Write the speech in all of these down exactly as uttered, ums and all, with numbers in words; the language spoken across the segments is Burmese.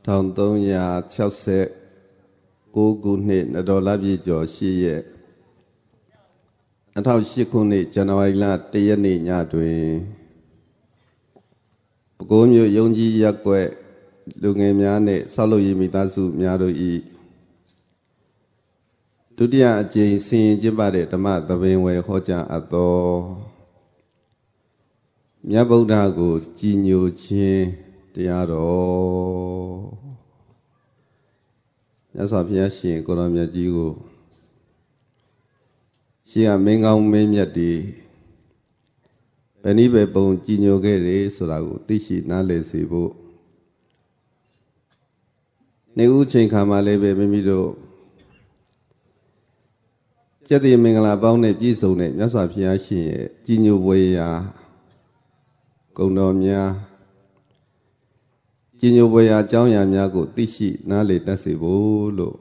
trăm三百七十九ခုနှစ်နတော်လပြည့်ကျော်ရှိရဲ့၂၀၀၈ခုနှစ်ဇန်နဝါရီလတရက်နေ့ညတွင်ပဲခူးမြို့ယုံကြည်ရပ်ကွက်လူငယ်များနှင့်ဆောက်လုပ်ရေးမိသားစုများတို့၏ဒုတိယအကြိမ်ဆင်ရင်ကျင်းပတဲ့ဓမ္မသဘင်ဝယ်ဟောကြားအပ်သောမြတ်ဗုဒ္ဓကိုကြည်ညိုခြင်းတရားတော်မြတ်စွာဘုရားရှင်ကိုရောမြတ်ကြီးကိုရှင်ကမင်းကောင်းမင်းမြတ်ဒီဘယ်နည်းပဲပုံကြည်ညိုခဲ့တယ်ဆိုတာကိုသိရှိနားလည်စေဖို့နေဦးချိန်ခါမှာလည်းပဲမိမိတို့ကျက်တိမင်္ဂလာပေါင်းနဲ့ပြည့်စုံတဲ့မြတ်စွာဘုရားရှင်ရဲ့ကြည်ညိုဝေရာဂုဏ်တော်များကြည်ညိုဝေရာအကြောင်းအရာများကိုသိရှိနားလည်တတ်စေဖို့လို့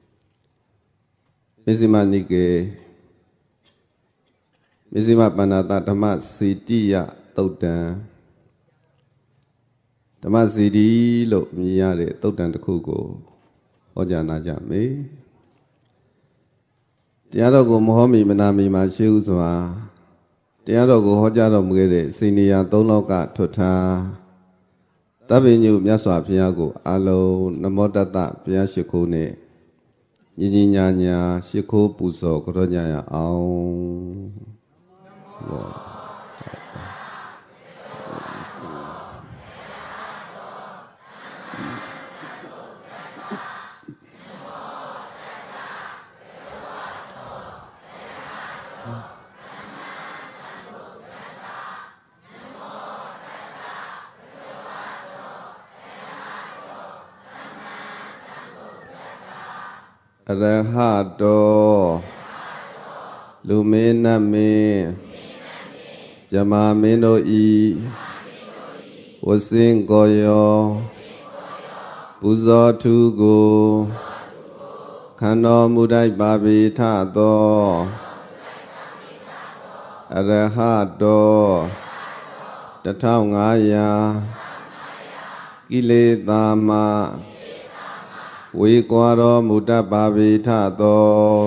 မဇ္ဈိမနိကေမဇ္ဈိမပဏ္ဏတဓမ္မစေတိယသုတ်တံဓမ္မစေတီလို့မြည်ရတဲ့သုတ်တံတစ်ခုကိုဟောကြားနာကြမယ်တရားတော်ကိုမဟောမီမနာမီမှာရှိဥစွာတရားတော်ကိုဟောကြားတော်မူခဲ့တဲ့စိနေရသုံးလောက်ကထွတ်ထားတပ္ပညုမြတ်စွာဘုရားကိုအာလုံးနမောတတ္တဘုရားရှိခိုးနဲ့ညီညီညာညာရှိခိုးပူဇော်ကြတော်ကြရအောင်အရဟတောလူမင်းနတ်မင်းဗြဟ္မာမင်းတို့ဤဝစင်ကိုယောပူဇော်ထုကိုခံတော်မူတိုက်ပါပေထသောအရဟတောတထောင်ငါးရာကိလေသာမဝေကွာတော်မူတတ်ပါပေထသော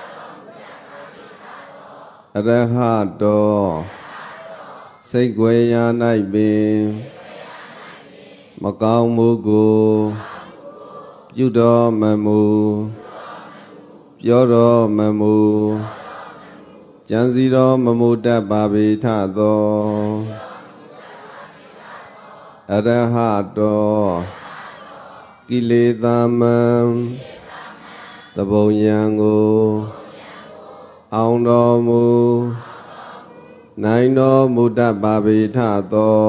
အရဟတောစိတ်ွယ်ရာ၌ပင်မကောင်းမှုကိုပြုတော်မမူပြောတော်မမူကြံစီတော်မမူတတ်ပါပေထသောအရဟတောကိလေသာမံသဘုံယံကိုအောင်တော်မူနိုင်တော်မူတတ်ပါပေထသော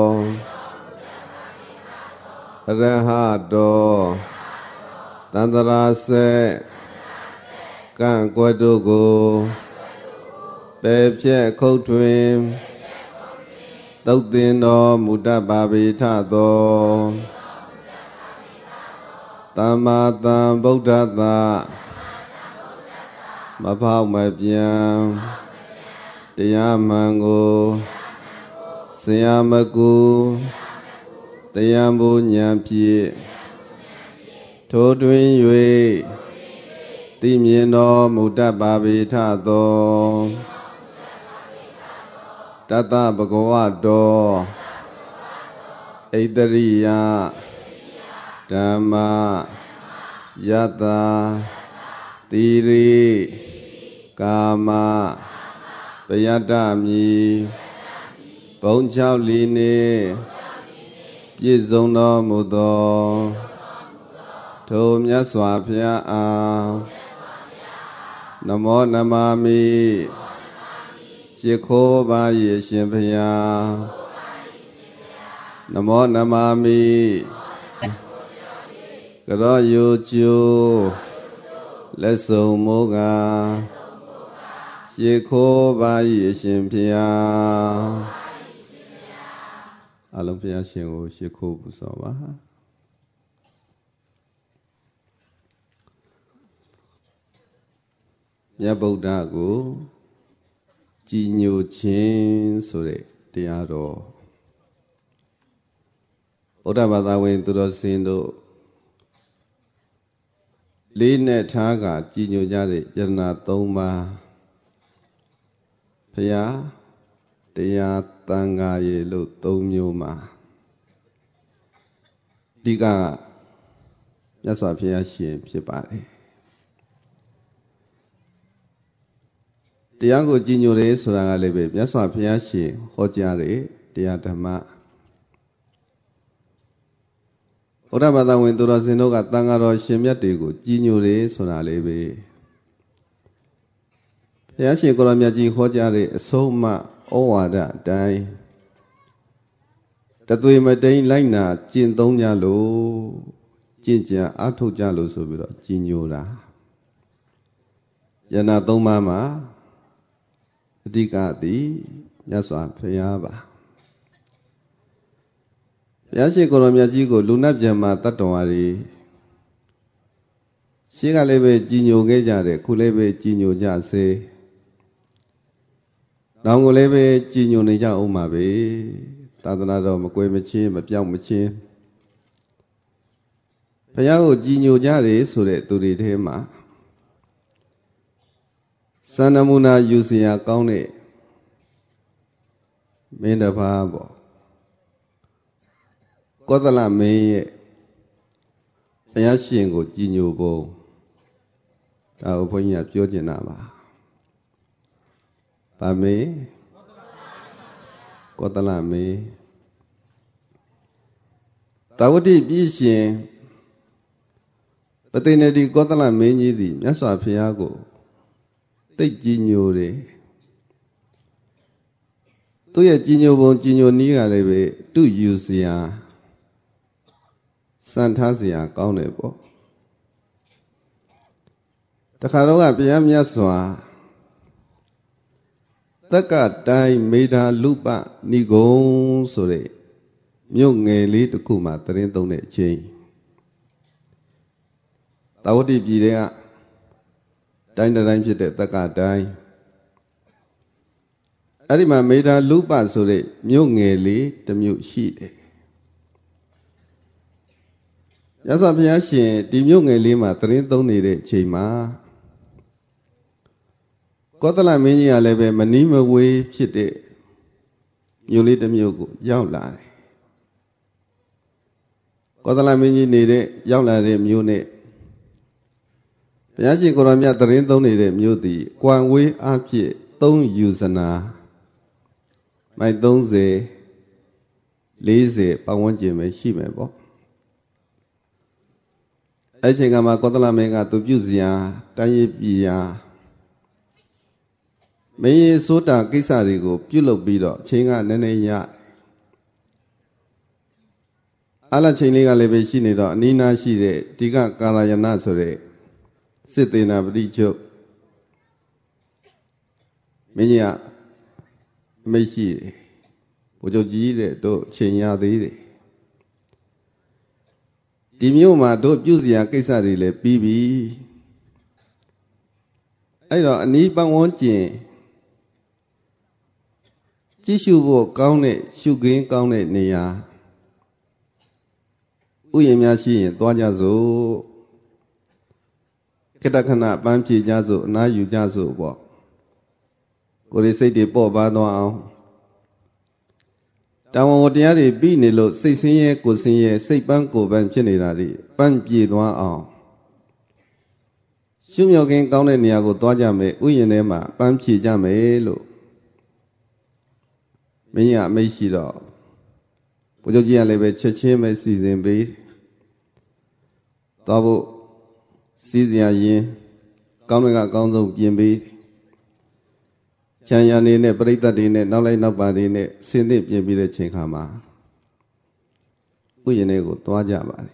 အရဟတောသန္တရာစေကံကွယ်တို့ကိုပယ်ဖြက်ခုတ်ထွင်သုတ်သင်တော်မူတတ်ပါပေထသောသမ္မာသမ္ဗုဒ္ဓတ္တမဖောက်မပြန်တရားမှန်ကိုဆရာမကူတရားဘုဉာဏ်ဖြင့်ထိုတွင်၍သိမြင်တော်မူတတ်ပါပေထသောတတ္တဗဂဝတောဣတရိယဓမ္မယတ္တသီရိကာမပယတ္တမြည်ဘုံ၆လီနှင့်ပြည့်စုံတော်မူသောထိုမြတ်စွာဘုရားအားနမောနမမိရှိခိုးပါ၏ရှင်ဘုရားနမောနမမိကရောယုကျိုလက်ဆုံမိုးကရှိခိုးပါ၏အရှင်ဘုရားအလုံးဘုရားရှင်ကိုရှိခိုးပူဇော်ပါမြတ်ဗုဒ္ဓကိုကြည်ညိုခြင်းဆိုတဲ့တရားတော် ဗုဒ္ဓဘာသာဝင်သူတော်စင်တို့ဟလေးနဲ့ထားကကြည်ညိုကြတဲ့ယန္နာသုံးပါးဘုရားတရားသံဃာရေလို့သုံးမျိုးမှာအဓိကမြတ်စွာဘုရားရှင်ဖြစ်ပါတယ်တရားကိုကြည်ညိုတယ်ဆိုတာကလည်းပဲမြတ်စွာဘုရားရှင်ဟောကြားတဲ့တရားဓမ္မဘုရားဘာသာဝင်သူတော်စင်တို့ကသံဃာတော်ရှင်မြတ်တွေကိုကြည်ညိုတယ်ဆိုတာလည်းပဲဘုရားရှင်ကိုရောမြတ်ကြီးဟောကြားတဲ့အဆုံးအမဩဝါဒအတိုင်းတသွေမတိန်လိုက်နာကျင့်သုံးကြလို့ကျင့်ကြံအားထုတ်ကြလို့ဆိုပြီးတော့ကြည်ညိုတာယန္နာသုံးပါးမှာအဓိကသည်မြတ်စွာဘုရားပါဘုရားရှင်ကိုရောမြတ်ကြီးကိုလူနတ်ပြန်မှာတတ္တဝါတွေရှင်းကလည်းပဲကြည်ညိုခဲ့ကြတယ်ခုလည်းပဲကြည်ညိုကြစေနောင်ကိုလည်းပဲကြည်ညိုနေကြအောင်ပါပဲသာသနာတော်မကွယ်မချင်းမပြောင်းမချင်းဘုရားကိုကြည်ညိုကြတယ်ဆိုတဲ့သူတွေထဲမှာစံနမူနာယူစရာကောင်းတဲ့မင်းတစ်ပါးပေါ့ကောသလမင်းရဲ့ဘုရားရှင်ကိုကြည်ညိုဖို့ဒါကိုဘုန်းကြီးကပြောချင်တာပါဗာမေကောသလမင်းတာဝတိပြည်ရှင်ပသိနေတိကောသလမင်းကြီးသည်မြတ်စွာဘုရားကိုသိကြည်ညိုတယ်သူရဲ့ကြည်ညိုပုံကြည်ညိုနည်းကလည်းပဲတုယူစရာစံထားစရာကောင်းတယ်ပေါ့တခါတော့ကဘုရားမြတ်စွာတက္ကတိုင်းမေဓာလုပနိဂုံဆိုတဲ့မြို့ငယ်လေးတစ်ခုမှာတရင်သုံးတဲ့အချိန်တာဝတိပြည်တွေကတိုင်းတိုင်းဖြစ်တဲ့တက္ကတိုင်းအဲ့ဒီမှာမေဓာလုပဆိုတဲ့မြို့ငယ်လေးတစ်မြို့ရှိတယ်ရသော်ဘုရားရှင်ဒီမြို့ငယ်လေးမှာတရင်သုံးနေတဲ့အချိန်မှာကောသလမင်းကြီးကလည်းပဲမနီးမဝေးဖြစ်တဲ့မြို့လေးတစ်မြို့ကိုရောက်လာတယ်ကောသလမင်းကြီးနေတဲ့ရောက်လာတဲ့မြို့နဲ့ဘုရားရှင်ကိုရောမြတ်တရင်သုံးနေတဲ့မြို့သည်ကွမ်ဝေးအဖြစ်သုံးယူဇနာမိုင်သုံးဆယ် လေးဆယ်ပတ်ဝန်းကျင်ပဲရှိမယ်ပေါ့အဲ့ချိန်ကမှကောသလမင်းကသူပြုစရာတိုင်းရပြည်ရာမင်းရေစိုးတာကိစ္စတွေကိုပြုလုပ်ပြီးတော့ချိန်ကနည်းနည်းရအလားချိန်လေးကလည်းပဲရှိနေတော့အနီးနားရှိတဲ့ဒီကကာရယနာဆိုတဲ့စစ်သေးနာပတိချုပ်မင်းကြီးကမိတ်ရှိတယ်ဘုချုပ်ကြီးတဲ့တို့ချိန်ရသေးတယ်ဒီမြို့မှာတို့ပြုစရာကိစ္စတွေလည်းပြီးပြီအဲ့တော့အနီးပတ်ဝန်းကျင်ကြည့်ရှုဖို့ကောင်းတဲ့ရှုခင်းကောင်းတဲ့နေရာဥယျာဉ်များရှိရင်သွားကြစို့ခေတ္တခဏပန်းဖြေကြစို့အနားယူကြစို့ပေါ့ကိုယ်ရဲ့စိတ်တွေပေါ့ပါသွားအောင်တောင်းဝန်တရားတွေပြီးနေလို့စိတ်ဆင်းရဲကိုယ်ဆင်းရဲစိတ်ပန်းကိုယ်ပန်းဖြစ်နေတာတွေပန်းပြေသွားအောင်ရှုမြောက်ခင်ကောင်းတဲ့နေရာကိုသွားကြမယ်ဥယျာဉ်ထဲမှာပန်းဖြေကြမယ်လို့မင်းကြီးအမိတ်ရှိတော့ဘုရားကြီးကလည်းပဲချက်ချင်းပဲစီစဉ်ပေးသွားဖို့စီစဉ်ရင်ကောင်းတဲ့ကအကောင်းဆုံးပြင်ပေးချမ်းရနေနဲ့ပြိဿတွေနဲ့နောက်လိုက်နောက်ပါတွေနဲ့ဆင်းသင့်ပြင်ပြီးတဲ့ချိန်ခါမှာဥယျာဉ်ထဲကိုသွားကြပါတယ်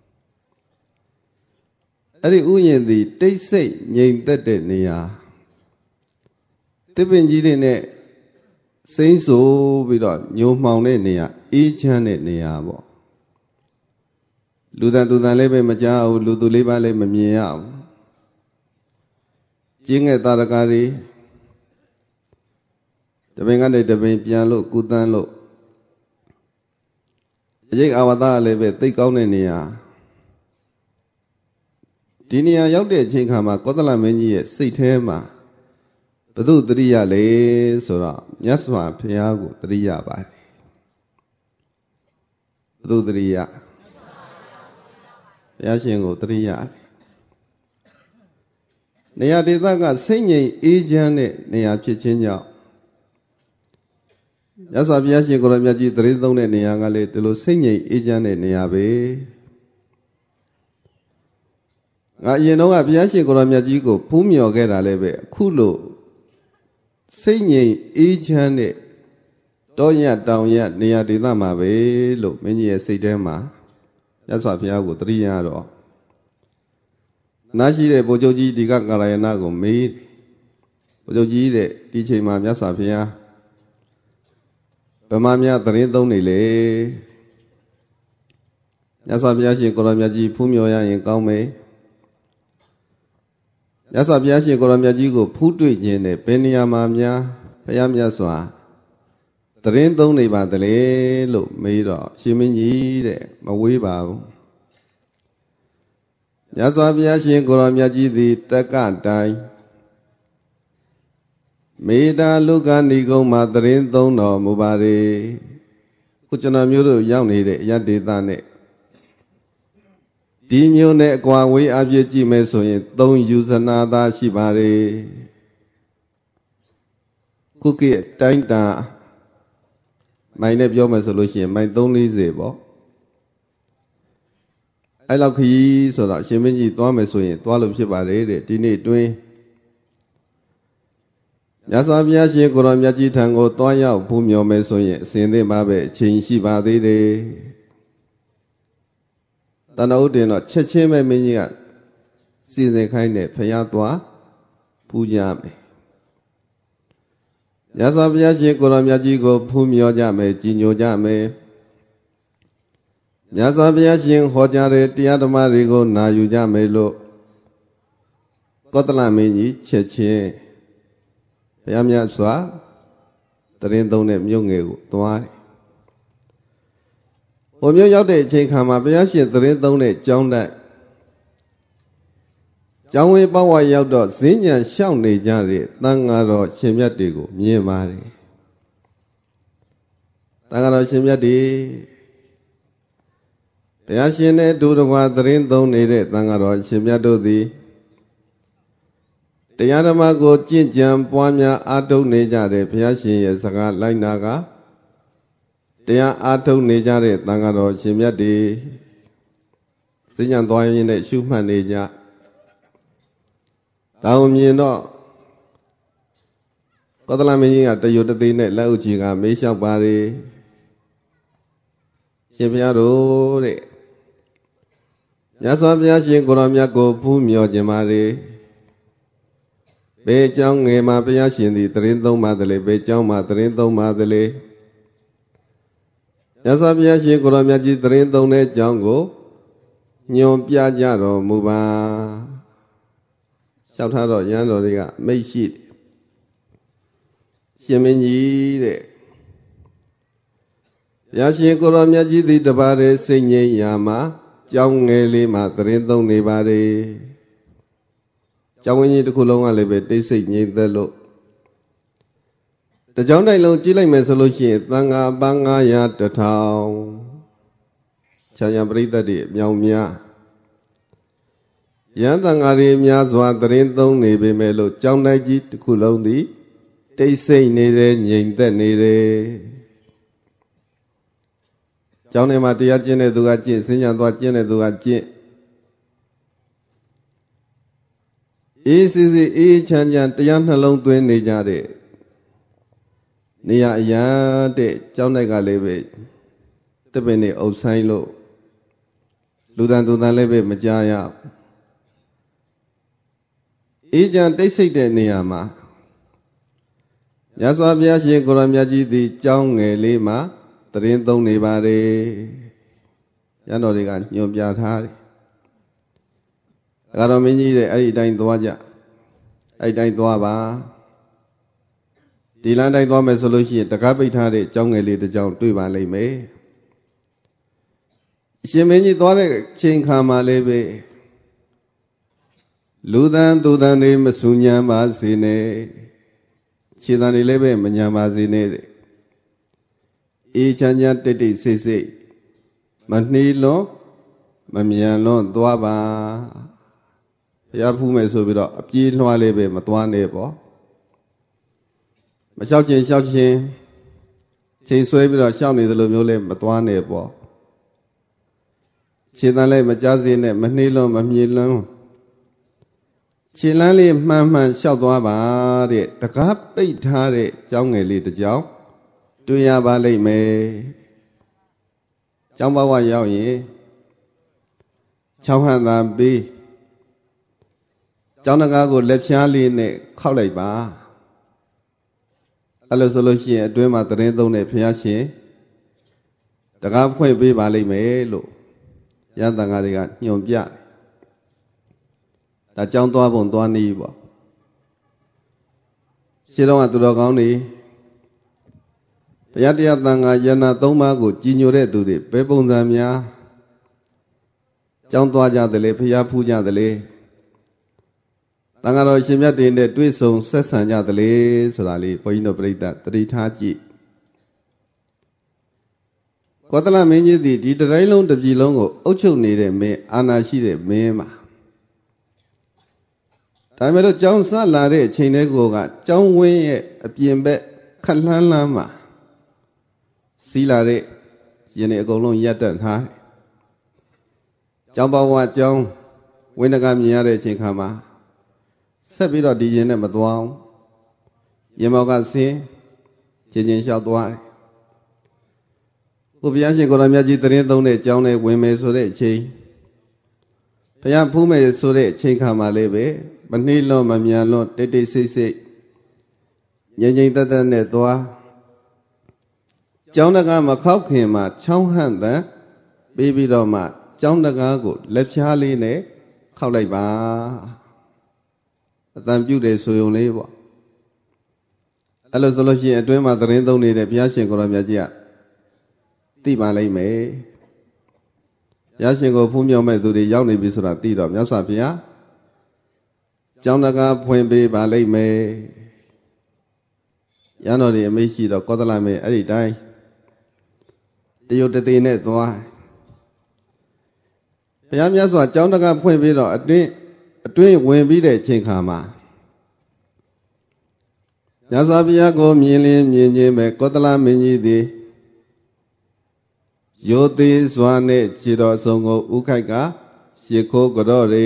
အဲ့ဒီဥယျာဉ်သည်တိတ်ဆိတ်ငြိမ်သက်တဲ့နေရာတစ်ပင်ကြီးတွေနဲ့စိမ့်ဆိုပြီးတော့ညိုမှောင်တဲ့နေရာအေးချမ်းတဲ့နေရာပေါ့လူသားသူသားလည်းပဲမကြောက်ဘူးလူသူလေးပါလည်းမမြင်ရဘူးကျင်းငယ်တာရကာတွေတပင်ကနေတပင်ပြန်လို့ကုသန်းလို့အရေးအာဝတ္တလည်းပဲသိကောင်းတဲ့နေရာတဒီနေရာရောက်တဲ့အချိန်ခါမှာကောသလမင်းကြီးရဲ့စိတ်ထဲမှာဘု து တရိယလေဆိုတော့မြတ်စွာဘုရားကိုတရိယပါတယ်ဘု து တရိယဘုရားရှင်ကိုတရိယနေရာဒေသကစိတ်ငြိမ်အေးချမ်းတဲ့နေရာဖြစ်ခြင်းကြောင့်မြတ်စွာဘုရားရှင်ကိုရောမြတ်ကြီးတရိသုံးတဲ့နေရာကလေဒီလိုစိတ်ငြိမ်အေးချမ်းတဲ့နေရာပဲငါအရင်တော့ကဘုရားရှင်ကိုရောမြတ်ကြီးကိုဖူးမြော်ခဲ့တာလည်းပဲအခုလို့စိတ်ငြိမ်အေးချမ်းတဲ့တောရတောင်ရနေရာဒေသမှာပဲလို့မင်းကြီးရဲ့စိတ်ထဲမှာမြတ်စွာဘုရားကိုတရိယာတော့နားရှိတဲ့ဗိုလ်ချုပ်ကြီးဒီကကာလယနာကိုမေးဗိုလ်ချုပ်ကြီးတဲ့ဒီချိန်မှာမြတ်စွာဘုရားဗမာများတရင်သုံးနေလေမြတ်စွာဘုရားရှင်ကိုရောမြတ်ကြီးဖူးမြော်ရရင်ကောင်းမယ်မြတ်စွာဘုရားရှင်ကိုရောမြတ်ကြီးကိုဖူးတွေ့ခြင်းနဲ့ဘယ်နေရာမှာများဘုရားမြတ်စွာတရင်သုံးနေပါတလေလို့မေးတော့ရှင်မင်းကြီးတဲ့မဝေးပါဘူးမြတ်စွာဘုရားရှင်ကိုရောမြတ်ကြီးသည်တက္ကတိုင်းမေတ္တာလုကဏီကုံမှာတရင်သုံးတော်မူပါれခုကျွန်တော်မျိုးတို့ရောက်နေတဲ့အယတ္ဒေသနဲ့ဒီမျိုးနဲ့အကွာဝေးအပြည့်ကြည့်မယ်ဆိုရင်သုံးယူဇနာသားရှိပါれခုကဲ့တိုင်းတာမိုင်နဲ့ပြောမယ်ဆိုလို့ရှိရင်မိုင်သုံးလေးဆယ်ပေါ့အဲ့လောက်ခရီးဆိုတော့ရှင်မင်းကြီးသွားမယ်ဆိုရင်သွားလို့ဖြစ်ပါလေတဲ့ဒီနေ့တွင်မြတ်စွာဘုရားရှင်ကိုရောမြတ်ကြီးထံကိုသွားရောက်ဖူးမြော်မယ်ဆိုရင်အစဉ်သင့်ပါပဲအချိန်ရှိပါသေးတယ်တဏှာဥဒ္ဒေတော့ချက်ချင်းပဲမင်းကြီးကစီစဉ်ခိုင်းတဲ့ဖရာသွားဖူးကြမယ်မြတ်စွာဘုရားရှင်ကိုရောမြတ်ကြီးကိုဖူးမြော်ကြမယ်ကြီးညိုကြမယ်မြတ်စွာဘုရားရှင်ဟောကြားတဲ့တရားဓမ္မတွေကိုနာယူကြမယ်လို့ကောသလမင်းကြီးချက်ချင်းဘုရားမြတ်စွာတရင်သုံးတဲ့မြို့ငယ်ကိုသွားတယ်။ဟိုမြို့ရောက်တဲ့အချိန်ခါမှာဘုရားရှင်တရင်သုံးတဲ့ကျောင်းတိုက်ကျောင်းဝင်းပေါဝါရောက်တော့ဈဉ္ဉံလျှောက်နေကြတဲ့သံဃာတော်ရှင်မြတ်တွေကိုမြင်ပါတယ်။သံဃာတော်ရှင်မြတ်တွေဘုရားရှင်နဲ့အတူတကွာတရင်သုံးနေတဲ့သံဃာတော်ရှင်မြတ်တို့သည်တရားဓမ္မကိုကျင့်ကြံပွားများအားထုတ်နေကြတဲ့ဘုရားရှင်ရဲ့စကားလိုက်နာကတရားအားထုတ်နေကြတဲ့သံဃာတော်ရှင်မြတ်တွေစိညာသွားရင်းနဲ့ရှုမှတ်နေကြဒါကိုမြင်တော့ကောသလမင်းကြီးကတယုတ်တသိနဲ့လက်ဥကြီးကမေးလျှောက်ပါလေရှင်ဘုရားတို့တဲ့မြတ်စွာဘုရားရှင်ကိုရောမြတ်ကိုဖူးမြော်ခြင်းပါလေဘယ်เจ้าငယ်မှာဘုရားရှင်သည်တရင်သုံးပါသလဲဘယ်เจ้าမှာတရင်သုံးပါသလဲမြတ်စွာဘုရားရှင်ကိုရောမြတ်ကြီးတရင်သုံးတဲ့เจ้าကိုညွန်ပြကြတော်မူပါလျှောက်ထားတော့ရဟန်းတော်တွေကမိတ်ရှိရှင်မင်းကြီးတဲ့ဘုရားရှင်ကိုရောမြတ်ကြီးသည်တပါးတည်းစိတ်ငြိမ်ရာမှာเจ้าငယ်လေးမှာတရင်သုံးနေပါလေကျောင်းဝင်းကြီးတစ်ခုလုံးကလည်းပဲတိတ်ဆိတ်ငြိမ်သက်လို့တကြောင်တိုင်းလုံးကြည့်လိုက်မယ်ဆိုလို့ရှိရင်သံဃာပန်းငါးရာတစ်ထောင်ခြားရန်ပရိသတ်တွေအမြောင်များရန်သံဃာတွေများစွာတရင်သုံးနေပေမဲ့လို့ကျောင်းတိုင်းကြီးတစ်ခုလုံးသည်တိတ်ဆိတ်နေတယ်ငြိမ်သက်နေတယ်ကျောင်းထဲမှာတရားကျင့်တဲ့သူကကျင့်စဉ္ညာသွားကျင့်တဲ့သူကကျင့်အေးစစ်စစ်အေးချမ်းချမ်းတရားနှလုံးသွင်းနေကြတဲ့နေရာအရာတဲ့ကျောင်းတိုက်ကလည်းပဲတပည့်နဲ့အုပ်ဆိုင်လို့လူတန်သူတန်လည်းပဲမကြားရအေးချမ်းတိတ်ဆိတ်တဲ့နေရာမှာမြတ်စွာဘုရားရှင်ကိုရောမြတ်ကြီးသည်ကျောင်းငယ်လေးမှာတရင်သုံးနေပါれရန်တော်တွေကညွှန်ပြထားတယ်ဒါတော်မင်းကြီးတဲ့အဲ့ဒီအတိုင်းသွားကြအဲ့ဒီတိုင်းသွားပါဒီလမ်းတိုင်းသွားမယ်ဆိုလို့ရှိရင်တကားပိတ်ထားတဲ့ကျောင်းငယ်လေးတစ်ကျောင်းတွေ့ပါလိမ့်မယ်ရှင်မင်းကြီးသွားတဲ့ချိန်ခါမှာလေးပဲလူတန်သူတန်တွေမဆူညံပါစေနဲ့ခြေတန်တွေလည်းပဲမညံပါစေနဲ့အေးချမ်းချမ်းတိတ်တိတ်ဆိတ်ဆိတ်မနှီးလွန်မမြန်လွန်သွားပါဘုရားဖူးမယ်ဆိုပြီးတော့အပြေးလွှားလေးပဲမသွားနဲ့ပေါ့မလျှောက်ချင်းလျှောက်ချင်းချိန်ဆွဲပြီးတော့ရှောက်နေသလိုမျိုးလဲမသွားနဲ့ပေါ့ခြေတန်းလည်းမကြားစေနဲ့မနှေးလွန်းမမြေလွန်းခြေလန်းလေးမှန်မှန်လျှောက်သွားပါတဲ့တကားပိတ်ထားတဲ့ကျောင်းငယ်လေးတစ်ကျောင်းတွေ့ရပါလိမ့်မယ်ကျောင်းဘဝရောက်ရင်ချောင်းဟန်သာပြီးကျောင်းတကားကိုလက်ဖြားလေးနဲ့ခောက်လိုက်ပါအဲ့လိုဆိုလို့ရှိရင်အတွင်းမှာသတင်းသုံးတဲ့ဘုရားရှင်တကားဖွင့်ပေးပါလိမ့်မယ်လို့ရဟန်းတန်ဃာတွေကညွှန်ပြဒါကြောင်းသွားပုံသွားနည်းပေါ့ရှင်းတော့ကသူတော်ကောင်းတွေဘုရားတရားတန်ဃာယန္နာသုံးပါးကိုကြီးညိုတဲ့သူတွေဘယ်ပုံစံများကြောင်းသွားကြတယ်လေဘုရားဖူးကြတယ်လေတန်ဃာတော်ရှင်မြတ်တွေနဲ့တွေ့ဆုံဆက်ဆံကြတယ်လေဆိုတာလေးဘုန်းကြီးတို့ပြိဿသတိထားကြည့်ကောသလမင်းကြီးသည်ဒီတတိုင်းလုံးတစ်ပြည်လုံးကိုအုပ်ချုပ်နေတဲ့မင်းအာဏာရှိတဲ့မင်းမှာဒါပေမဲ့လို့ကျောင်းဆက်လာတဲ့အချိန်တည်းကကျောင်းဝင်းရဲ့အပြင်ဘက်ခက်လှမ်းလှမ်းမှာစီးလာတဲ့ယနေ့အကုန်လုံးရပ်တန့်ထားကျောင်းဘဝကျောင်းဝင်းတကမြင်ရတဲ့အချိန်ခါမှာဆက်ပြီးတော့ဒီရင်နဲ့မသွားအောင်ရင်မောကဆင်းချင်းချင်းလျှောက်သွားတယ်ဘုရားရှင်ကိုရမြတ်ကြီးတရင်သုံးတဲ့ကျောင်းနဲ့ဝင်မယ်ဆိုတဲ့အချိန်ဘုရားဖူးမယ်ဆိုတဲ့အချိန်ခါမှာလေးပဲမနှီးလွန်မမြန်လွန်တိတ်တိတ်ဆိတ်ဆိတ်ငြိမ်ငြိမ်သက်သက်နဲ့သွားကျောင်းတကားမခောက်ခင်မှာချောင်းဟန့်တန်ပြီးပြီးတော့မှကျောင်းတကားကိုလက်ဖြားလေးနဲ့ခောက်လိုက်ပါအတန်ပြုတ်တယ်ဆိုုံလေးပေါ့အဲ့လိုဆိုလို့ရှိရင်အတွင်းမှာသတင်းသုံးနေတဲ့ဘုရားရှင်ကိုရမြတ်ကြီးကသိပါလိမ့်မယ်ဘုရားရှင်ကိုဖူးမြော်မဲ့သူတွေရောက်နေပြီဆိုတာသိတော့မြတ်စွာဘုရားကျောင်းတကားဖွင့်ပေးပါလိမ့်မယ်ရန်တော်ဒီအမေရှိတော့ကောသလမေအဲ့ဒီတိုင်းတရုတ်တသေးနဲ့သွားဘုရားမြတ်စွာကျောင်းတကားဖွင့်ပြီးတော့အတွင်းအတွင်းဝင်ပြီးတဲ့အချိန်ခါမှာမြတ်စွာဘုရားကိုမြင်လင်းမြင်ချင်းပဲကောသလမင်းကြီးသည်ရိုသေးစွာနဲ့ခြေတော်ဆုံးကိုဥခိုက်ကရှ िख ိုးကြော့ရေ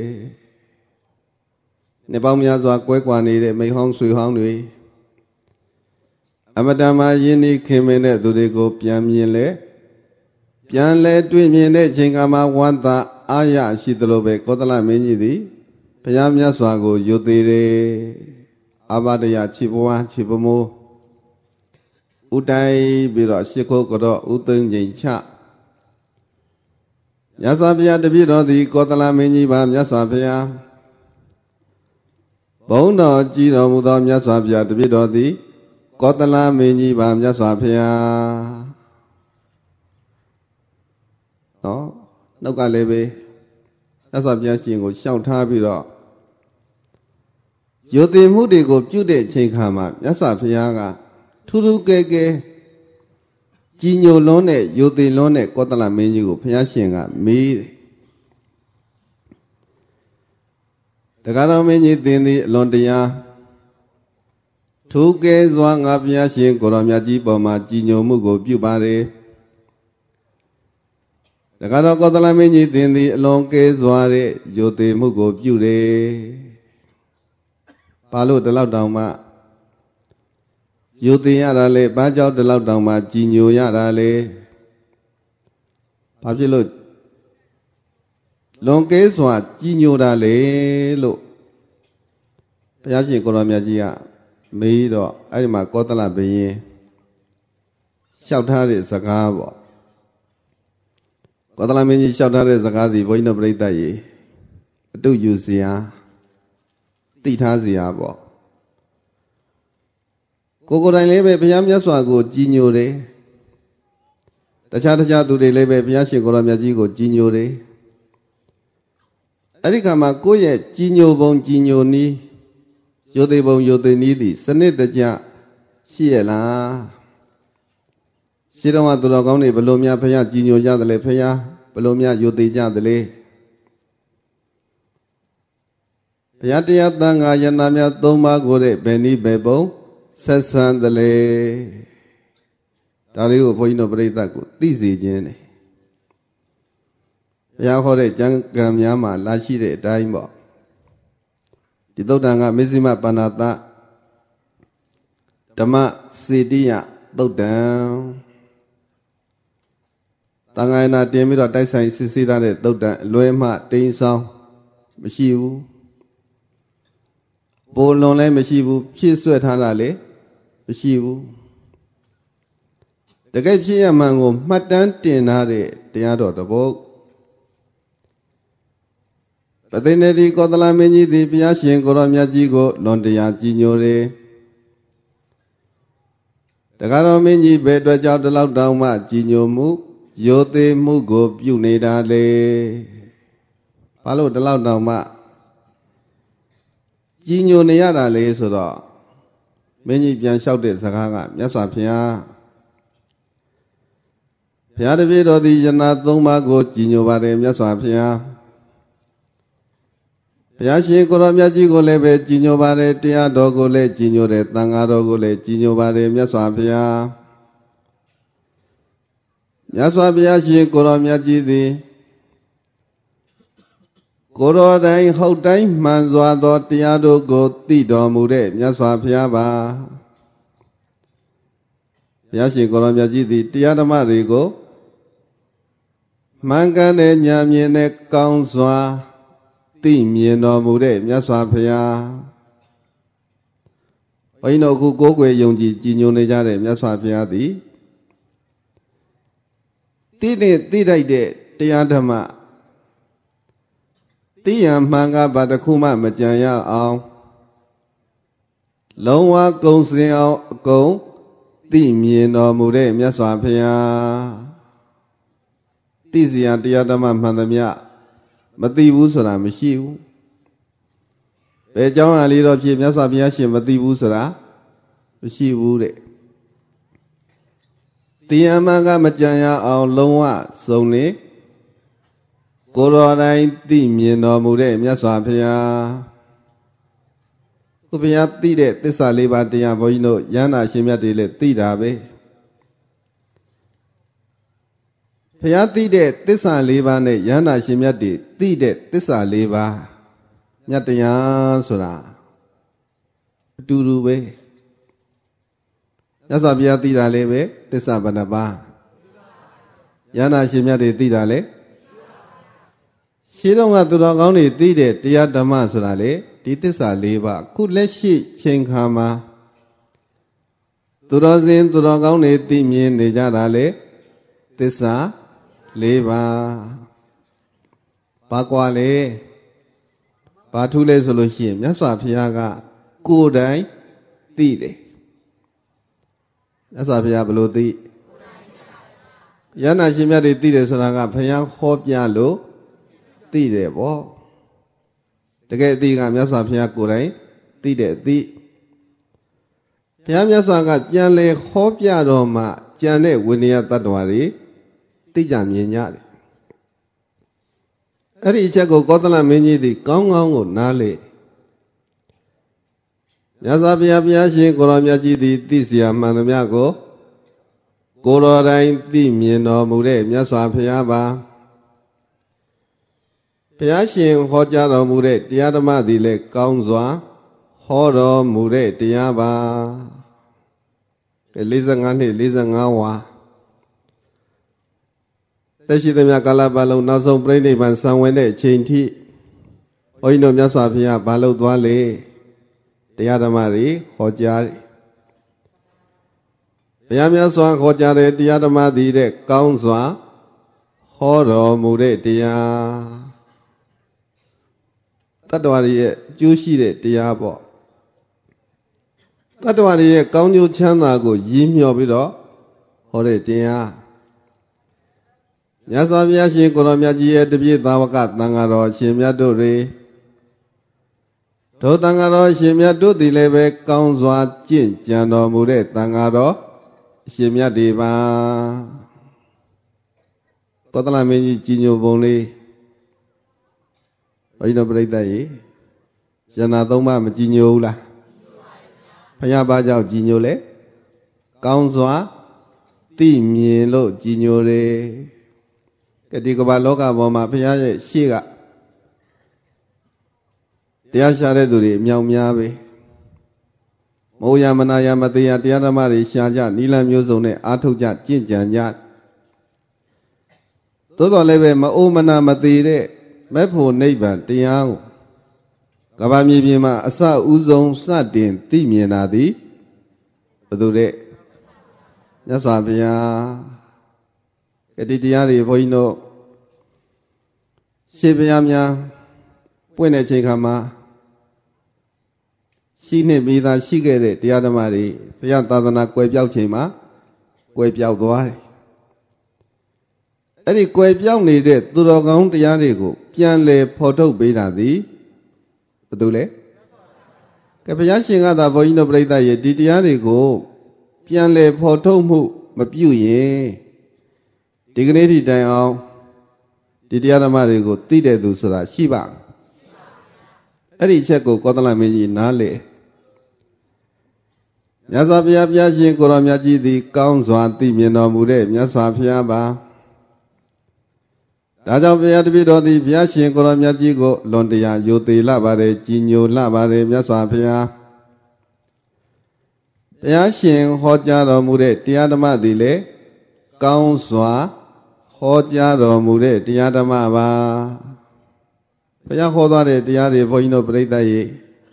နေပေါင်းများစွာကွဲကွာနေတဲ့မိဟောင်းဆွေဟောင်းတွေအမတမယင်းဤခင်မင်းတဲ့သူတွေကိုပြန်မြင်လဲပြန်လဲတွေ့မြင်တဲ့အချိန်ကမှဝန္တာအာရရှိသလိုပဲကောသလမင်းကြီးသည်ဘုရားမြတ်စွာကိုရိုသေးတယ်အာဘဒယခြေပွားခြေပမိုးဥတိုင်ပြီးတော့ရှ िख ိုးကြော့ဥသိမ့်ချိန်ချမြတ်စွာဘုရားတပည့်တော်သည်ကောသလမင်းကြီးပါမြတ်စွာဘုရားဘုန်းတော်ကြည်တော်မူသောမြတ်စွာဘုရားတပည့်တော်သည်ကောသလမင်းကြီးပါမြတ်စွာဘုရားနော်နှုတ်ကလည်းပဲမြတ်စွာဘုရားရှင်ကိုရှောက်ထားပြီးတော့ယုတိမှုတွေကိုပြုတဲ့အချိန်ခါမှာမြတ်စွာဘုရားကထူးထူးကဲကဲကြီးညိုလွန်းတဲ့ယုတိလွန်းတဲ့ကောသလမင်းကြီးကိုဘုရားရှင်ကမေးတယ်တရားတော်မင်းကြီးသင်သည်အလွန်တရာထူးကဲစွာငါဘုရားရှင်ကိုရောမြတ်ကြီးပေါ်မှာကြီးညိုမှုကိုပြုပါတယ်တရားတော်ကောသလမင်းကြီးသင်သည်အလွန်ကဲစွာတဲ့ယုတိမှုကိုပြုတယ်ဘာလို့ဒီလောက်တောင်မှယုတိရတာလဲဘာကြောင့်ဒီလောက်တောင်မှကြီးညိုရတာလဲဘာဖြစ်လို့လွန်ကဲစွာကြီးညိုတာလေလို့ဘုရားရှင်ကိုရောမြတ်ကြီးကမေးတော့အဲ့ဒီမှာကောသလဘုရင်လျှောက်ထားတဲ့စကားပေါ့ကောသလမင်းကြီးလျှောက်ထားတဲ့စကားစီဘုန်းကြီးတို့ပြိဿရေအတုယူစရာသိထားစရာပေါ့ကိုကိုယ်တိုင်လည်းပဲဘုရားမြတ်စွာကိုကြီးညိုတယ်တခြားတခြားသူတွေလည်းပဲဘုရားရှင်ကိုရောမြတ်ကြီးကိုကြီးညိုတယ်အဲ့ဒီခါမှာကိုယ့်ရဲ့ကြီးညိုပုံကြီးညိုနီးယိုသေးပုံယိုသေးနီးသည်စနစ်တကျရှိရလားရှိတော့မှသူတော်ကောင်းတွေဘလို့များဖះကြီးညိုကြတယ်လေဖះဘလို့များယိုသေးကြတယ်လေဘုရားတရားသံဃာယနာများသုံးပါးကိုတဲ့ဘယ်နည်းဘယ်ပုံဆက်ဆံတယ်လေဒါလေးကိုဘုန်းကြီးတို့ပြိဿကိုသိစေခြင်းတယ်ဘုရားဟောတဲ့ကျမ်းဂန်များမှာလာရှိတဲ့အတိုင်းပေါ့ဒီသုတ်တံကမေဇိမပဏာတဓမ္မစေတိယသုတ်တံတန်ခါရဏတင်ပြီးတော့တိုက်ဆိုင်စစ်ဆေးထားတဲ့သုတ်တံအလွဲမှတိန်ဆောင်မရှိဘူးပိုလွန်လည်းမရှိဘူးဖြည့်ဆွဲထားတာလေမရှိဘူးတကယ်ဖြစ်ရမှန်ကိုမှတ်တမ်းတင်ထားတဲ့တရားတော်တစ်ပုဒ်ပသိနေတိကောသလမင်းကြီးသည်ဘုရားရှင်ကိုရောမြတ်ကြီးကိုလွန်တရားကြီးညိုတယ်တခါတော်မင်းကြီးဘယ်အတွက်ကြောင့်ဒီလောက်တောင်မှကြီးညိုမှုရိုသေမှုကိုပြုနေတာလေဘာလို့ဒီလောက်တောင်မှကြီးညိုနေရတာလေဆိုတော့မင်းကြီးပြန်လျှောက်တဲ့စကားကမြတ်စွာဘုရားဘုရားတပည့်တော်သည်ယနာသုံးပါးကိုကြီးညိုပါတယ်မြတ်စွာဘုရားဘုရားရှင်ကိုရောမြတ်ကြီးကိုလည်းပဲကြီးညိုပါတယ်တရားတော်ကိုလည်းကြီးညိုတယ်သံဃာတော်ကိုလည်းကြီးညိုပါတယ်မြတ်စွာဘုရားမြတ်စွာဘုရားရှင်ကိုရောမြတ်ကြီးသည်ကိုရောတိုင်းဟုတ်တိုင်းမှန်စွာသောတရားတို့ကိုသိတော်မူတဲ့မြတ်စွာဘုရားပါဘုရားရှင်ကိုရောမြတ်ကြီးသည်တရားဓမ္မတွေကိုမှန်ကန်တဲ့ဉာဏ်မြင်နဲ့ကောင်းစွာသိမြင်တော်မူတဲ့မြတ်စွာဘုရားဘုန်းကြီးတို့အခုကိုးကွယ်ယုံကြည်ကြည်ညိုနေကြတဲ့မြတ်စွာဘုရားသည်သိတဲ့သိတတ်တဲ့တရားဓမ္မသိရမှန်ကဘာတစ်ခုမှမကြံရအောင်လုံးဝကုံစင်အောင်အကုန်သိမြင်တော်မူတဲ့မြတ်စွာဘုရားသိစရာတရားဓမ္မမှန်သမျှမသိဘူးဆိုတာမရှိဘူးဘယ်ကြောင်းအလေးတော့ဖြစ်မြတ်စွာဘုရားရှင်မသိဘူးဆိုတာမရှိဘူးတဲ့တရားမှန်ကမကြံရအောင်လုံးဝစုံနေကိုယ်တော်တိုင်သိမြင်တော်မူတဲ့မြတ်စွာဘုရားကိုဘုရားသိတဲ့သစ္စာလေးပါးတရားဘုန်းကြီးတို့ယန္တာရှင်မြတ်တွေလည်းသိတာပဲဘုရားသိတဲ့သစ္စာလေးပါးနဲ့ယန္တာရှင်မြတ်တွေသိတဲ့သစ္စာလေးပါးမြတ်တရားဆိုတာအတူတူပဲမြတ်စွာဘုရားသိတာလည်းပဲသစ္စာဘယ်နှပါးယန္တာရှင်မြတ်တွေသိတာလည်းရှင်းတော့ကသူတော်ကောင်းတွေသိတဲ့တရားဓမ္မဆိုတာလေဒီသစ္စာလေးပါးခုလက်ရှိချိန်ခါမှာသူတော်စင်သူတော်ကောင်းတွေသိမြင်နေကြတာလေသစ္စာလေးပါးဘာကွာလေဘာထူးလဲဆိုလို့ရှိရင်မြတ်စွာဘုရားကကိုယ်တိုင်သိတယ်မြတ်စွာဘုရားဘယ်လိုသိယန္တာရှင်မြတ်တွေသိတယ်ဆိုတာကဘုရားဟောပြလို့သိတယ်ဗောတကယ်အသိကမြတ်စွာဘုရားကိုယ်တိုင်သိတဲ့အသိဘုရားမြတ်စွာကပြန်လေဟောပြတော်မှကြံတဲ့ဝိနည်းတ attva တွေသိကြမြင်ကြတယ်အဲ့ဒီအချက်ကိုကောသလမင်းကြီးသည်ကောင်းကောင်းကိုနားလေမြတ်စွာဘုရားဘုရားရှင်ကိုရောမြတ်ကြီးသည်သိเสียမှန်သမျှကိုကိုယ်တော်တိုင်သိမြင်တော်မူတဲ့မြတ်စွာဘုရားပါဘုရားရှင်ဟောကြားတော်မူတဲ့တရားဓမ္မသည်လည်းကောင်းစွာဟောတော်မူတဲ့တရားပါလေးสิบห้าနှစ်လေးสิบห้าဝါသက်ရှိသမျှကာလပတ်လုံးနောက်ဆုံးပြိဋိဘံဆံဝင်တဲ့အချိန်ထိဘုန်းကြီးတို့မြတ်စွာဘုရားဘာလို့သွားလေတရားဓမ္မတွေဟောကြားတယ်ဘုရားမြတ်စွာဟောကြားတဲ့တရားဓမ္မသည်တဲ့ကောင်းစွာဟောတော်မူတဲ့တရားတတ္တဝါတွေရဲ့အကျိုးရှိတဲ့တရားပေါ့တတ္တဝါတွေရဲ့ကောင်းကျိုးချမ်းသာကိုရည်မျှော်ပြီးတော့ဟောတဲ့တရားမြတ်စွာဘုရားရှင်ကိုရောမြတ်ကြီးရဲ့တပည့်သာဝကသံဃာတော်ရှင်မြတ်တို့တွေဒုသံဃာတော်ရှင်မြတ်တို့သည်လည်းပဲကောင်းစွာကျင့်ကြံတော်မူတဲ့သံဃာတော်ရှင်မြတ်တွေပါကောသလမင်းကြီးကြီးညိုပုံလေးဘုရားပြိဿရေယန္နာသုံးပါးမကြီးညိုဘူးလားဘုရားဘာကြောင့်ကြီးညိုလဲကောင်းစွာသိမြင်လို့ကြီးညိုတယ်ကတိကဘာလောကပေါ်မှာဘုရားရဲ့ရှေ့ကတရားရှာတဲ့သူတွေအမြောက်များပဲမဟုတ်ရမနာရမသေးရတရားဓမ္မတွေရှာကြနိလမျိုးစုံနဲ့အာထုတ်ကြကြင့်ကြံကြသို့တော်လည်းပဲမအိုမနာမသေးတဲ့မဲ့ဖို့နိဗ္ဗာန်တရားကိုကဘာမြေပြင်မှာအစဥဆုံးစတင်သိမြင်တာသည်ဘယ်သူတဲ့မြတ်စွာဘုရားကတိတရားတွေဘုန်းကြီးတို့ရှေးဘုရားများပွင့်တဲ့ချိန်ခါမှာရှိနေပြီးသားရှိခဲ့တဲ့တရားဓမ္မတွေဘုရားသာသနာကွယ်ပြောက်ချိန်မှာကွယ်ပြောက်သွားတယ်အဲ့ဒီကွယ်ပြောက်နေတဲ့သူတော်ကောင်းတရားတွေကိုပြန်လည်ဖော်ထုတ်ပေးတာသည်ဘယ်သူလဲကဲဘုရားရှင်ကသာဘုန်းကြီးတို့ပြိဿရဲ့ဒီတရားတွေကိုပြန်လည်ဖော်ထုတ်မှုမပြုရင်ဒီကနေ့ထိတိုင်အောင်ဒီတရားဓမ္မတွေကိုသိတဲ့သူဆိုတာရှိပါအဲ့ဒီအချက်ကိုကောသလမင်းကြီးနားလေမြတ်စွာဘုရားဘုရားရှင်ကိုရောမြတ်ကြီးသည်ကောင်းစွာသိမြင်တော်မူတဲ့မြတ်စွာဘုရားပါဒါကြောင့်ဘုရားတပည့်တော်သည်ဘုရားရှင်ကိုရောမြတ်ကြီးကိုလွန်တရားယိုသေးလာပါတယ်ကြီးညိုလာပါတယ်မြတ်စွာဘုရားဘုရားရှင်ဟောကြားတော်မူတဲ့တရားဓမ္မသည်လည်းကောင်းစွာဟောကြားတော်မူတဲ့တရားဓမ္မပါဘုရားဟောသွားတဲ့တရားတွေဘုန်းကြီးတို့ပြိဿရေ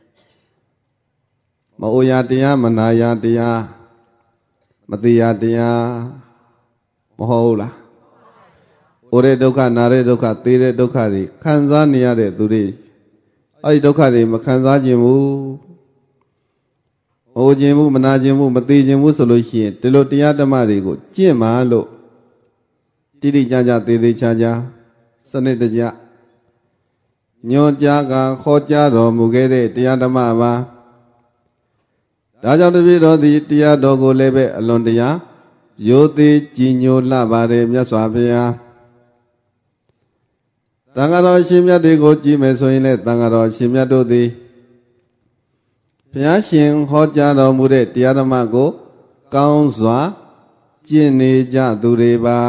မအိုရတရားမနာရတရားမသိရတရားမဟုတ်ဘူးလားအိုတဲ့ဒုက္ခနာတဲ့ဒုက္ခသိတဲ့ဒုက္ခတွေခံစားနေရတဲ့သူတွေအဲ့ဒီဒုက္ခတွေမခံစားခြင်းဘူးမအိုခြင်းဘူးမနာခြင်းဘူးမသိခြင်းဘူးဆိုလို့ရှိရင်ဒီလိုတရားဓမ္မတွေကိုကျင့်မှလို့တိတိကျကျသေးသေးချာချာစနစ်တကျညွန်ကြားကခေါ်ကြားတော်မူခဲ့တဲ့တရားဓမ္မပါဒါကြောင့်တပည့်တော်သည်တရားတော်ကိုလည်းပဲအလွန်တရာယိုသေးကြည်ညိုလှပါတယ်မြတ်စွာဘုရားသံဃာတော်ရှင်မြတ်တွေကိုကြည်မယ်ဆိုရင်လည်းသံဃာတော်ရှင်မြတ်တို့သည်ဘုရားရှင်ဟောကြားတော်မူတဲ့တရားဓမ္မကိုကောင်းစွာကျင့်နေကြသူတွေပါ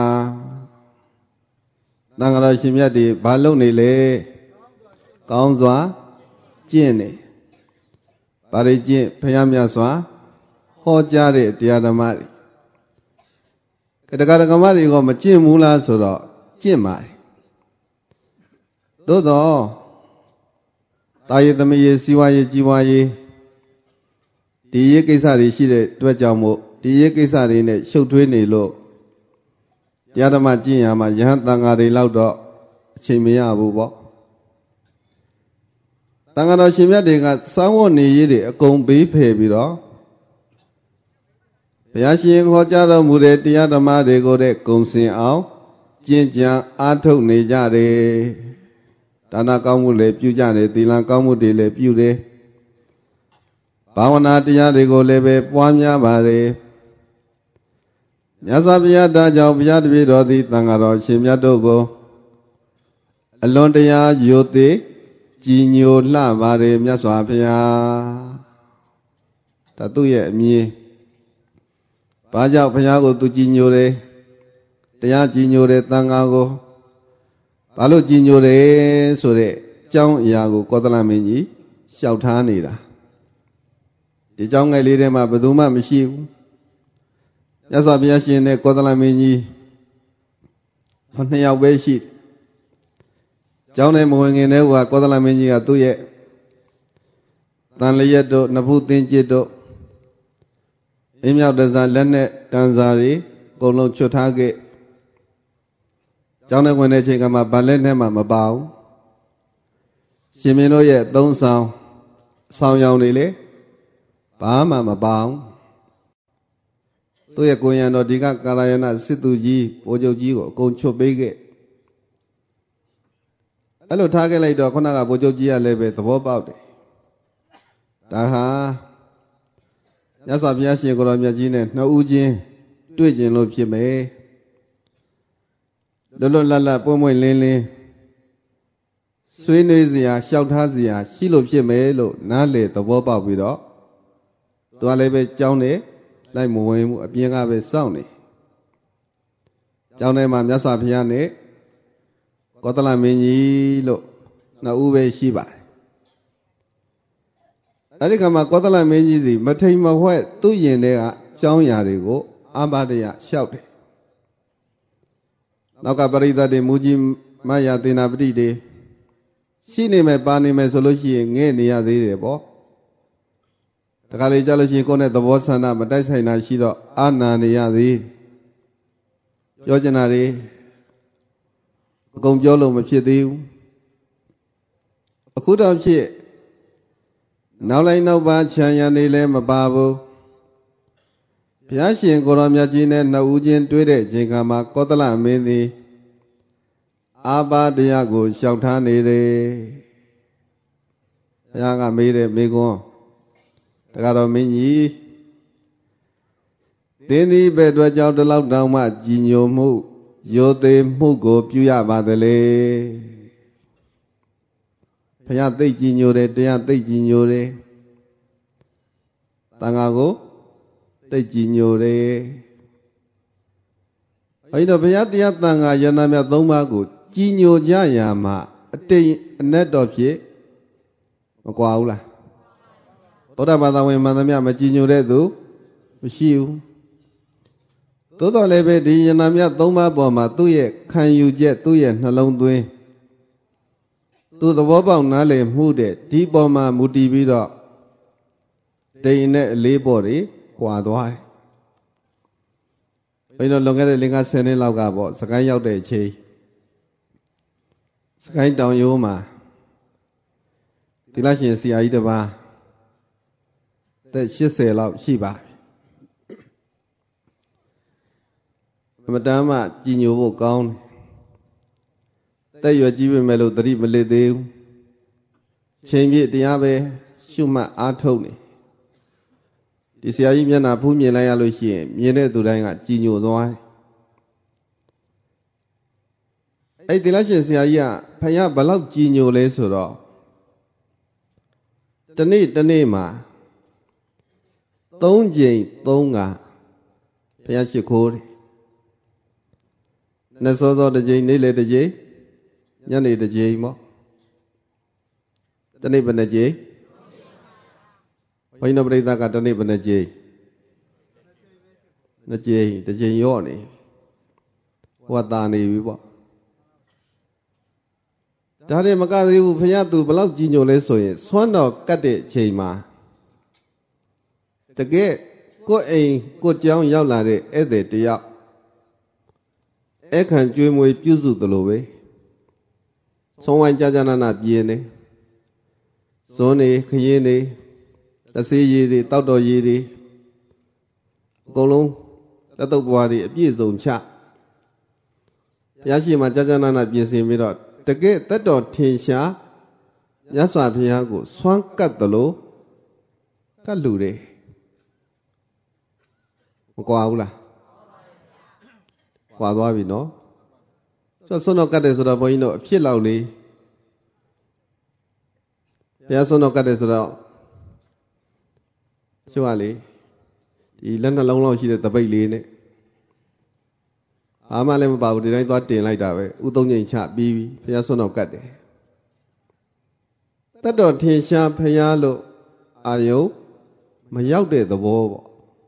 သံဃာတော်ရှင်မြတ်တွေဘာလုပ်နေလဲကောင်းစွာကျင့်နေပါရိကျင့်ဘုရားမြတ်စွာဟောကြားတဲ့တရားဓမ္မတွေတရားဓမ္မတွေကမကျင့်ဘူးလားဆိုတော့ကျင့်ပါတယ်သို့တော့တာယသမယေစီဝါယေជីဝါယေဒီရေးကိစ္စတွေရှိတဲ့အတွက်ကြောင့်မို့ဒီရေးကိစ္စတွေနဲ့ရှုပ်ထွေးနေလို့တရားဓမ္မကျင့်ရမှာယဟန်တန်ဃာတွေလောက်တော့အချိန်မရဘူးပေါ့တန်ဃာတော်ရှင်မြတ်တွေကစောင်းဝတ်နေရေးတွေအကုန်ပေးဖယ်ပြီးတော့ဘုရားရှင်ဟောကြားတော်မူတဲ့တရားဓမ္မတွေကိုတဲ့ဂုံစင်အောင်ကျင့်ကြံအားထုတ်နေကြတယ်ဒါနကောင်းမှုလည်းပြုကြတယ်သီလကောင်းမှုတွေလည်းပြုတယ်ဘာဝနာတရားတွေကိုလည်းပဲပွားများပါတယ်မြတ်စွာဘုရားဒါကြောင့်ဘုရားတပည့်တော်သည်သံဃာတော်ရှင်မြတ်တို့ကိုအလွန်တရာယိုသေးကြည်ညိုလှပါတယ်မြတ်စွာဘုရားဒါသူ့ရဲ့အမြင်ဘာကြောင့်ဘုရားကိုသူကြည်ညိုတယ်တရားကြည်ညိုတယ်သံဃာကိုဘာလို့ကြည်ညိုတယ်ဆိုတဲ့အကြောင်းအရာကိုကောသလမင်းကြီးလျှောက်ထားနေတာဒီအကြောင်းငယ်လေးထဲမှာဘယ်သူမှမရှိဘူးမြတ်စွာဘုရားရှင်နဲ့ကောသလမင်းကြီးနှစ်ယောက်ပဲရှိတယ်ကျောင်းထဲမဝင်ခင်တည်းကကောသလမင်းကြီးကသူ့ရဲ့တန်လျက်တို့နဖူးသင်္จิตတို့အင်းမြောက်တစားလက်နဲ့တန်စာတွေအကုန်လုံးချွတ်ထားခဲ့ကျောင်းထဲဝင်တဲ့ချိန်ကမှဗာလက်နဲ့မှမပါဘူးရှင်မင်းတို့ရဲ့သုံးဆောင်ဆောင်ရောင်တွေလေဘာမှမပါဘူးသူ့ရဲ့ကိုယ်ရံတော်ဒီကကာလယနာစစ်သူကြီးပိုးချုပ်ကြီးကိုအကုန်ချွတ်ပေးခဲ့အဲ့လိုထားခဲ့လိုက်တော့ခုနကပိုးချုပ်ကြီးကလည်းပဲသဘောပေါက်တယ်ဒါဟာမြတ်စွာဘုရားရှင်ကိုယ်တော်မြတ်ကြီးနဲ့နှစ်ဦးချင်းတွေ့ကျင်လို့ဖြစ်မယ်လွတ်လွတ်လပ်လပ်ပွင့်ပွင့်လင်းလင်းဆွေးနွေးစရာလျှောက်ထားစရာရှိလို့ဖြစ်မယ်လို့နားလေသဘောပေါက်ပြီးတော့သူကလည်းပဲကြောင်းနေလိုက်မဝင်ဘူးအပြင်ကပဲစောင့်နေကြောင်းထဲမှာမြတ်စွာဘုရားနဲ့ကောသလမင်းကြီးလို့နှစ်ဦးပဲရှိပါတယ်အဲ့ဒီခါမှာကောသလမင်းကြီးစီမထိန်မဝှက်သူ့ရင်ထဲကကြောင်းရာတွေကိုအာဘဒယလျှောက်တယ်နောက်ကပရိသတ်တွေမူကြီးမယသေနာပတိတွေရှိနေမယ်ပါနေမယ်ဆိုလို့ရှိရင်ငဲ့နေရသေးတယ်ပေါ့တခါလေကြလို့ရှိရင်ကိုယ့်နဲ့သဘောဆန္ဒမတိုက်ဆိုင်တာရှိတော့အာနာနေရသေးပြောချင်တာတွေအကုန်ပြောလို့မဖြစ်သေးဘူးအခုတော့ဖြစ်နောက်လိုက်နောက်ပါခြံရံနေလဲမပါဘူးဘုရားရှင်ကိုယ်တော်မြတ်ကြီးနဲ့နှစ်ဦးချင်းတွေ့တဲ့ချိန်ခါမှာကောသလမင်းသည်အာဘာတရားကိုလျှောက်ထားနေတယ်ဘုရားကမေးတဲ့မေကွန်းတခါတော့မင်းကြီးသင်သည်ဘယ်အတွက်ကြောင့်ဒီလောက်တောင်မှကြည်ညိုမှုရိုသေမှုကိုပြုရပါသလဲဘုရားသိကြည်ညိုတယ်တရားသိကြည်ညိုတယ်တန်ခါကိုသိကြည်ညိုတယ်အဲဒီတော့ဘုရားတရားတန်ခါယန္တာမြတ်သုံးပါးကိုကြည်ညိုကြရမှာအတိတ်အနက်တော်ဖြစ်မကွာဘူးလားသောတာပန်ဝင်မှန်သမျှမကြည်ညိုတဲ့သူမရှိဘူးသို့တော်လည်းပဲဒီယန္တာမြတ်သုံးပါးပေါ်မှာသူ့ရဲ့ခံယူချက်သူ့ရဲ့နှလုံးသွင်းသူသဘောပေါက်နားလည်မှုတဲ့ဒီပေါ်မှာမူတည်ပြီးတော့တိမ်နဲ့အလေးပေါ်တွေကွာသွားတယ်ဘယ်တော့လွန်ခဲ့တဲ့လေးငါးဆယ်နှစ်လောက်ကပေါ့စကိုင်းရောက်တဲ့အချိန်စကိုင်းတောင်ရိုးမှာသီလရှင်ဆရာကြီးတစ်ပါးသက်ရှစ်ဆယ်လောက်ရှိပါအမတမ်းမှကြည်ညိုဖို့ကောင်းတယ်တက်ရွယ်ကြီးပေမဲ့လို့သတိမလစ်သေးဘူးချိန်ပြည့်တရားပဲရှုမှတ်အားထုတ်နေဒီဆရာကြီးမျက်နှာဖူးမြင်လိုက်ရလို့ရှိရင်မြင်တဲ့သူတိုင်းကကြည်ညိုသွားတယ်အဲ့ဒီလားရှင်ဆရာကြီးကဖယားဘလောက်ကြည်ညိုလဲဆိုတော့တနေ့တနေ့မှာသုံးကြိမ်သုံးကဖယားရှိခိုးတယ်နှစ်စောစောတစ်ကြိမ်နေ့လေတစ်ကြိမ်ညနေတစ်ကြိမ်ပေါ့တနေ့ဘယ်နှကြိမ်ဘုန်းကြီးတို့ပြိဿကတနေ့ဘယ်နှကြိမ်နှစ်ကြိမ်တစ်ကြိမ်ရော့နေဟိုကตาနေပြီပေါ့ဒါလည်းမကသေးဘူးဖယားသူဘလောက်ကြီးညိုလဲဆိုရင်ဆွမ်းတော်ကတ်တဲ့အချိန်မှာတကယ်ကိုယ်အိမ်ကိုယ်ကြောင်းရောက်လာတဲ့ဧည့်သည်တယောက်အခန့်ကျွေးမွေးပြုစုသလိုပဲဆုံးဝိုင်းကြာကြာနာနာပြင်းနေဇွန်းနေခရင်နေတဆေးရည်တွေတောက်တော်ရည်တွေအကုန်လုံးလက်တော့ပွားတွေအပြည့်စုံချဘုရားရှိခိုးမှာကြာကြာနာနာပြင်ဆင်ပြီးတော့တကယ်သက်တော်ထင်ရှားမြတ်စွာဘုရားကိုဆွမ်းကတ်သလိုကတ်လူတယ်မကွာဘူးလားကွာသွားပြီနော်ဆိုတော့ဆွမ်းတော်ကတ်တယ်ဆိုတော့ဘုန်းကြီးတို့အဖြစ်လောက်လေးဘုရားဆွမ်းတော်ကတ်တယ်ဆိုတော့ကျိုးကလေဒီလက်နှလုံးလောက်ရှိတဲ့တပိတ်လေးနဲ့အားမလည်းမပါဘူးဒီတိုင်းသွားတင်လိုက်တာပဲဥသုံးချိန်ချပြီးပြီဘုရားဆွမ်းတော်ကတ်တယ်တတ်တော်ထင်ရှားဘုရားလို့အာယုံမရောက်တဲ့သဘောပေါ့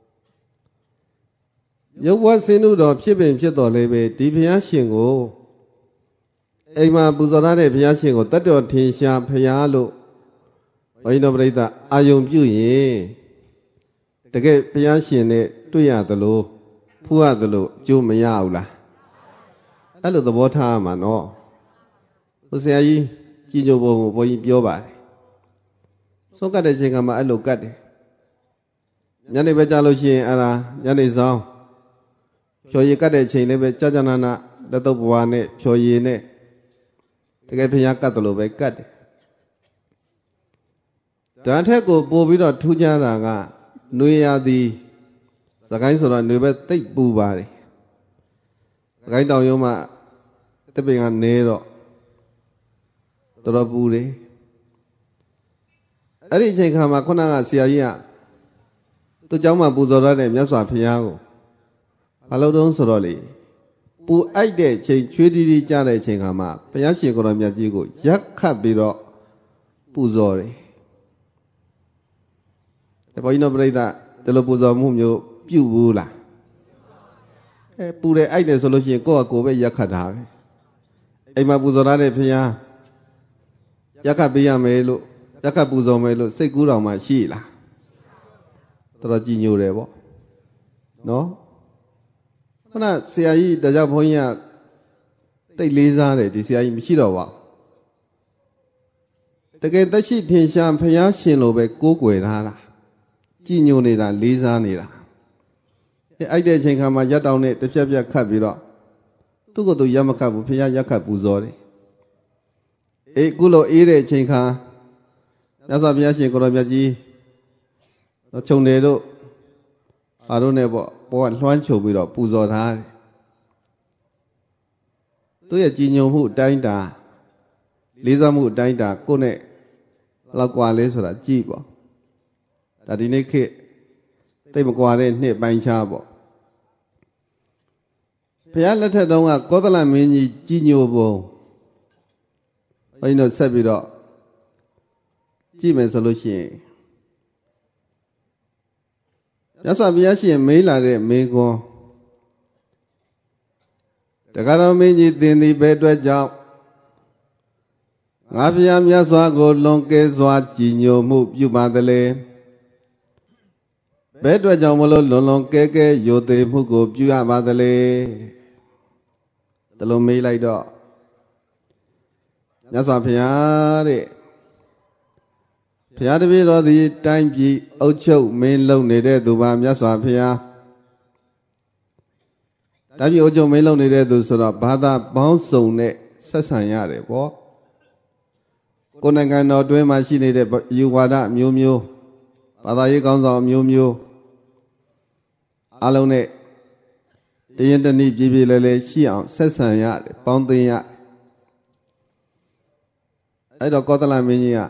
ရုပ်ဝတ်စင်းဥတော်ဖြစ်ပင်ဖြစ်တော်လည်းပဲဒီဘုရားရှင်ကိုအိမ်မှာပူဇော်ထားတဲ့ဘုရားရှင်ကိုတတ်တော်ထင်ရှားဘုရားလို့ဘုန်းကြီးတော်ပြိဿအာယုံပြုရင်တကယ်ဘုရားရှင်နဲ့တွေ့ရသလိုဖူးရသလိုအကျိုးမရဘူးလားအဲ့လိုသဘောထားမှာနော်ဘုဆရာကြီးကြည်ညိုပုံကိုဘုန်းကြီးပြောပါတယ်ဆုံးကတ်တဲ့ချိန်ကမှအဲ့လိုကတ်တယ်ညနေပဲကြာလို့ရှိရင်အဲ့ဒါညနေဆောင်ဖြောရည်ကတ်တဲ့ချိန်လေးပဲကြာကြာနာနာလက်တော့ဘဝနဲ့ဖြောရည်နဲ့တကယ်ဘုရားကတ်တယ်လို့ပဲကတ်တယ်ဒါထက်ကိုပို့ပြီးတော့ထူးခြားတာကຫນွေရာသီစကိုင်းဆိုတော့ຫນွေပဲတိတ်ပူပါတယ်စကိုင်းတောင်ရုံးမှာတပင်ကနေတော့တော်တော်ပူတယ်အဲ့ဒီအချိန်ခါမှာခုနကဆရာကြီးကသူ့เจ้าမှာပူဇော်ရတဲ့မြတ်စွာဘုရားကိုဘာလို့တုံးဆိုတော့လေပူအိုက်တဲ့ချိန်ချွေးတီးတီးကြတဲ့အချိန်ခါမှာဘုရားရှင်ကိုယ်တော်မြတ်ကြီးကိုရက်ခတ်ပြီးတော့ပူဇော်တယ်။ဘုန်းကြီးတို့ပြိဿဒီလိုပူဇော်မှုမျိုးပြုဘူးလား။အဲပူတယ်အိုက်တယ်ဆိုလို့ရှိရင်ကိုယ့်အကိုပဲရက်ခတ်တာပဲ။အိမ်မှာပူဇော်ရတဲ့ဘုရားရက်ခတ်ပေးရမယ်လို့ရက်ခတ်ပူဇော်မယ်လို့စိတ်ကူးတော်မှရှိလား။တော်တော်ကြည်ညိုတယ်ပေါ့။နော်။ခုနဆရာကြီးတကြဘုန်းကြီးကတိတ်လေးစားတယ်ဒီဆရာကြီးမရှိတော့ပါဘူးတကယ်သက်ရှိထင်ရှားဘုရားရှင်လိုပဲကိုးကွယ်ထားတာကြည်ညိုနေတာလေးစားနေတာအဲအဲ့တဲ့အချိန်ခါမှာရက်တောင်နဲ့တစ်ပြက်ပြက်ခတ်ပြီးတော့သူ့ကိုယ်သူရက်မခတ်ဘူးဘုရားရက်ခတ်ပူဇော်တယ်အေးခုလိုအေးတဲ့အချိန်ခါမြတ်စွာဘုရားရှင်ကိုယ်တော်မြတ်ကြီးခြုံတယ်တို့အားလုံးနဲ့ပေါ့ဘောကလွှမ်းချုပ်ပြီးတော့ပူဇော်ထားတယ်သူရဲ့ကြည်ညိုမှုအတိုင်းတာလေးစားမှုအတိုင်းတာကိုယ်နဲ့လောက်ကွာလဲဆိုတာကြည့်ပေါ့ဒါဒီနေ့ခေတ်သိမကွာတဲ့နှစ်ပိုင်းခြားပေါ့ဘုရားလက်ထက်တုန်းကကောသလမင်းကြီးကြည်ညိုပုံဘုန်းကြီးတို့ဆက်ပြီးတော့ကြည့်မယ်ဆိုလို့ရှိရင်မြတ်စွာဘုရားရှင်မေးလာတဲ့မေးခွန်းတက္ကရာမင်းကြီးသင်သည်ဘယ်အတွက်ကြောင့်ငါဘုရားမြတ်စွာကိုလွန်ကဲစွာကြည်ညိုမှုပြုပါသလဲဘယ်အတွက်ကြောင့်မလို့လွန်လွန်ကဲကဲယိုသေးမှုကိုပြုရပါသလဲဒီလိုမေးလိုက်တော့မြတ်စွာဘုရားတဲ့ဘုရားတပည့်တော်သည်တိုင်းပြည်အုပ်ချုပ်မင်းလုပ်နေတဲ့သူပါမြတ်စွာဘုရားတိုင်းပြည်အုပ်ချုပ်မင်းလုပ်နေတဲ့သူဆိုတော့ဘာသာပေါင်းစုံနဲ့ဆက်ဆံရတယ်ပေါ့ကိုယ်နိုင်ငံတော်တွင်းမှာရှိနေတဲ့ယူဝါဒမျိုးမျိုးဘာသာရေးကောင်းဆောင်မျိုးမျိုးအလုံးနဲ့တရင်တနည်းပြည်ပြည်လဲလဲရှိအောင်ဆက်ဆံရတယ်ပေါင်းသိရအဲ့တော့ကောသလမင်းကြီးက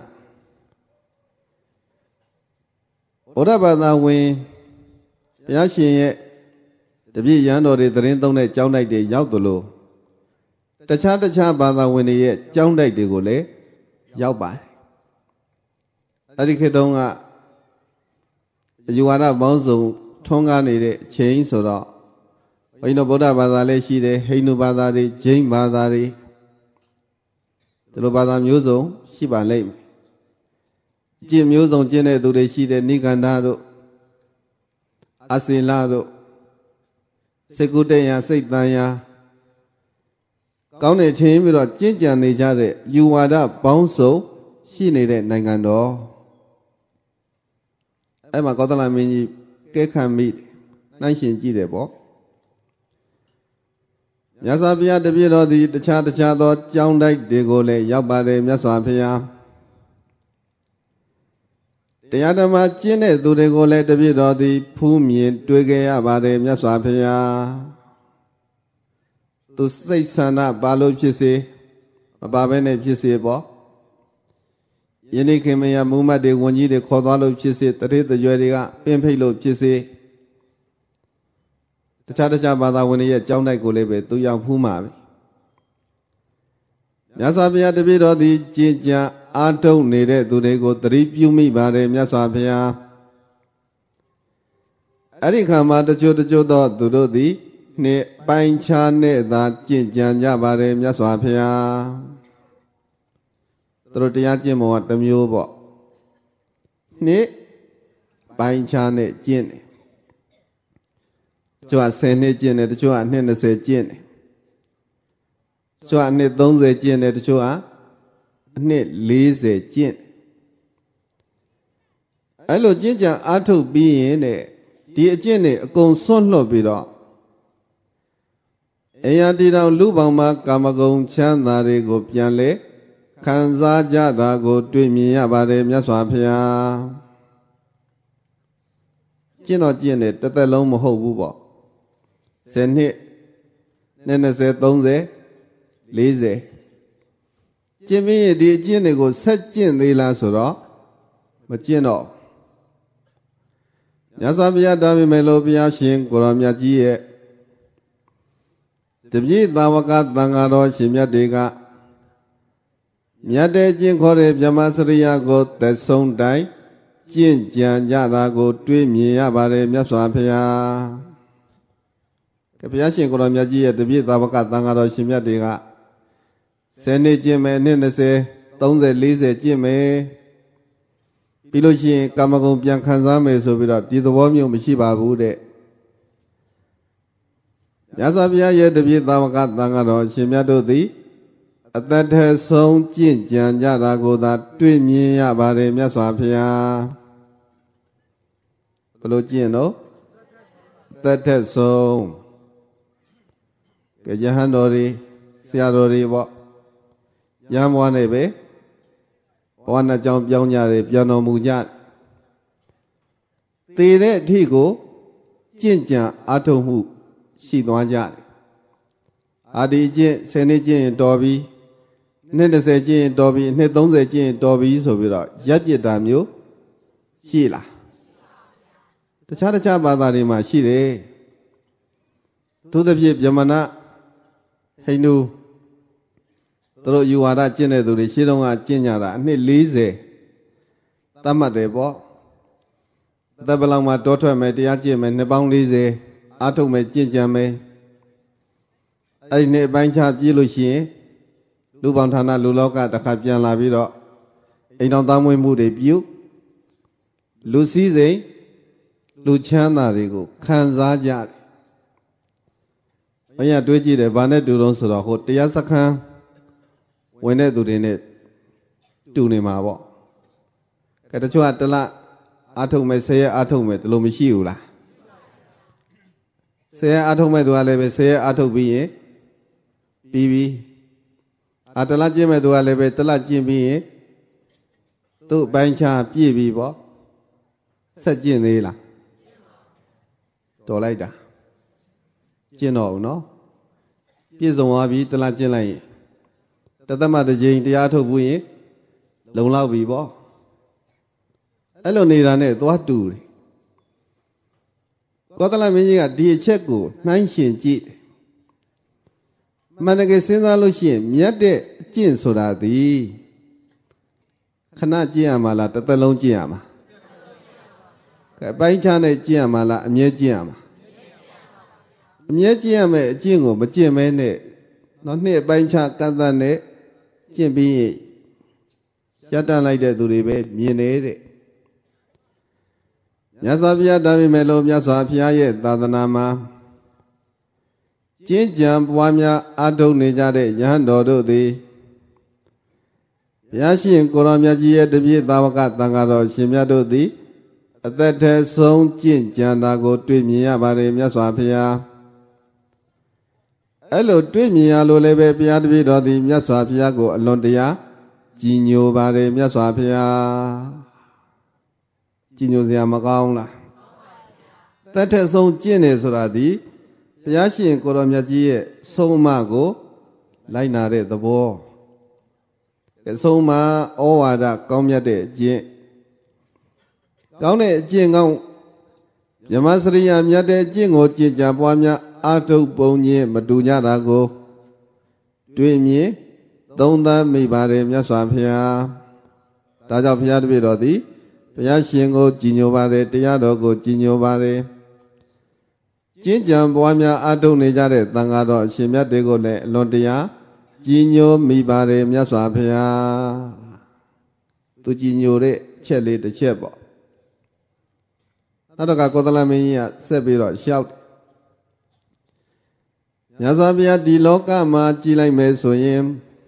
ဘုရားဘာသာဝင်ဘုရားရှင်ရဲ့တပည့်ရန်တော်တွေသတင်းသုံးတဲ့ကျောင်းတိုက်တွေရောက်သလိုတခြားတခြားဘာသာဝင်တွေရဲ့ကျောင်းတိုက်တွေကိုလည်းရောက်ပါတယ်အဲ့ဒီခေတ်တုန်းကအယူဝါဒပေါင်းစုံထွန်းကားနေတဲ့အချိန်ဆိုတော့ဘုန်းကြီးတို့ဗုဒ္ဓဘာသာလည်းရှိတယ်ဟိန္ဒူဘာသာတွေဂျိန်းဘာသာတွေဒီလိုဘာသာမျိုးစုံရှိပါလိမ့်မယ်ကျင့်မျိုးစုံကျင့်တဲ့သူတွေရှိတယ်နိဂန္ဓတို့အစေလတို့စေကုတ္တယစိတ်တန်ယာကောင်းတဲ့ထင်ပြီးတော့ကျင့်ကြံနေကြတဲ့ယူဝါဒပေါင်းစုံရှိနေတဲ့နိုင်ငံတော်အဲ့မှာကောသလမင်းကြီးကဲခံမိနှိုင်းရှင်ကြည့်တယ်ပေါ့မြတ်စွာဘုရားတပည့်တော်သည်တခြားတခြားသောကျောင်းတိုက်တွေကိုလည်းရောက်ပါတယ်မြတ်စွာဘုရားတရားဓမ္မကျင့်တဲ့သူတွေကိုလည်းတပည့်တော်သည်ဖူးမြင်တွေ့ကြရပါတယ်မြတ်စွာဘုရားသူစိတ်ဆန္ဒပါလို့ဖြစ်စေမပါဘဲနဲ့ဖြစ်စေပေါ့ယနေ့ခင်မယမူမတ်တွေဝန်ကြီးတွေခေါ်သွားလို့ဖြစ်စေတရေတကြွယ်တွေကပင်ဖိတ်လို့ဖြစ်စေတခြားတခြားဘာသာဝင်တွေရဲ့ကြောင်းတိုက်ကိုလည်းပဲသူရောက်ဖူးမှာပဲမြတ်စွာဘုရားတပည့်တော်သည်ကြည်ကြံအားထုတ်နေတဲ့သူတွေကိုသတိပြုမိပါတယ်မြတ်စွာဘုရားအဲ့ဒီခါမှာတချို့တချို့သောသူတို့သည်နှစ်ပိုင်းခြားနဲ့သာကြင်ကြံကြပါတယ်မြတ်စွာဘုရားသူတို့တရားကျင့်ပုံကတစ်မျိုးပေါ့နှစ်ပိုင်းခြားနဲ့ကျင့်တယ်တချို့ကဆယ်နှစ်ကျင့်တယ်တချို့ကအနှစ်၂၀ကျင့်တယ်တချို့ကအနှစ်၃၀ကျင့်တယ်တချို့ကအနှစ်၄၀ကျင့်အဲ့လိုကျင့်ကြံအားထုတ်ပြီးရင်တဲ့ဒီအကျင့်တွေအကုန်ဆွန့်လွတ်ပြီးတော့အိယာတီတောင်လူပေါင်းမှာကာမဂုဏ်ချမ်းသာတွေကိုပြန်လေခံစားကြတာကိုတွေ့မြင်ရပါတယ်မြတ်စွာဘုရားကျင့်တော့ကျင့်တယ်တစ်သက်လုံးမဟုတ်ဘူးပေါ့ဆယ်နှစ်နှစ်၂၀ သုံးဆယ် လေးဆယ်ကျင့်ပြီးဒီအကျင့်တွေကိုဆက်ကျင့်သေးလားဆိုတော့မကျင့်တော့မြတ်စွာဘုရားတားမိမယ်လို့ဘုရားရှင်ကိုရောမြတ်ကြီးရဲ့တပည့်သာဝကသံဃာတော်ရှင်မြတ်တွေကမြတ်တဲ့ကျင့်ခေါ်တဲ့ဗြဟ္မစရိယကိုသက်ဆုံးတိုင်းကျင့်ကြံကြတာကိုတွေးမြင်ရပါတယ်မြတ်စွာဘုရားကဘုရားရှင်ကိုရောမြတ်ကြီးရဲ့တပည့်သာဝကသံဃာတော်ရှင်မြတ်တွေကဆယ်နှစ်ကျင့်မယ်နှစ်၂၀ သုံးဆယ် လေးဆယ်ကျင့်မယ်ပြီးလို့ရှိရင်ကာမဂုဏ်ပြန်ခံစားမယ်ဆိုပြီးတော့ဒီသဘောမျိုးမရှိပါဘူးတဲ့မြတ်စွာဘုရားရဲ့တပည့်သာဝကသံဃာတော်ရှင်မြတ်တို့သည်အတ္တထဲဆုံးကျင့်ကြံကြတာကိုသာတွေ့မြင်ရပါတယ်မြတ်စွာဘုရားဘယ်လိုကျင့်တော့အတ္တထဲဆုံးကြဟန်တော်တွေဆရာတော်တွေပေါ့ရမ်းမွားနေပဲဘဝနဲ့ကြောင်းပြောင်းကြတယ်ပြောင်းတော်မူကြသေတဲ့အထိကိုကျင့်ကြံအားထုတ်မှုရှိသွားကြတယ်အာဒီကျင့်ဆယ်နှစ်ကျင့်ရင်တော်ပြီနှစ်၂၀ကျင့်ရင်တော်ပြီနှစ်သုံးဆယ်ကျင့်ရင်တော်ပြီဆိုပြီးတော့ရပ်ပြစ်တာမျိုးရှိလားတခြားတခြားဘာသာတွေမှာရှိတယ်သူသဖြင့်ဗြဟ္မဏဟိန္ဒူသူတို့ယူဝါဒကျင့်တဲ့သူတွေရှင်းတော့ကကျင့်ကြတာအနှစ်လေးဆယ်သတ်မှတ်တယ်ပေါ့အသက်ဘယ်လောက်မှတောထွက်မယ်တရားကျင့်မယ်နှစ်ပေါင်းလေးဆယ်အားထုတ်မယ်ကျင့်ကြံမယ်အဲ့ဒီနှစ်အပိုင်းခြားပြည့်လို့ရှိရင်လူပေါင်းဌာနလူလောကတစ်ခါပြန်လာပြီးတော့အိမ်တော်သားမွေးမှုတွေပြုလူစည်းစိမ်လူချမ်းသာတွေကိုခံစားကြတယ်ဘုရားတွေးကြည့်တယ်ဘာနဲ့တူတော့ဆိုတော့ဟိုတရားစခန်းဝင်တဲ့သူတွေနဲ့တူနေမှာပေါ့ကဲတချို့ကတလအားထုတ်မယ်ဆယ်ရက်အားထုတ်မယ်ဒီလိုမရှိဘူးလားဆယ်ရက်အားထုတ်မဲ့သူကလည်းပဲဆယ်ရက်အားထုတ်ပြီးရင်ပြီးပြီအာတလကျင့်မဲ့သူကလည်းပဲတလကျင့်ပြီးရင်သူ့ပိုင်းခြားပြည့်ပြီပေါ့ဆက်ကျင့်သေးလားတော်လိုက်တာကျင့်တော့ဦးနော်ပြည့်စုံသွားပြီတလကျင့်လိုက်ရင်တသမတစ်ကြိမ်တရားထုတ်ဘူးရင်လုံလောက်ပြီပေါ့အဲ့လိုနေတာနဲ့သွားတူတယ်ကောသလမင်းကြီးကဒီအချက်ကိုနှိုင်းရှင်ကြည့်တယ်မှန်တကယ်စဉ်းစားလို့ရှိရင်မြတ်တဲ့အကျင့်ဆိုတာသည်ခဏကျင့်ရမှာလားတစ်သက်လုံးကျင့်ရမှာကဲပိုင်းခြားနဲ့ကျင့်ရမှာလားအမြဲကျင့်ရမှာအမြဲကျင့်ရမယ်အကျင့်ကိုမကျင့်မဲနဲ့တော့နှစ်ပိုင်းခြားကန့်သတ်နဲ့ကျင့်ပြီးရတတ်လိုက်တဲ့သူတွေပဲမြင်နေတဲ့မြတ်စွာဘုရားတားမိမယ်လို့မြတ်စွာဘုရားရဲ့သာသနာမှာကျင့်ကြံပွားများအားထုတ်နေကြတဲ့ယဟန်တော်တို့သည်ဘုရားရှင်ကိုရောမြတ်ကြီးရဲ့တပည့်သာဝကသံဃာတော်ရှင်မြတ်တို့သည်အသက်ထဲဆုံးကျင့်ကြံတာကိုတွေ့မြင်ရပါတယ်မြတ်စွာဘုရားအဲ့လိုတွေ့မြင်ရလို့လည်းပဲဘုရားတပည့်တော်သည်မြတ်စွာဘုရားကိုအလွန်တရာကြည်ညိုပါတယ်မြတ်စွာဘုရားကြည်ညိုစရာမကောင်းလားသက်ထဲဆုံးကျင့်နေဆိုတာဒီဘုရားရှင်ကိုရောမြတ်ကြီးရဲ့ဆုံးမကိုလိုက်နာတဲ့သဘောအဆုံးမဩဝါဒကောင်းမြတ်တဲ့အကျင့်ကောင်းတဲ့အကျင့်ကောင်းမြမစရိယာမြတ်တဲ့အကျင့်ကိုကျင့်ကြံပွားများအာထုပ်ပုံချင်းမတူကြတာကိုတွေ့မြင်သုံးသပ်မိပါတယ်မြတ်စွာဘုရားဒါကြောင့်ဘုရားတပည့်တော်သည်ဘုရားရှင်ကိုကြည်ညိုပါတယ်တရားတော်ကိုကြည်ညိုပါတယ်ကျင့်ကြံပွားများအာထုပ်နေကြတဲ့သံဃာတော်အရှင်မြတ်တွေကိုလည်းအလွန်တရာကြည်ညိုမိပါတယ်မြတ်စွာဘုရားသူကြည်ညိုတဲ့ချက်လေးတစ်ချက်ပေါ့နောက်တော့ကကောသလမင်းကြီးကဆက်ပြီးတော့ရှောက်မြတ်စွာဘုရားဒီလောကမှာကြည်လိုက်မယ်ဆိုရင်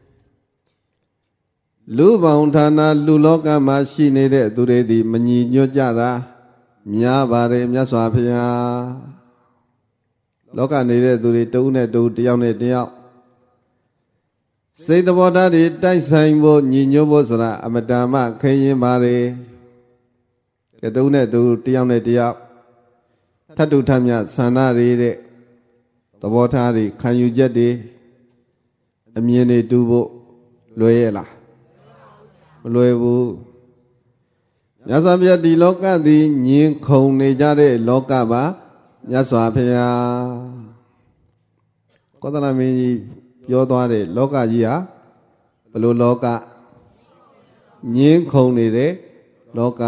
လူပေါင်းဌာနလူလောကမှာရှိနေတဲ့သူတွေဒီမညီညွတ်ကြတာများပါတယ်မြတ်စွာဘုရားလလောကနေတဲ့သူတွေတဦးနဲ့တဦးတယောက်နဲ့တယောက်စိတ်သဘောထားတွေတိုက်ဆိုင်ဖို့ညီညွတ်ဖို့ဆိုတာအမတန်မှခဲရင်ပါလေကတဦးနဲ့တဦးတယောက်နဲ့တယောက်ထတ်တူထမြဆန္ဒတွေတဲ့သဘောထားတွေခံယူချက်တွေအမြင်တွေတူဖို့လွယ်ရဲ့လားမလွယ်ဘူးမြတ်စွာဘုရားဒီလောကသည်ညင်ခုန်နေကြတဲ့လောကပါမြတ်စွာဘုရားကောသလမင်းကြီးပြောသွားတဲ့လောကကြီးဟာဘယ်လိုလောကညင်ခုန်နေတဲ့လောက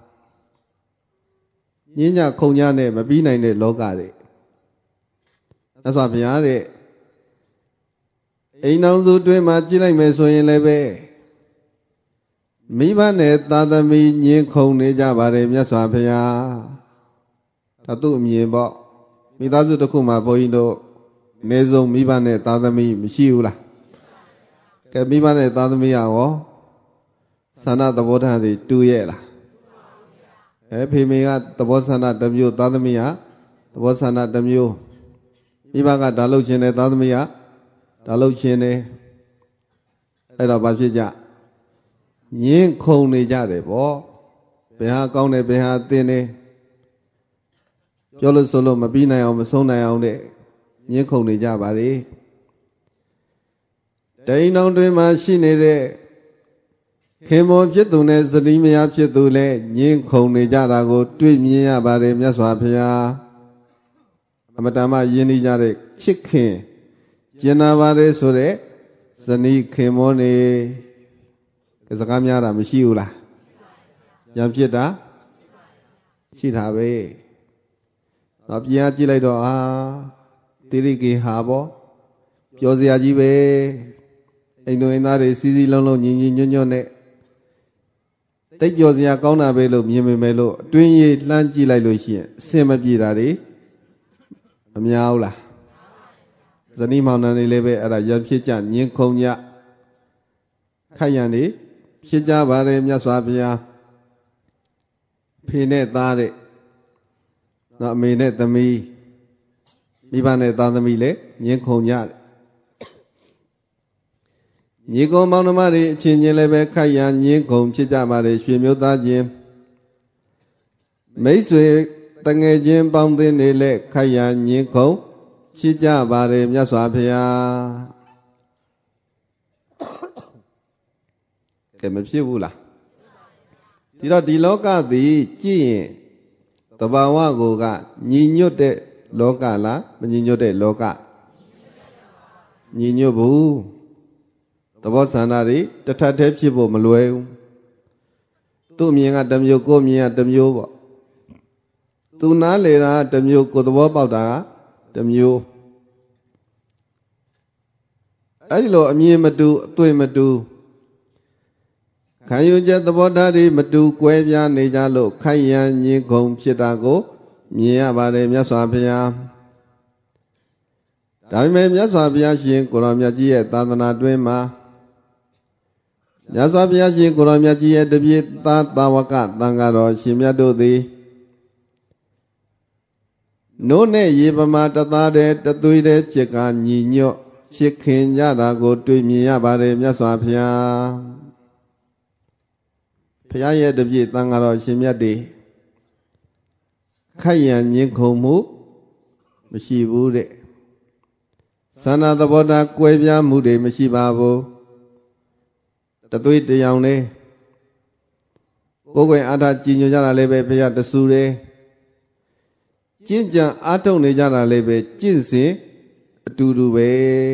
ညင်ညခုန်ကြနဲ့မပြီးနိုင်တဲ့လောကတွေမြတ်စွာဘုရားတဲ့အိမ်တော်စုတွင်မှာကြည့်လိုက်မယ်ဆိုရင်လည်းပဲမိဘနဲ့သာသမီညင်ခုန်နေကြပါတယ်မြတ်စွာဘုရားဒါသူ့အမြင်ပေါ့မိသားစုတစ်ခုမှာဘုန်းကြီးတို့အနည်းဆုံးမိဘနဲ့သာသမီမရှိဘူးလားကဲမိဘနဲ့သာသမီရောဆန္ဒသဘောထားတွေတူရဲ့လားအဲဖေမေကသဘောဆန္ဒတစ်မျိုးသာသမီကသဘောဆန္ဒတစ်မျိုးမိဘကဒါလုပ်ခြင်းနဲ့သာသမီကဒါလုပ်ခြင်းနဲ့အဲ့တော့ဘာဖြစ်ကြညင်းခုန်နေကြတယ်ပေါ့ဘယ်ဟာကောင်းတယ်ဘယ်ဟာသင်တယ်ပြောလို့ဆိုလို့မပြီးနိုင်အောင်မဆုံးနိုင်အောင်တဲ့ညင်းခုန်နေကြပါလေတိန်တော်တွင်မှာရှိနေတဲ့ခင်မောဖြစ်သူနဲ့သတိမယာဖြစ်သူလည်းညင်းခုန်နေကြတာကိုတွေ့မြင်ရပါတယ်မြတ်စွာဘုရားအမတန်မှယဉ်နေကြတဲ့ချစ်ခင်ကျင်နာပါတယ်ဆိုတဲ့ဇနီးခင်မောနေစကားများတာမရှိဘူးလားရံဖြစ်တာရှိတာပဲတော့ပြင်အားကြည့်လိုက်တော့အာတိရိကေဟာပေါ့ပြောစရာကြီးပဲအိမ်သူအိမ်သားတွေစီးစီးလုံးလုံးညီညီညွတ်ညွတ်နဲ့တိတ်ပြောစရာကောင်းတာပဲလို့မြင်ပေမဲ့လို့အတွင်းရေးလှမ်းကြည့်လိုက်လို့ရှိရင်အဆင်မပြေတာတွေမများဘူးလားဇနီးမောင်နှံတွေလည်းပဲအဲ့ဒါရံဖြစ်ကြညင်းခုန်ကြခိုက်ရန်နေဖြစ်ကြပါတယ်မြတ်စွာဘုရားဖေနဲ့သားတဲ့နော်အမေနဲ့သမီးမိဘနဲ့သားသမီးလည်းညင်းခုန်ကြတယ်ညီကောင်မောင်နှမတွေအချင်းချင်းလည်းပဲခိုက်ရန်ညင်းခုန်ဖြစ်ကြပါတယ်ရွှေမျိုးသားချင်းမိတ်ဆွေတငယ်ချင်းပေါင်းသင်းတွေလည်းခိုက်ရန်ညင်းခုန်ဖြစ်ကြပါတယ်မြတ်စွာဘုရားကဲမဖြစ်ဘူးလားဒီတော့ဒီလောကသည်ကြည့်ရင်တဘာဝကိုကညီညွတ်တဲ့လောကလားမညီညွတ်တဲ့လောကညီညွတ်ဘူးသဘောဆန္ဒတွေတထပ်တည်းဖြစ်ဖို့မလွယ်ဘူးသူ့အမြင်ကတစ်မျိုးကိုယ်အမြင်ကတစ်မျိုးပေါ့သူနားလေတာတစ်မျိုးကိုယ်သဘောပေါက်တာကတစ်မျိုးအဲ့ဒီလိုအမြင်မတူအတွေ့မတူခံယူချက်သဘောထားတွေမတူကွဲပြားနေကြလို့ခိုက်ရန်ညင်းခုန်ဖြစ်တာကိုမြင်ရပါတယ်မြတ်စွာဘုရားဒါပေမဲ့မြတ်စွာဘုရားရှင်ကိုရောင်မြတ်ကြီးရဲ့သာသနာတွင်မှာမြတ်စွာဘုရားရှင်ကိုရောင်မြတ်ကြီးရဲ့တပည့်သားသာဝကသံဃာတော်ရှင်မြတ်တို့သည်နိုးနဲ့ရေပမာတသားတဲ့တသွေးတဲ့ဖြစ်ကညီညွတ်ချစ်ခင်ကြတာကိုတွေ့မြင်ရပါတယ်မြတ်စွာဘုရားဘုရားရဲ့တပည့်သံဃာတော်ရှင်မြတ်တွေခိုက်ရန်ညင်းခုန်မှုမရှိဘူးတဲ့သန္တာသဘောထားကွဲပြားမှုတွေမရှိပါဘူးတသွေးတယောင်လေးကိုယ်ကိုယ်အားထားကြည်ညိုကြတာလည်းပဲဘုရားတဆူတယ်ကျင့်ကြံအားထုတ်နေကြတာလည်းပဲကျင့်စဉ်အတူတူပဲ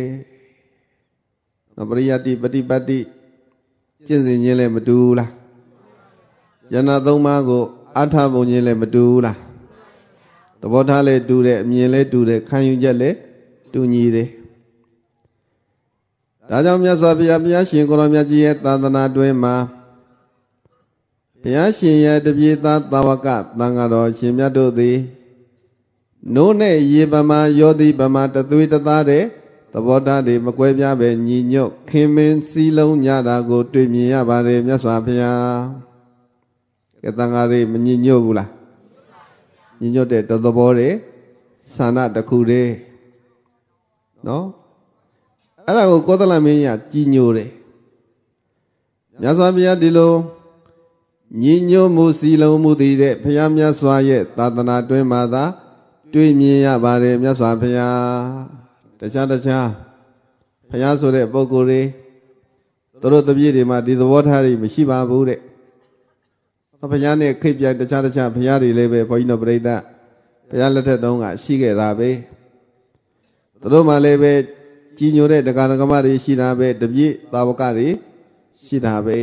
နော်ပရိယတ္တိပฏิပတ်တိကျင့်စဉ်ချင်းလည်းမတူဘူးလားယန္နာသုံးပါးကိုအားထားပုံချင်းလည်းမတူဘူးလားသဘောထားလည်းတူတယ်အမြင်လည်းတူတယ်ခံယူချက်လည်းတူညီတယ်ဒါကြောင့်မြတ်စွာဘုရားဘုရားရှင်ကိုရောင်မြတ်ကြီးရဲ့သာသနာတွင်မှာဘုရားရှင်ရဲ့တပည့်သားသာဝကသံဃာတော်ရှင်မြတ်တို့သည်နိုးနဲ့ရေပမာယောတိပမာတသွေးတသားတဲ့သဘောထားတွေမကွဲပြားပဲညီညွတ်ခင်မင်းစည်းလုံးကြတာကိုတွေ့မြင်ရပါတယ်မြတ်စွာဘုရားကဲသံဃာတွေမညီညွတ်ဘူးလားညီညွတ်တဲ့သဘောတွေ sana dakure no ala ko Kodala mင်းရကြီးညိုတယ်မြတ်စွာဘုရားဒီလိုညီညွတ်မှုစီလုံးမှုတည်တဲ့ဘုရားမြတ်စွာရဲ့သာသနာတွင်မှာသာတွေ့မြင်ရပါတယ်မြတ်စွာဘုရားတခြားတခြားဘုရားဆိုတဲ့ပုဂ္ဂိုလ်တွေသူတို့တပည့်တွေမှာဒီသဘောထားတွေမရှိပါဘူးတဲ့ဘုရားနဲ့ခိတ်ပြတခြားတခြားဘုရားတွေလည်းပဲဘုန်းကြီးတို့ပြိဿဘုရားလက်ထက်တုန်းကရှိခဲ့တာပဲသူတို့မှလည်းပဲကြီးညိုတဲ့တရားဓမ္မတွေရှိတာပဲတပည့်သာဝကတွေရှိတာပဲ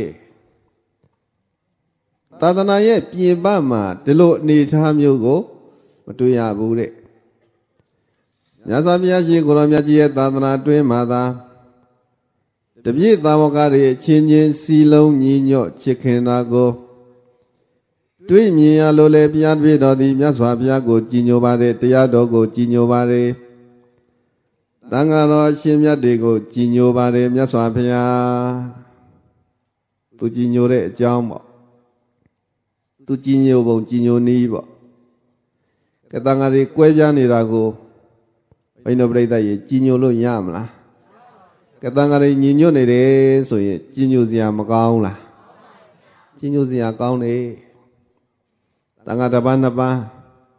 သာသနာရဲ့ပြင်ပမှာဒီလိုအနေထားမျိုးကိုမတွေ့ရဘူးတဲ့မြတ်စွာဘုရားရှင်ကိုရောမြတ်ကြီးရဲ့သာသနာတွင်မှာသာတပည့်သာဝကတွေအချင်းချင်းစီလုံးညီညွတ်ချစ်ခင်တာကိုတွေ့မြင်ရလို့လေဘုရားတပည့်တော်သည်မြတ်စွာဘုရားကိုကြည်ညိုပါတယ်တရားတော်ကိုကြည်ညိုပါတယ်သံဃာတော်ရှင်မြတ်တွေကိုကြည်ညိုပါတယ်မြတ်စွာဘုရားသူကြည်ညိုတဲ့အကြောင်းပေါ့သူကြည်ညိုပုံကြည်ညိုနည်းပေါ့ကဲသံဃာတွေကွဲပြားနေတာကိုဘိန်းတော်ပြိဿရေကြည်ညိုလို့ရမလားကဲသံဃာတွေညီညွတ်နေတယ်ဆိုရင်ကြည်ညိုစရာမကောင်းလားကြည်ညိုစရာကောင်းတယ်သံဃာတစ်ပါးနှစ်ပါး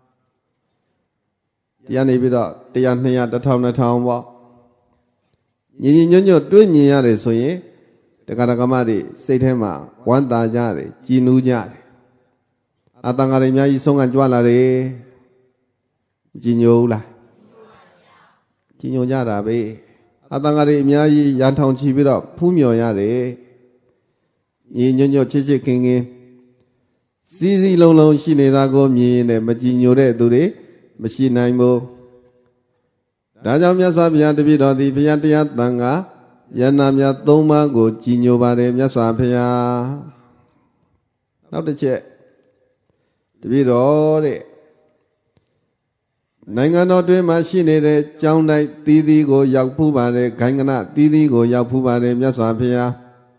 တရားနေပြီးတော့တရားနှစ်ရာတစ်ထောင်နှစ်ထောင်ပေါ့ညီညီညွတ်ညွတ်တွေ့မြင်ရတယ်ဆိုရင်တရားဓမ္မတွေစိတ်ထဲမှာဝမ်းသာကြတယ်ကြည်နူးကြတယ်အတန်ဃာတွေအများကြီးဆုံးကကြွလာတယ်ကြည်ညိုလားကြည်ညိုကြတာပဲအတန်ဃာတွေအများကြီးရန်ထောင်ချီပြီးတော့ဖူးမြော်ရတယ်ညီညွတ်ညွတ်ချစ်ချစ်ခင်ခင်စီစီလုံးလုံးရှိနေတာကိုမြင်ရင်မကြည်ညိုတဲ့သူတွေမရှိနိုင်ဘူးဒါကြောင့်မြတ်စွာဘုရားတပည့်တော်သည်ဘုရားတရားသံဃာယန္နာမြတ်သုံးပါးကိုကြည်ညိုပါတယ်မြတ်စွာဘုရားနောက်တစ်ချက်တပည့်တော်တဲ့နိုင်ငံတော်တွင်မှာရှိနေတဲ့ကျောင်းတိုင်းသီးသီးကိုရောက်ဖူးပါတယ်ခိုင်ကနသီးသီးကိုရောက်ဖူးပါတယ်မြတ်စွာဘုရား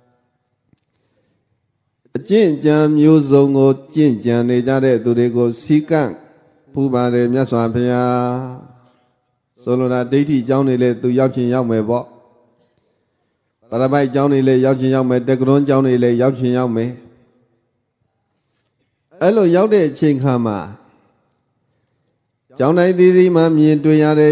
အကျင့်ကြံမျိုးစုံကိုကျင့်ကြံနေကြတဲ့သူတွေကိုစီကံ့ဖူးပါတယ်မြတ်စွာဘုရားဆိုလိုတာဒိဋ္ဌိကျောင်းနေလေသူရောက်ချင်းရောက်မယ်ပေါ့ပရပိုက်ကျောင်းနေလေရောက်ချင်းရောက်မယ်တက္ကရွန်းကျောင်းနေလေရောက်ချင်းရောက်မယ်အဲ့လိုရောက်တဲ့အချိန်ခါမှာကျောင်းတိုင်းသီးသီးမှမြင်တွေ့ရတဲ့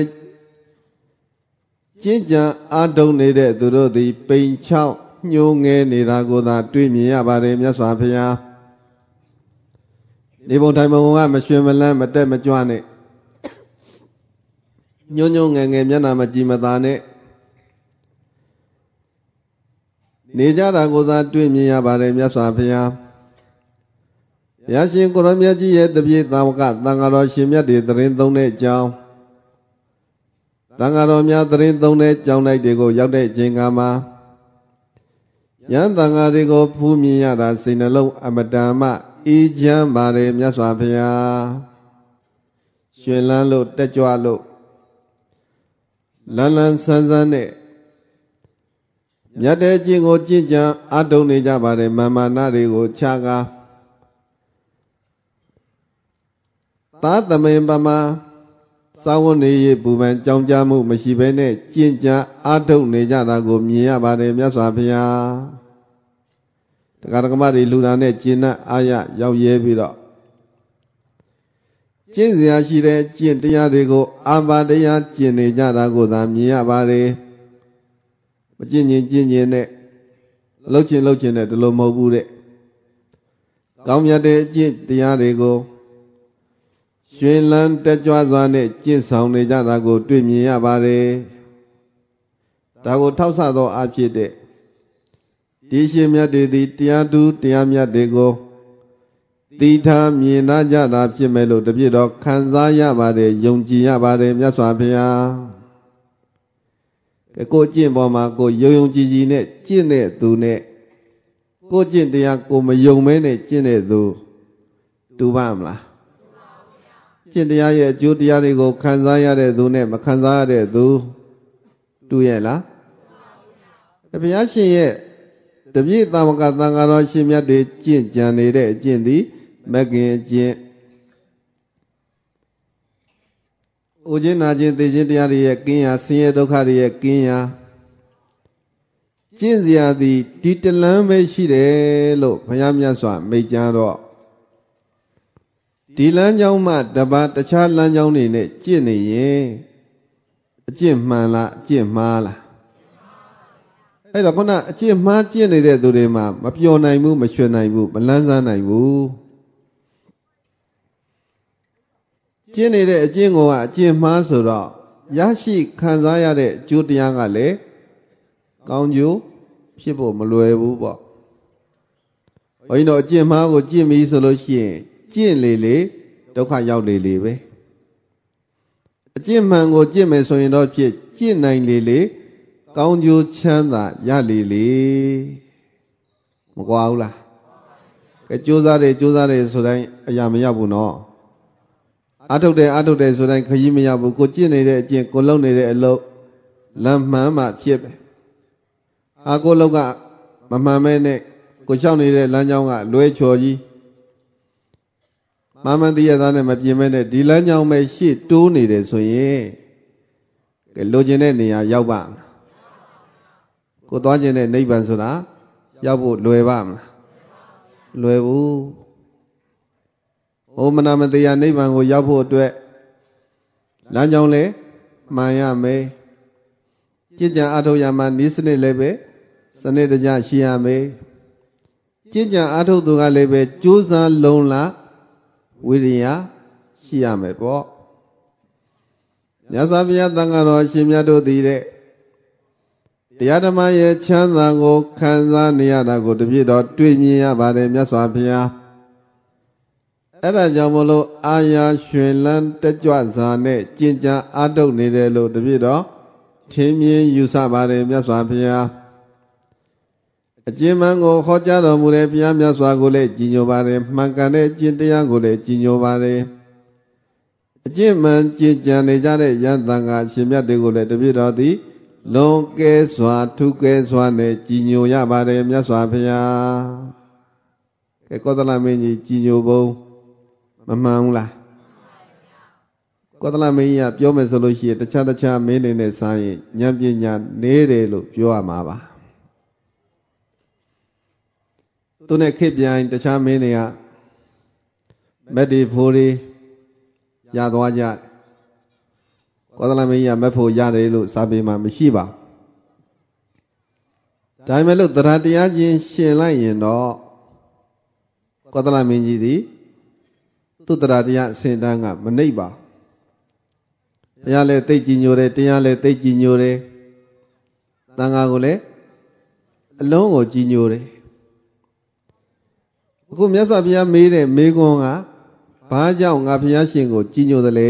ကျင့်ကြံအားထုတ်နေတဲ့သူတို့သည်ပိန်ချောက်ညှိုးငယ်နေတာကိုသာတွေ့မြင်ရပါတယ်မြတ်စွာဘုရားဒီဘုံတိုင်းဘုံကမရွှင်မလန်းမတက်မကြွနဲ့ညှိုးညှိုးငယ်ငယ်မျက်နှာမကြည်မသာနဲ့နေကြတာကိုသာတွေ့မြင်ရပါတယ်မြတ်စွာဘုရားဘုရားရှင်ကိုရောမြတ်ကြီးရဲ့တပည့်သာဝကသံဃာတော်ရှင်မြတ်တွေသတင်းသုံးတဲ့အကြောင်းသံဃာတော်များသတင်းသုံးတဲ့ကြောင်းတိုက်တွေကိုရောက်တဲ့အချိန်ကမှာယံသံဃာတွေကိုဖူးမြင်ရတာစိတ်နှလုံးအမတန်မှအေးချမ်းပါတယ်မြတ်စွာဘုရားရှင်လန်းလို့တက်ကြွလို့လန်းလန်းဆန်းဆန်းနဲ့မြတ်တဲ့ကျင့်ကိုကျင့်ကြံအားထုတ်နေကြပါတယ်မာမာနတွေကိုခြားကားသာသမင်ပမာသာဝနေရပူပန်ကြောင်းကြမှုမရှိဘဲနဲ့ကျင့်ကြံအားထုတ်နေကြတာကိုမြင်ရပါတယ်မြတ်စွာဘုရားတရားဓမ္မတွေလူနာနဲ့ကျင့်တဲ့အာရရောက်ရဲပြီးတော့ကျင့်စရာရှိတဲ့ကျင့်တရားတွေကိုအာဘာတရားကျင့်နေကြတာကိုသာမြင်ရပါတယ်မကျင့်ရင်ကျင့်ရင်နဲ့လှုပ်ချင်လှုပ်ချင်တဲ့ဒီလိုမဟုတ်ဘူးတဲ့ကောင်းမြတ်တဲ့အကျင့်တရားတွေကိုရွှင်လန်းတက်ကြွစွာနဲ့ကျင့်ဆောင်နေကြတာကိုတွေ့မြင်ရပါတယ်ဒါကိုထောက်ဆသောအဖြစ်တဲ့ဒီရှင်မြတ်တွေသည်တရားသူတရားမြတ်တွေကိုသီထားမြင်နာကြတာဖြစ်မဲ့လို့တပြည့်တော့ခံစားရပါတယ်ယုံကြည်ရပါတယ်မြတ်စွာဘုရားကိုကျင့်ပေါ်မှာကိုယုံယုံကြည်ကြည်နဲ့ကျင့်တဲ့သူနဲ့ကိုကျင့်တရားကိုမယုံမဲနဲ့ကျင့်တဲ့သူတူပါမလားကျင့်တရားရဲ့အကျိုးတရားတွေကိုခံစားရတဲ့သူနဲ့မခံစားရတဲ့သူတူရဲ့လားဘုရားရှင်ရဲ့တပည့်သာဝကသံဃာတော်ရှင်မြတ်တွေကျင့်ကြံနေတဲ့အကျင့်သည်မဂ္ဂင်အကျင့်ဩအိုခြင်းနာခြင်းသိခြင်းတရားတွေရဲ့ကင်းရာဆင်းရဲဒုက္ခတွေရဲ့ကင်းရာကျင့်စရာသည်ဒီတလန်းပဲရှိတယ်လို့ဘုရားမြတ်စွာမိန့်ကြားတော့ဒီလမ်းကြောင်းမှတပါးတခြားလမ်းကြောင်းတွေနဲ့ကျင့်နေရင်အကျင့်မှန်လားအကျင့်မှားလားအဲ့တော့ခုနအကျင့်မှားကျင့်နေတဲ့သူတွေမှာမပျော်နိုင်ဘူးမရွှင်နိုင်ဘူးမလန်းစားနိုင်ဘူးကျင့်နေတဲ့အကျင့်ကိုကအကျင့်မှားဆိုတော့ရရှိခံစားရတဲ့အကျိုးတရားကလည်းကောင်းကျိုးဖြစ်ဖို့မလွယ်ဘူးပေါ့ဘုန်းကြီးတို့အကျင့်မှားကိုကျင့်ပြီဆိုလို့ရှိရင်ကျင့်လေလေဒုက္ခရောက်လေလေပဲအကျင့်မှန်ကိုကျင့်မယ်ဆိုရင်တော့ဖြစ်ကျင့်နိုင်လေလေကောင်းကျိုးချမ်းသာရလေလေမကွာဘူးလားကဲကြိုးစားတယ်ကြိုးစားတယ်ဆိုတိုင်းအရာမရောက်ဘူးနော်အထုတ်တယ်အထုတ်တယ်ဆိုတိုင်းခရီးမရဘူးကိုကျင့်နေတဲ့အကျင့်ကိုလုပ်နေတဲ့အလုပ်လမ်းမှန်မှဖြစ်ပဲအာကိုလောက်ကမမှန်မဲနဲ့ကိုလျှောက်နေတဲ့လမ်းကြောင်းကလွဲချော်ကြီးမမှန်တရားသားနဲ့မပြင်းမဲနဲ့ဒီလမ်းကြောင်းပဲရှေ့တိုးနေတယ်ဆိုရင်ကဲလိုချင်တဲ့နေရာရောက်ပါမလားကိုသွားခြင်းတဲ့နိဗ္ဗာန်ဆိုတာရောက်ဖို့လွယ်ပါမလားလွယ်ဘူးဟိုမနာမတရားနိဗ္ဗာန်ကိုရောက်ဖို့အတွက်လမ်းကြောင်းလဲမှန်ရမယ်ကြည်ကြံအထောက်ရမှာဤစနစ်လည်းပဲစနစ်တကျရှိရမယ်ကြည်ကြံအထောက်သူကလည်းပဲကြိုးစားလုံးလားဝိရိယရှိရမယ်ပေါ့မြတ်စွာဘုရားသံဃာတော်ရှင်မြတ်တို့သည်တဲ့တရားဓမ္မရဲ့ချမ်းသာကိုခံစားနေရတာကိုတပြည့်တော်တွေ့မြင်ရပါတယ်မြတ်စွာဘုရားအဲ့ဒါကြောင့်မလို့အာယာရွှင်လန်းတကြွစွာနဲ့ကျင့်ကြံအားထုတ်နေတယ်လို့တပြည့်တော်ထင်မြင်ယူဆပါတယ်မြတ်စွာဘုရားအကျဉ်းမှန်ကိုဟောကြားတော်မူတဲ့ဘုရားမြတ်စွာကိုလည်းကြည်ညိုပါတယ်မှန်ကန်တဲ့ကျင့်တရားကိုလည်းကြည်ညိုပါတယ်အကျင့်မှန်ကျင့်ကြံနေကြတဲ့ယန္တန်ကရှင်မြတ်တွေကိုလည်းတပြည့်တော်သည်လွန်ကဲစွာထုကဲစွာနဲ့ကြည်ညိုရပါတယ်မြတ်စွာဘုရားကဲကောသလမင်းကြီးကြည်ညိုဖို့မမှန်ဘူးလားကောသလမင်းကြီးကပြောမယ်ဆိုလို့ရှိရင်တခြားတခြားမင်းတွေနဲ့ဆိုင်ရင်ဉာဏ်ပညာနေတယ်လို့ပြောရမှာပါသူနဲ့ခေပြိုင်တခြားမင်းတွေကမက်ဒီဖိုးတွေရသွားကြကောသလမင်းကြီးကမက်ဖို့ရတယ်လို့စာပေမှာမရှိပါဒါပေမဲ့လို့တရားတရားချင်းရှင်လိုက်ရင်တော့ကောသလမင်းကြီးသည်သူတရားတရားအစဉ်တန်းကမနှိပ်ပါဘုရားလည်းသိကြည်ညိုတယ်တရားလည်းသိကြည်ညိုတယ်သံဃာကိုလည်းအလုံးကိုကြည်ညိုတယ်အခုမြတ်စွာဘုရားမေးတဲ့မေးခွန်းကဘာကြောင့်ငါဘုရားရှင်ကိုကြည်ညိုတယ်လဲ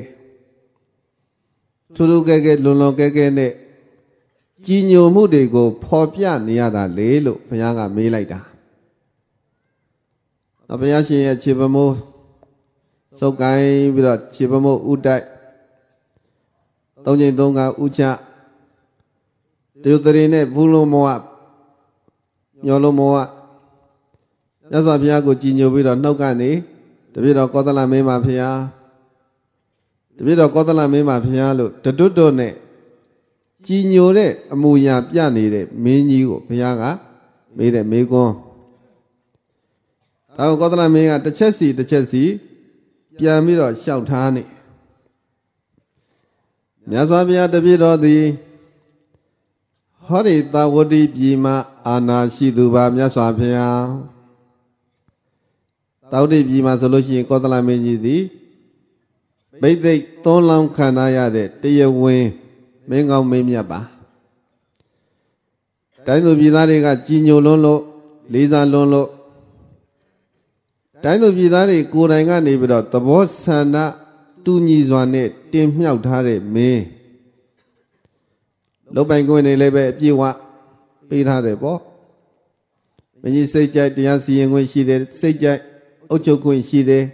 ထူးထူးကဲကဲလွန်လွန်ကဲကဲနဲ့ကြည်ညိုမှုတွေကိုဖော်ပြနေရတာလေလို့ဘုရားကမေးလိုက်တာဘုရားရှင်ရဲ့ခြေပမိုးစုပ်ကိုင်းပြီးတော့ခြေပမိုးဥတိုက်သုံးချိန်သုံးခါဥချတယုတရီနဲ့ဘူးလုံးမောကမျောလုံးမောကမြတ်စွာဘုရားကိုကြည်ညိုပြီးတော့နှုတ်ကနေတပြည့်တော်ကောသလမင်းပါဘုရားတပြည့်တော်ကောသလမင်းပါဘုရားလို့တတွတ်တွတ်နဲ့ကြည်ညိုတဲ့အမူအရာပြနေတဲ့မင်းကြီးကိုဘုရားကမေးတဲ့မေးခွန်းဒါကိုကောသလမင်းကတစ်ချက်စီတစ်ချက်စီပြန်ပြီးတော့လျှောက်ထားနေမြတ်စွာဘုရားတပြည့်တော်သည်ဟောဒီသာဝတိပြည်မှာအာနာရှိသူပါမြတ်စွာဘုရားသာဝတိပြည်မှာဆိုလို့ရှိရင်ကောသလမင်းကြီးသည်ဘိသိက်သုံးလောင်းခံထားရတဲ့တရားဝင်မင်းကောင်းမင်းမြတ်ပါတိုင်းသူပြည်သားတွေကကြည်ညိုလွန်းလို့လေးစားလွန်းလို့တိုင်းသူပြည်သားတွေကိုယ်တိုင်ကနေပြီးတော့သဘောဆန္ဒတူညီစွာနဲ့တင်မြှောက်ထားတဲ့မင်းလုတ်ပိုင်ခွင့်တွေလည်းပဲအပြည့်ဝပေးထားတယ်ပေါ့မင်းစိတ်ကြိုက်တရားစီရင်ခွင့်ရှိတယ်စိတ်ကြိုက်အုပ်ချုပ်ခွင့်ရှိတယ်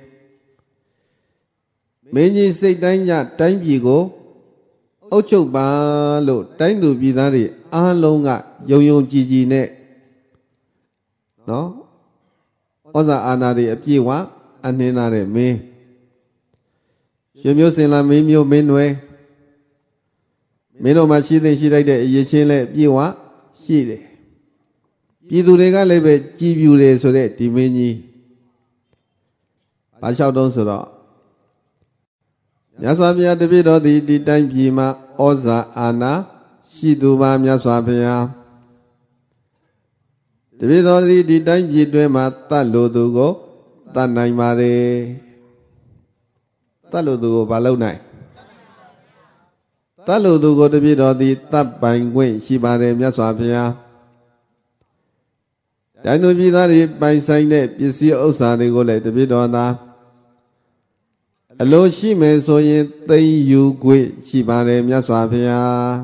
မင်းကြီးစိတ်တိုင်းကြတိုင်းပြည်ကိုအုပ်ချုပ်ပါလို့တိုင်းသူပြည်သားတွေအားလုံးကယုံယုံကြည်ကြည်နဲ့နော်ဩဇာအာဏာတွေအပြည့်ဝအနှင်းလာတဲ့မင်းရွှေမျိုးစင်လာမင်းမျိုးမင်းနွယ်မင်းတို့မှာရှိသိရှိလိုက်တဲ့အရေးချင်းလဲပြေဝရှိတယ်ပြည်သူတွေကလည်းပဲကြည်ပြူတယ်ဆိုတဲ့ဒီမင်းကြီးဘာလျှောက်တုံးဆိုတော့မြတ်စွာဘုရားတပည့်တော်သည်ဒီတိုင်းပြည်မှာဩဇာအာဏာရှိသူပါမြတ်စွာဘုရားတပည့်တော်သည်ဒီတိုင်းပြည်တွင်မှာတတ်လို့သူကိုတတ်နိုင်ပါ रे တတ်လို့သူကိုဘာလုပ်နိုင်တတ်လို့သူကိုတပည့်တော်သည်တတ်ပိုင်ခွင့်ရှိပါတယ်မြတ်စွာဘုရားတိုင်းသူပြည်သားတွေပိုင်ဆိုင်တဲ့ပစ္စည်းဥစ္စာတွေကိုလည်းတပည့်တော်သာအလိုရှိမယ်ဆိုရင်သိမ်းယူခွင့်ရှိပါတယ်မြတ်စွာဘုရား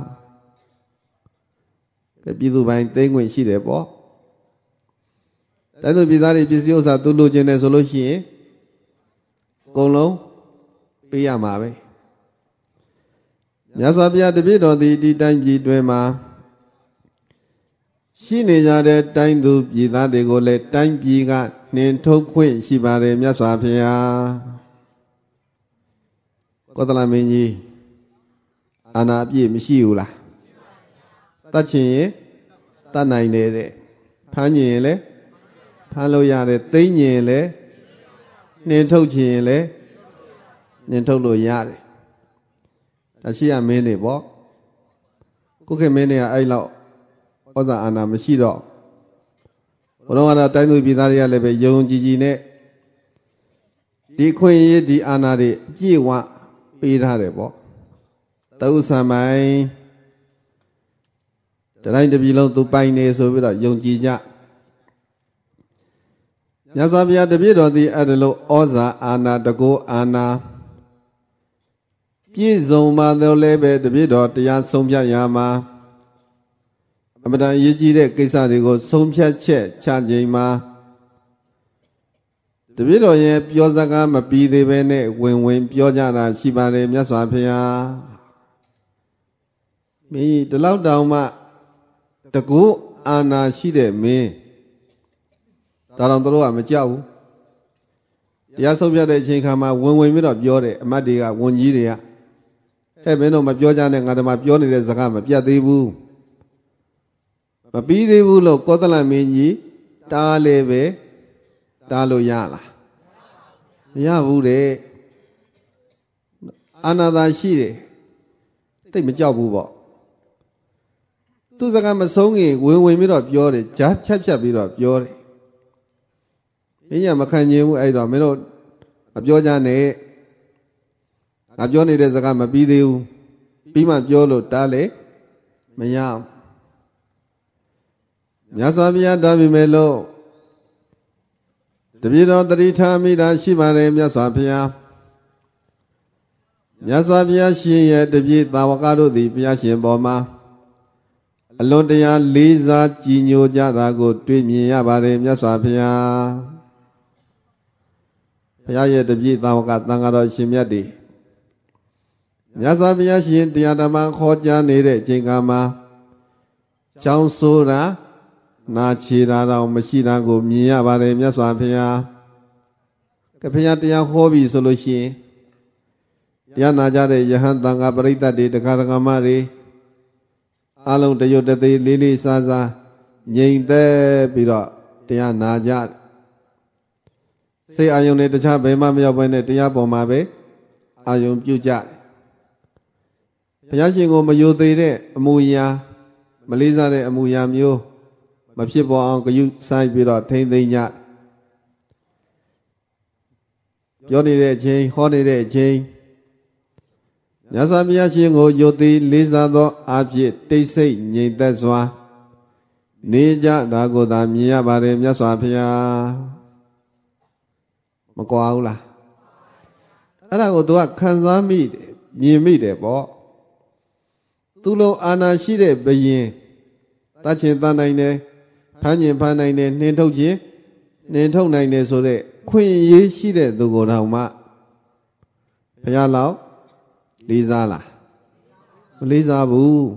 ပြည်သူပိုင်းသိမ်းခွင့်ရှိတယ်ပေါ့တိုင်းသူပြည်သားတွေပစ္စည်းဥစ္စာသူလိုချင်တယ်ဆိုလို့ရှိရင်အကုန်လုံးပေးရမှာပဲမြတ်စွာဘုရားတပည့်တော်သည်ဒီတိုင်းပြည်တွင်မှာရှိနေကြတဲ့တိုင်းသူပြည်သားတွေကိုလည်းတိုင်းပြည်ကနှင်ထုတ်ခွင့်ရှိပါတယ်မြတ်စွာဘုရားကောသလမင်းကြီးအာနာအပြည့်မရှိဘူးလားတတ်ချင်ရင်တတ်နိုင်တယ်တဲ့ဖမ်းချင်ရင်လည်းဖမ်းလို့ရတယ်သိမ်းချင်ရင်လည်းနှင်ထုတ်ချင်ရင်လည်းနှင်ထုတ်လို့ရတယ်ဒါရှိရမင်းတွေပေါ့ခုခေတ်မင်းတွေကအဲ့လောက်ဩဇာအာဏာမရှိတော့ဘုရားကတော့တိုင်းသူပြည်သားတွေကလည်းပဲယုံကြည်ကြည်နဲ့ဒီခွင့်ရဒီအာဏာတွေအပြည့်ဝပေးထားတယ်ပေါ့တဥ္ဆံမိုင်းတတိုင်းတစ်ပြည်လုံးသူပိုင်နေဆိုပြီးတော့ယုံကြည်ကြမြတ်စွာဘုရားတပည့်တော်သည်အဲ့ဒါလို့ဩဇာအာဏာတကောအာဏာပြည့်စုံပါတော့လည်းပဲတပည့်တော်တရားဆုံးဖြတ်ရမှာအမှန်တန်အရေးကြီးတဲ့ကိစ္စတွေကိုဆုံးဖြတ်ချက်ချခြင်းမှာတပည့်တော်ရဲ့ပြောစကားမပြီးသေးပဲနဲ့ဝင်ဝင်ပြောကြတာရှိပါတယ်မြတ်စွာဘုရားမင်းဒီလောက်တောင်မှတကူအာနာရှိတဲ့မင်းဒါတော့တို့ကမကြောက်ဘူးတရားဆုံးဖြတ်တဲ့အချိန်ခါမှာဝင်ဝင်ပြီးတော့ပြောတယ်အမတ်တွေကဝန်ကြီးတွေကဟဲ့မင်းတို့မပြောကြနဲ့ငါတမပြောနေတဲ့စကားမပြတ်သေးဘူးမပြီးသေးဘူးလို့ကောသလမင်းကြီးတားလေပဲတားလို့ရလားမရဘူးတဲ့အာနာသာရှိတယ်တိတ်မကြောက်ဘူးပေါ့သူစကားမဆုံးခင်ဝင်ဝင်ပြီးတော့ပြောတယ်ဂျားဖြတ်ဖြတ်ပြီးတော့ပြောတယ်မင်းရမခံနိုင်ဘူးအဲ့တော့မင်းတို့မပြောကြနဲ့ငါပြောနေတဲ့စကားမပြီးသေးဘူးပြီးမှပြောလို့တားလေမရဘူးမြတ်စွာဘုရားတားပြီမဲ့လို့တပည့်တော်တတိထားမိတာရှိပါတယ်မြတ်စွာဘုရားမြတ်စွာဘုရားရှင်ရဲ့တပည့်သာဝကတို့သည်ဘုရားရှင်ပေါ်မှာအလွန်တရာလေးစားကြည်ညိုကြတာကိုတွေ့မြင်ရပါတယ်မြတ်စွာဘုရားဘုရားရဲ့တပည့်သာဝကသံဃာတော်ရှင်မြတ်တွေမြတ်စွာဘုရားရှင်တရားဓမ္မခေါ်ကြားနေတဲ့အချိန်ကမှာကျောင်းဆိုတာနာချေတာတော့မရှိတာကိုမြင်ရပါတယ်မြတ်စွာဘုရားကဘုရားတရားဟောပြီဆိုလို့ရှိရင်တရားနာကြတဲ့ယဟန်သံဃာပရိသတ်တွေတရားဓမ္မတွေအလုံးတရွတ်တသေးလေးလေးစားစားငြိမ်သက်ပြီးတော့တရားနာကြစိတ်အာယုန်နဲ့တခြားဘယ်မှမရောက်ဘဲနဲ့တရားပေါ်မှာပဲအာယုန်ပြုကြဘုရားရှင်ကိုမယိုသေးတဲ့အမူအရာမလေးစားတဲ့အမူအရာမျိုးမဖြစ်ပေါ်အောင်ဂယုဆိုင်ပြီးတော့ထိမ့်သိမ့်ကြပြောနေတဲ့အချိန်ဟောနေတဲ့အချိန်မြတ်စွာဘုရားရှင်ကိုယုတ်သိလေးစားသောအဖြစ်တိတ်ဆိတ်ငြိမ်သက်စွာနေကြတာကိုသာမြင်ရပါတယ်မြတ်စွာဘုရားမကွာဘူးလားအဲ့ဒါကိုသူကခံစားမိတယ်မြင်မိတယ်ပေါ့သူလိုအာနာရှိတဲ့ဘယင်တတ်ချင်တတ်နိုင်တယ်ဖမ်းကျင်ဖမ်းနိုင်တယ်နှင်ထုတ်ခြင်းနှင်ထုတ်နိုင်တယ်ဆိုတဲ့ခွင့်ရေးရှိတဲ့သူကိုတောင်မှဘုရားလောက်လေးစားလားမလေးစားဘူးဘု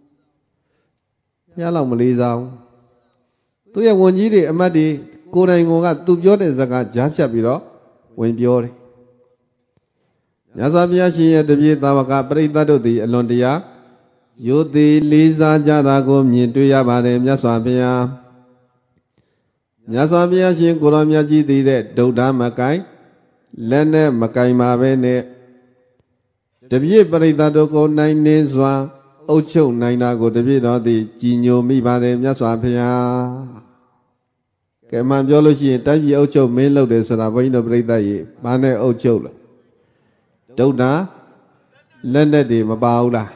ရားလောက်မလေးစားဘူးသူရဲ့ဝန်ကြီးတွေအမတ်တွေကိုယ်တိုင်ကသူပြောတဲ့စကားကြားဖြတ်ပြီးတော့ဝင်ပြောတယ်မြတ်စွာဘုရားရှင်ရဲ့တပည့်သာဝကပရိသတ်တို့သည်အလွန်တရာယုတိလေးစားကြတာကိုမြင်တွေ့ရပါတယ်မြတ်စွာဘုရားမြတ်စွာဘုရားရှင်ကိုရောမြတ်ကြီးသည်တဲ့ဒုဒ္ဓမကိုင်လက်နဲ့မကိုင်ပါပဲနဲ့တပည့်ပရိသတ်တို့ကိုနိုင်နေစွာအုပ်ချုပ်နိုင်တာကိုတပည့်တော်သည်ကြည်ညိုမိပါတယ်မြတ်စွာဘုရားကဲမှန်ပြောလို့ရှိရင်တိုင်းပြည်အုပ်ချုပ်မင်းလုပ်တယ်ဆိုတာဘုန်းကြီးတို့ပရိသတ်ကြီးဘာနဲ့အုပ်ချုပ်လဲဒုဒ္ဓလက်နဲ့တွေမပါဘူးလား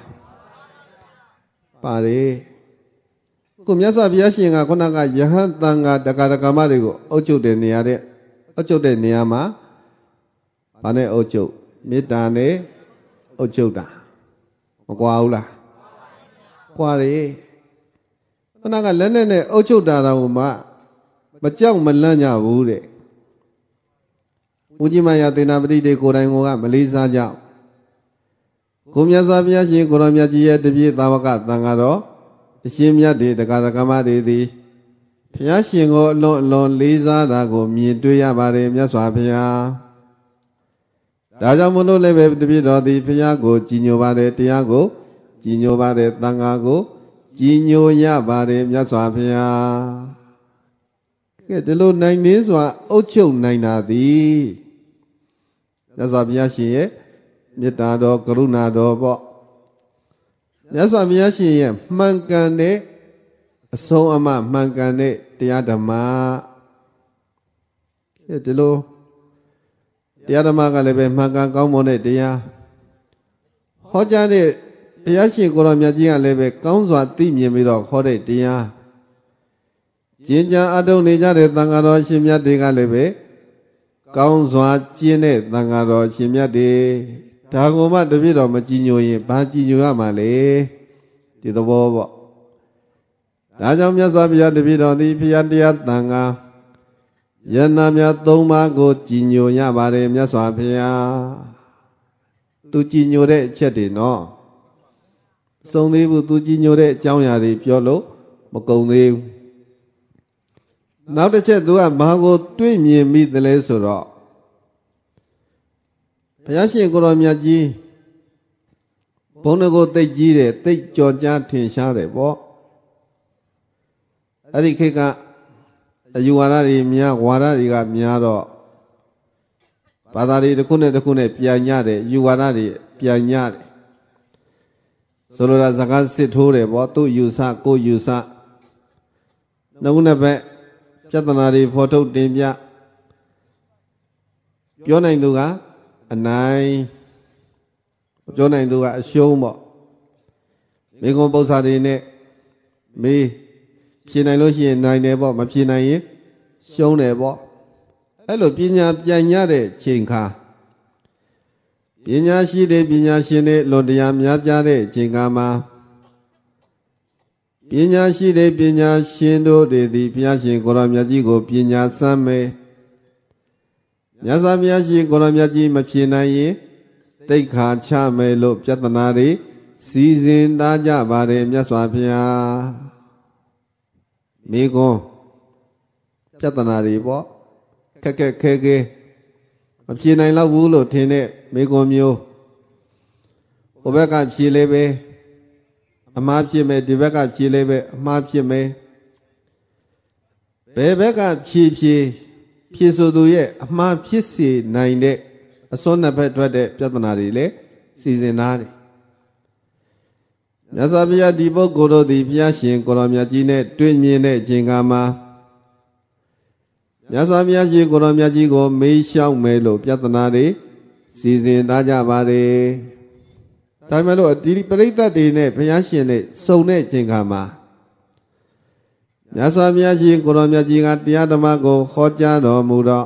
ပါတယ်ခုမြတ်စွာဘုရားရှင်ကခုနကယဟန်တန်ဃာတက္ကရာကမတွေကိုအုပ်ချုပ်တဲ့နေရာတဲ့အုပ်ချုပ်တဲ့နေရာမှာဘာနဲ့အုပ်ချုပ်မေတ္တာနဲ့အုပ်ချုပ်တာမကွာဘူးလားကွာတယ်ခုနကလက်နဲ့နဲ့အုပ်ချုပ်တာတော့မှမကြောက်မလန့်ကြဘူးတဲ့ဦးကြီးမယသေနာပတိတွေကိုယ်တိုင်ကမလေးစားကြကိုမြတ်စွာဘုရားရှင်ကိုရောမြတ်ကြီးရဲ့တပည့်သာဝကသံဃာတော်အရှင်မြတ်တွေတက္ကရာကမတွေသည်ဘုရားရှင်ကိုအလွန်အလွန်လေးစားတာကိုမြင်တွေ့ရပါတယ်မြတ်စွာဘုရားဒါကြောင့်မလို့လည်းပဲတပည့်တော်သည်ဘုရားကိုကြည်ညိုပါတယ်တရားကိုကြည်ညိုပါတယ်သံဃာကိုကြည်ညိုရပါတယ်မြတ်စွာဘုရားကဲဒီလိုနိုင်နေစွာအုပ်ချုပ်နိုင်တာသည်မြတ်စွာဘုရားရှင်ရဲ့မေတ္တာတော်ကရုဏာတော်ပေါ့မြတ်စွာဘုရားရှင်ရဲ့မှန်ကန်တဲ့အဆုံးအမမှန်ကန်တဲ့တရားဓမ္မဒီလိုတရားဓမ္မကလည်းပဲမှန်ကန်ကောင်းမွန်တဲ့တရားဟောကြားတဲ့ဘုရားရှင်ကိုရောမြတ်ကြီးကလည်းပဲကောင်းစွာသိမြင်ပြီးတော့ခေါ်တဲ့တရားကျင့်ကြံအထုတ်နေကြတဲ့သံဃာတော်ရှင်မြတ်တွေကလည်းပဲကောင်းစွာကျင့်တဲ့သံဃာတော်ရှင်မြတ်တွေဒါကိုမှတပြည့်တော်မကြည်ညိုရင်ဘာကြည်ညိုရမှာလဲဒီသဘောပေါ့ဒါကြောင့်မြတ်စွာဘုရားတပြည့်တော်သည်ဘုရားတရားသံဃာယန္နာများသုံးပါးကိုကြည်ညိုရပါတယ်မြတ်စွာဘုရားသူကြည်ညိုတဲ့အချက်တွေနော်စုံသေးဘူးသူကြည်ညိုတဲ့အကြောင်းအရာတွေပြောလို့မကုန်သေးဘူးနောက်တစ်ချက်သူကဘာကိုတွေ့မြင်မိသလဲဆိုတော့ဘုရားရှင်ကိုရောမြတ်ကြီးဘုန်းတော်ကိုသိကြီးတယ်သိကြော်ကြားထင်ရှားတယ်ပေါ့အဲ့ဒီခေတ်ကအယူဝါဒတွေများဝါဒတွေကများတော့ဘာသာတွေတစ်ခုနဲ့တစ်ခုနဲ့ပြန်ညတယ်ယူဝါဒတွေပြန်ညတယ်ဆိုလိုတာစကားစစ်ထိုးတယ်ပေါ့သူ့ယူဆကိုယူဆနှုတ်နှစ်ဘက်ပြဿနာတွေဖော်ထုတ်တင်ပြပြောနိုင်သူကအနိုင်ပြောနိုင်သူကအရှုံးပေါ့မိဂုံပု္ပ္ပာတွေနဲ့မေးဖြေနိုင်လို့ရှိရင်နိုင်တယ်ပေါ့မဖြေနိုင်ရင်ရှုံးတယ်ပေါ့အဲ့လိုပညာပြန်ရတဲ့ချိန်ခါပညာရှိတဲ့ပညာရှင်တွေလွန်တရားများပြားတဲ့ချိန်ခါမှာပညာရှိတဲ့ပညာရှင်တို့တွေသည်ဘုရားရှင်ကိုရောမြတ်ကြီးကိုပညာစမ်းမယ်မြတ်စွာဘုရားရှင်ကိုရောမြတ်ကြီးမဖြေနိုင်ရင်တိတ်ခါချမယ်လို့ပြဿနာတွေစီစဉ်ထားကြပါတယ်မြတ်စွာဘုရားမိကွန်းပြဿနာတွေပေါ့ခက်ခက်ခဲခဲမဖြေနိုင်တော့ဘူးလို့ထင်တဲ့မိကွန်းမျိုးဟိုဘက်ကဖြေလေပဲအမှားဖြစ်မယ်ဒီဘက်ကဖြေလေပဲအမှားဖြစ်မယ်ဘယ်ဘက်ကဖြေဖြေဖြေဆိုသူရဲ့အမှားဖြစ်စေနိုင်တဲ့အစွန်းနှစ်ဖက်ထွက်တဲ့ပြဿနာတွေလည်းစီစဉ်ထားတယ်မြတ်စွာဘုရားဒီပုဂ္ဂိုလ်တို့သည်ဘုရားရှင်ကိုရောမြတ်ကြီးနဲ့တွေ့မြင်တဲ့အချိန်ကမှာမြတ်စွာဘုရားရှင်ကိုရောမြတ်ကြီးကိုမေးလျှောက်မယ်လို့ပြဿနာတွေစီစဉ်ထားကြပါတယ်ဒါမှမဟုတ်ဒီပရိသတ်တွေနဲ့ဘုရားရှင်နဲ့စုံတဲ့အချိန်ကမှာမြတ်စွာဘုရားရှင်ကိုရောမြတ်ကြီးကတရားဓမ္မကိုဟောကြားတော်မူတော့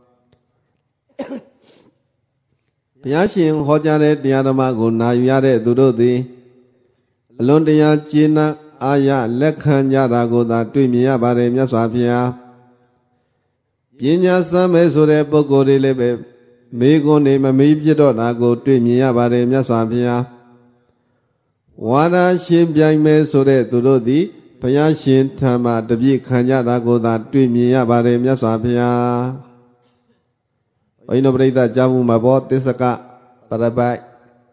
ဘုရားရှင်ဟောကြားတဲ့တရားဓမ္မကိုနာယူရတဲ့သူတို့သည်အလွန်တရာကျေနပ်အာရလက်ခံကြတာကိုသာတွေ့မြင်ရပါတယ်မြတ်စွာဘုရားပညာစမ်းမယ်ဆိုတဲ့ပုဂ္ဂိုလ်တွေလည်းပဲမေးခွန်းတွေမမေးပြတော့တာကိုတွေ့မြင်ရပါတယ်မြတ်စွာဘုရားဝါဒရှင်ပြိုင်မယ်ဆိုတဲ့သူတို့သည်ဘုရားရှင်ထံမှတပြည့်ခံကြတာကိုသာတွေ့မြင်ရပါတယ်မြတ်စွာဘုရားဘုန်းကြီးတို့ပြိဿကြားမှုမှာဘောသစ္စကပရပိုက်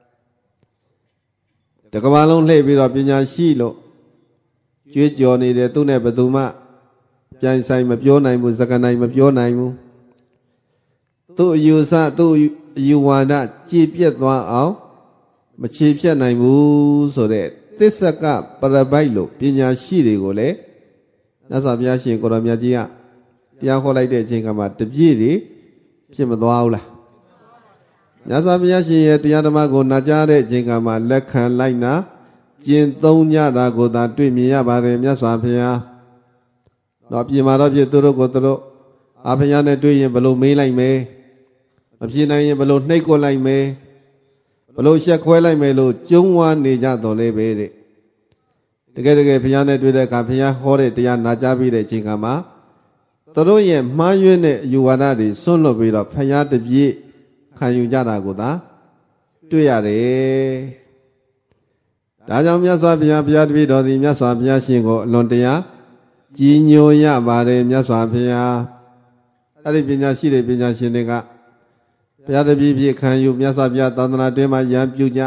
တကမ္ဘာလုံးလှည့်ပြီးတော့ပညာရှိလို့ကြွေးကြော်နေတယ်သူနဲ့ဘယ်သူမှပြိုင်ဆိုင်မပြောနိုင်ဘူးစကားနိုင်မပြောနိုင်ဘူးသူ့အယူဆသူ့အယူဝါဒကြည်ပြတ်သွားအောင်မချေဖြတ်နိုင်ဘူးဆိုတဲ့သစ္စကပရပိုက်လို့ပညာရှိတွေကိုလည်းမြတ်စွာဘုရားရှင်ကိုရောမြတ်ကြီးကတရားဟောလိုက်တဲ့အချိန်ကမှတပြည့်တွေဖြစ်မသွားဘူးလားမြတ်စွာဘုရားရှင်ရဲ့တရားဓမ္မကိုနာကြားတဲ့အချိန်ကမှလက်ခံလိုက်နာကျင့်သုံးကြတာကိုသာတွေ့မြင်ရပါတယ်မြတ်စွာဘုရားတော့ပြင်မာတော့ဖြစ်သူတို့ကိုသူတို့အာဘုရားနဲ့တွေ့ရင်ဘလို့မေးလိုက်မယ်မဖြစ်နိုင်ရင်ဘလို့နှိပ်ကွက်လိုက်မယ်ဘလို့ရှက်ခွဲလိုက်မယ်လို့ကျုံးဝါနေကြတော်လဲပဲတဲ့တကယ်တကယ်ဘုရားနဲ့တွေ့တဲ့အခါဘုရားဟောတဲ့တရားနာကြားပြီးတဲ့အချိန်ကမှသူတို့ရဲ့မှားယွင်းတဲ့အယူဝါဒတွေဆွန့်လွတ်ပြီးတော့ဘုရားတပြည့်ခံယူကြတာကိုသာတွေ့ရတယ်ဒါကြောင့်မြတ်စွာဘုရားဘုရားတပည့်တော်သည်မြတ်စွာဘုရားရှင်ကိုအလွန်တရာကြီးညိုရပါတယ်မြတ်စွာဘုရားအဲ့ဒီပညာရှိတဲ့ပညာရှင်တွေကဘုရားတပည့်ဖြစ်ခံယူမြတ်စွာဘုရားသာသနာတွင်မှာရံပြုကြ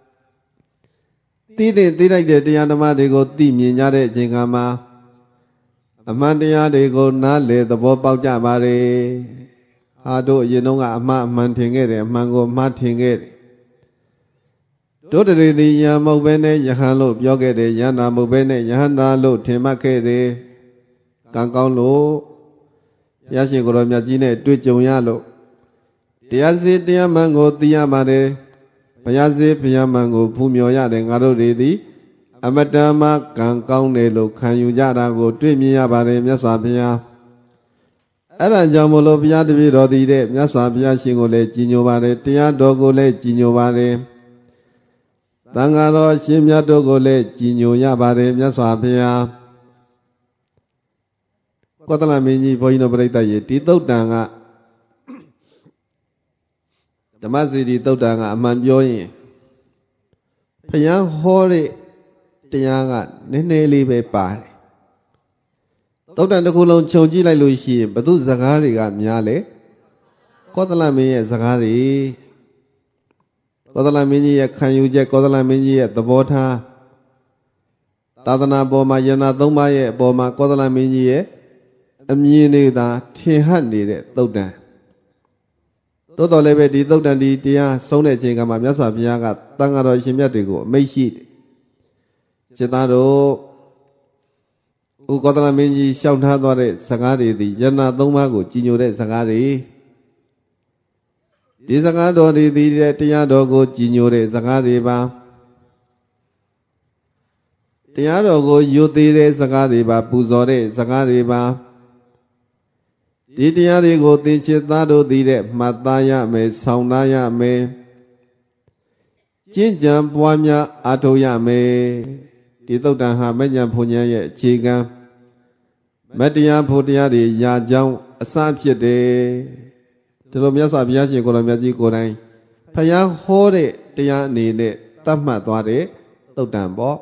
သိတဲ့သိလိုက်တဲ့တရားဓမ္မတွေကိုသိမြင်ကြတဲ့အချိန်ကမှာအမှန်တရားတွေကိုနားလည်သဘောပေါက်ကြပါတယ်ဟာတို့အရင်တုန်းကအမှားအမှန်ထင်ခဲ့တယ်အမှန်ကိုမှားထင်ခဲ့တယ်တို့တရေသည်ယံမဟုတ်ပဲနဲ့ယဟန်လို့ပြောခဲ့တယ်ယန္တာမဟုတ်ပဲနဲ့ယဟန္တာလို့ထင်မှတ်ခဲ့တယ်ကံကောင်းလို့ဘုရားရှင်ကိုရောမြတ်ကြီးနဲ့တွေ့ကြုံရလို့တရားစီတရားမှန်ကိုသိရပါတယ်ဘုရားစီဘုရားမှန်ကိုဖူးမြော်ရတယ်ငါတို့တွေသည်အမတမကံကောင်းတယ်လို့ခံယူကြတာကိုတွေ့မြင်ရပါတယ်မြတ်စွာဘုရားအဲ့ဒါကြောင့်မို့လို့ဘုရားတပည့်တော်သည်တဲ့မြတ်စွာဘုရားရှင်ကိုလည်းကြည်ညိုပါတယ်တရားတော်ကိုလည်းကြည်ညိုပါတယ်သံဃာတော်ရှင်မြတ်တို့ကိုလည်းကြည်ညိုရပါတယ်မြတ်စွာဘုရားကောသလမင်းကြီးဘုန်းကြီးတို့ပြိဿရေဒီသုတ်တံကဓမ္မစီဒီသုတ်တံကအမှန်ပြောရင်ဘုရားဟောတဲ့တရားကနည်းနည်းလေးပဲပါတယ်သုတ်တံတစ်ခုလုံးခြုံကြည့်လိုက်လို့ရှိရင်ဘု து စကားတွေကများလေကောသလမင်းရဲ့စကားတွေကောသလမင်းကြီးရဲ့ခံယူချက်ကောသလမင်းကြီးရဲ့သဘောထားသာသနာပေါ်မှာယန္နာသုံးပါးရဲ့အပေါ်မှာကောသလမင်းကြီးရဲ့အမြင်တွေသာထင်ဟပ်နေတဲ့သုတ်တံတိုးတော်လည်းပဲဒီသုတ်တံဒီတရားဆုံးတဲ့အချိန်ကမှမြတ်စွာဘုရားကသံဃာတော်ရှင်မြတ်တွေကိုအမိန့်ရှိတယ်จิตသားတို့ဥကောသလမင်းကြီးရှောက်ထားသွားတဲ့စကားတွေသည်ယန္နာသုံးပါးကိုကြည်ညိုတဲ့စကားတွေဒီစကားတော်တွေသည်တရားတော်ကိုကြည်ညိုတဲ့စကားတွေပါတရားတော်ကိုယုသေးတဲ့စကားတွေပါပူဇော်တဲ့စကားတွေပါဒီတရားတွေကိုသင်္ချစ်သားတို့သည်တဲ့မှတ်သားရမယ်ဆောင်သားရမယ်ကျင့်ကြံပွားများအားထုတ်ရမယ်ဒီသုတ်တံဟာမဉ္ဇဉ်ဘုံဉာဏ်ရဲ့အခြေခံမတရားဖို့တရားတွေရာကြောင်းအစဖြစ်တယ်ဒီလိုမြတ်စွာဘုရားရှင်ကိုယ်တော်မြတ်ကြီးကိုယ်တိုင်ဖယားဟောတဲ့တရားအနေနဲ့သတ်မှတ်သွားတဲ့သုတ်တံပေါ့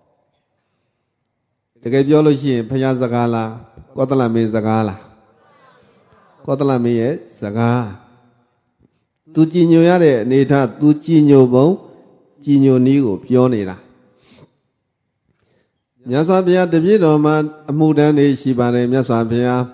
တကယ်ပြောလို့ရှိရင်ဖယားစကားလားကောသလမင်းစကားလားကောသလမင်းရဲ့စကားသူကြည်ညိုရတဲ့အနေထားသူကြည်ညိုပုံကြည်ညိုနည်းကိုပြောနေတာမြတ်စွာဘုရားတပည့်တော်မှာအမှုတန်းနေရှိပါတယ်မြတ်စွာဘုရား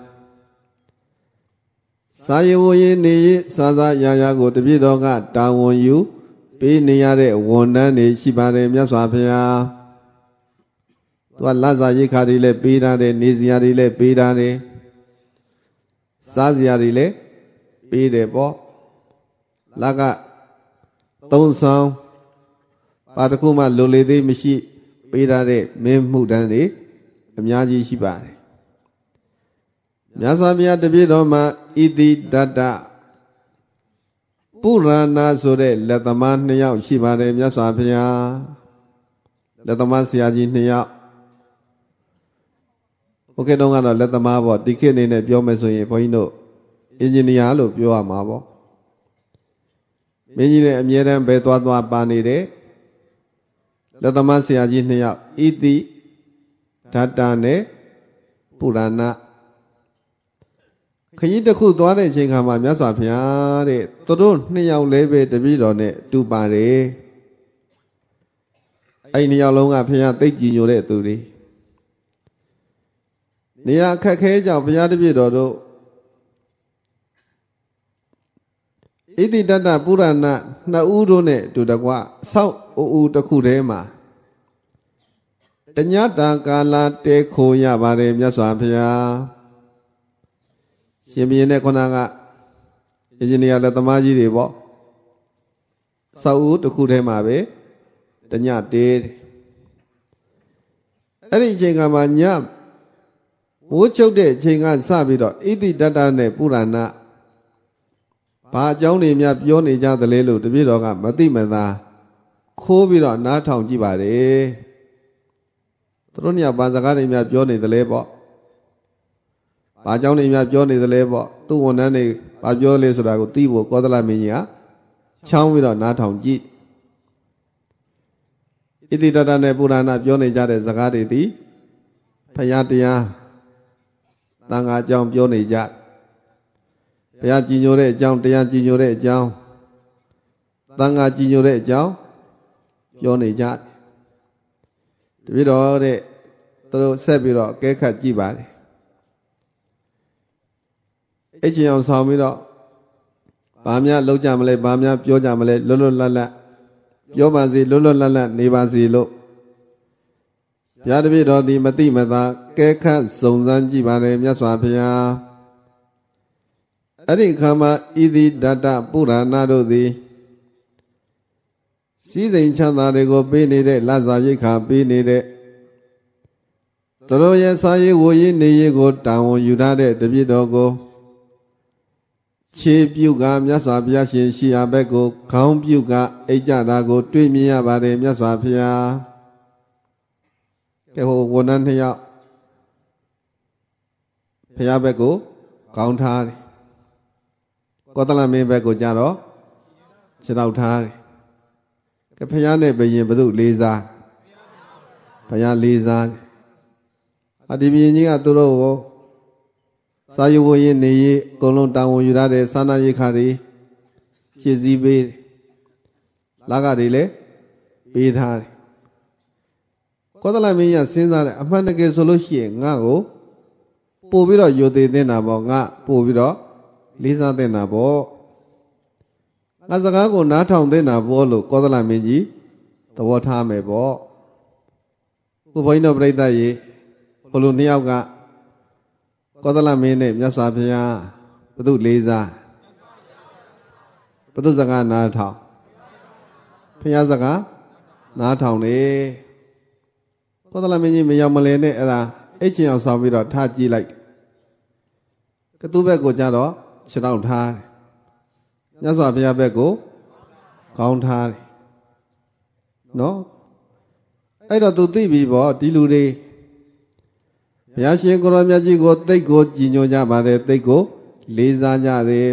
စာရဝရင်နေစာစာရာရာကိုတပည့်တော်ကတာဝန်ယူပေးနေရတဲ့ဝန်တန်းနေရှိပါတယ်မြတ်စွာဘုရားသူကလတ်စာရိခါတွေလည်းပေးထားတယ်နေစရာတွေလည်းပေးထားတယ်စားစရာတွေလည်းပေးတယ်ပေါ့လကသုံးဆောင်ပါတခုမှလိုလေသေးမရှိပေးထားတဲ့မင်းမှုတန်းတွေအများကြီးရှိပါတယ်မြတ်စွာဘုရားတပည့်တော်မှာဣတိတတ္တပုရဏဆိုတဲ့လက်သမားနှစ်ယောက်ရှိပါတယ်မြတ်စွာဘုရားလက်သမားဆရာကြီးနှစ်ယောက်โอเคတော့ကတော့လက်သမားပေါ့ဒီခေတ်အနေနဲ့ပြောမယ်ဆိုရင်ဘုန်းကြီးတို့အင်ဂျင်နီယာလို့ပြောရမှာပေါ့မင်းကြီးလည်းအမြဲတမ်းပဲသွားသွားပါနေတဲ့လက်သမားဆရာကြီးနှစ်ယောက်ဣတိဓာတနဲ့ပုရဏခကြီးတစ်ခုသွားတဲ့အချိန်ခါမှာမြတ်စွာဘုရားတဲ့သူတို့နှစ်ယောက်လေးပဲတပည့်တော်နဲ့တူပါတယ်အဲ့နှစ်ယောက်လုံးကဘုရားသိကြည်ညိုတဲ့သူတွေနေရာခက်ခဲကြောင့်ဘုရားတပည့်တော်တို့ဣတိတတပုရဏနှစ်ဦးတို့နဲ့တူတကွဆောက်အူတစ်ခုထဲမှာတညတာကာလတဲခိုရပါတယ်မြတ်စွာဘုရားရှင်ဘုရင်နဲ့ခொနကအင်ဂျင်နီယာလက်သမားကြီးတွေပေါ့ဆောက်အူတစ်ခုထဲမှာပဲတညတေးအဲ့ဒီအချိန်ကမှညမိုးချုပ်တဲ့အချိန်ကစပြီးတော့ဣတိတတနဲ့ပုရဏဘာအကြောင်းတွေများပြောနေကြသလဲလို့တပည့်တော်ကမသိမသာခိုးပြီးတော့နားထောင်ကြည့်ပါတယ်သူတို့ညဘာစကားတွေများပြောနေသလဲပေါ့ဘာအကြောင်းတွေများပြောနေသလဲပေါ့သူ့ဝန်ထမ်းတွေဘာပြောလဲဆိုတာကိုသိဖို့ကောသလမင်းကြီးကချောင်းပြီးတော့နားထောင်ကြည့်ဣတိတတနဲ့ပုရဏပြောနေကြတဲ့စကားတွေသည်ဖယားတရားသံဃာအကြောင်းပြောနေကြဘုရားကြည်ညိုတဲ့အကြောင်းတရားကြည်ညိုတဲ့အကြောင်းသံဃာကြည်ညိုတဲ့အကြောင်းပြောနေကြတပည့်တော်တဲ့သူတို့ဆက်ပြီးတော့အကဲခတ်ကြည့်ပါတယ်အဲ့ချင်းအောင်ဆောင်ပြီးတော့ဘာများလောက်ကြမလဲဘာများပြောကြမလဲလွတ်လွတ်လပ်လပ်ပြောပါစေလွတ်လွတ်လပ်လပ်နေပါစေလို့ဘုရားတပည့်တော်သည်မတိမသာကဲခတ်စုံစမ်းကြည့်ပါတယ်မြတ်စွာဘုရားအဲ့ဒီခါမှာဣတိတတပုရဏတို့သည်စည်းစိမ်ချမ်းသာတွေကိုပေးနေတဲ့လစာရိတ်ခါပေးနေတဲ့သူတို့ရဲ့စာရေးဝရေးနေရေးကိုတာဝန်ယူထားတဲ့တပည့်တော်ကိုခြေပြုကမြတ်စွာဘုရားရှင်ရှိရာဘက်ကိုခေါင်းပြုကအိတ်ကြတာကိုတွေ့မြင်ရပါတယ်မြတ်စွာဘုရားကဲဟိုဝန်ထမ်းနှစ်ယောက်ဘုရားဘက်ကိုခေါင်းထားတယ်ကောသလမင်းဘက်ကိုကြတော့ခြေထောက်ထားတယ်ကဲဘုရားနဲ့ဘယင်ဘု து လေးစားဘုရားလေးစားအဒီဘယင်ကြီးကသူတို့ကိုစာယဝရင်နေရေးအကုန်လုံးတာဝန်ယူရတဲ့စာနာရိခါတွေဖြည့်ဆည်းပေးလာကတွေလည်းပေးထားတယ်ကောသလမင်းကြီးစဉ်းစားတယ်အမှန်တကယ်ဆိုလို့ရှိရင်ငါ့ကိုပို့ပြီးတော့ယိုသေးတင်တာပေါ့ငါပို့ပြီးတော့လေးစားတင်တာပေါ့ငါစကားကိုနားထောင်တင်တာပေါ့လို့ကောသလမင်းကြီးသဘောထားမယ်ပေါ့ခုဘုန်းကြီးတို့ပြိဿရေဘလိုနှစ်ယောက်ကကောသလမင်းနဲ့မြတ်စွာဘုရားဘု து လေးစားဘု து စကားနားထောင်ဘုရားစကားနားထောင်လေကောသလမင်းကြီးမရောက်မလဲနဲ့အဲ့ဒါအိတ်ချင်အောင်ဆောင်ပြီးတော့ထားကြည့်လိုက်ကသူ့ဘက်ကိုကြတော့ခြေထောက်ထားတယ်မြတ်စွာဘုရားဘက်ကိုခေါင်းထားတယ်နော်အဲ့တော့သူသိပြီပေါ့ဒီလူတွေဘုရားရှင်ကိုရောမြတ်ကြီးကိုသိတ်ကိုကြည်ညိုကြပါတယ်သိတ်ကိုလေးစားကြတယ်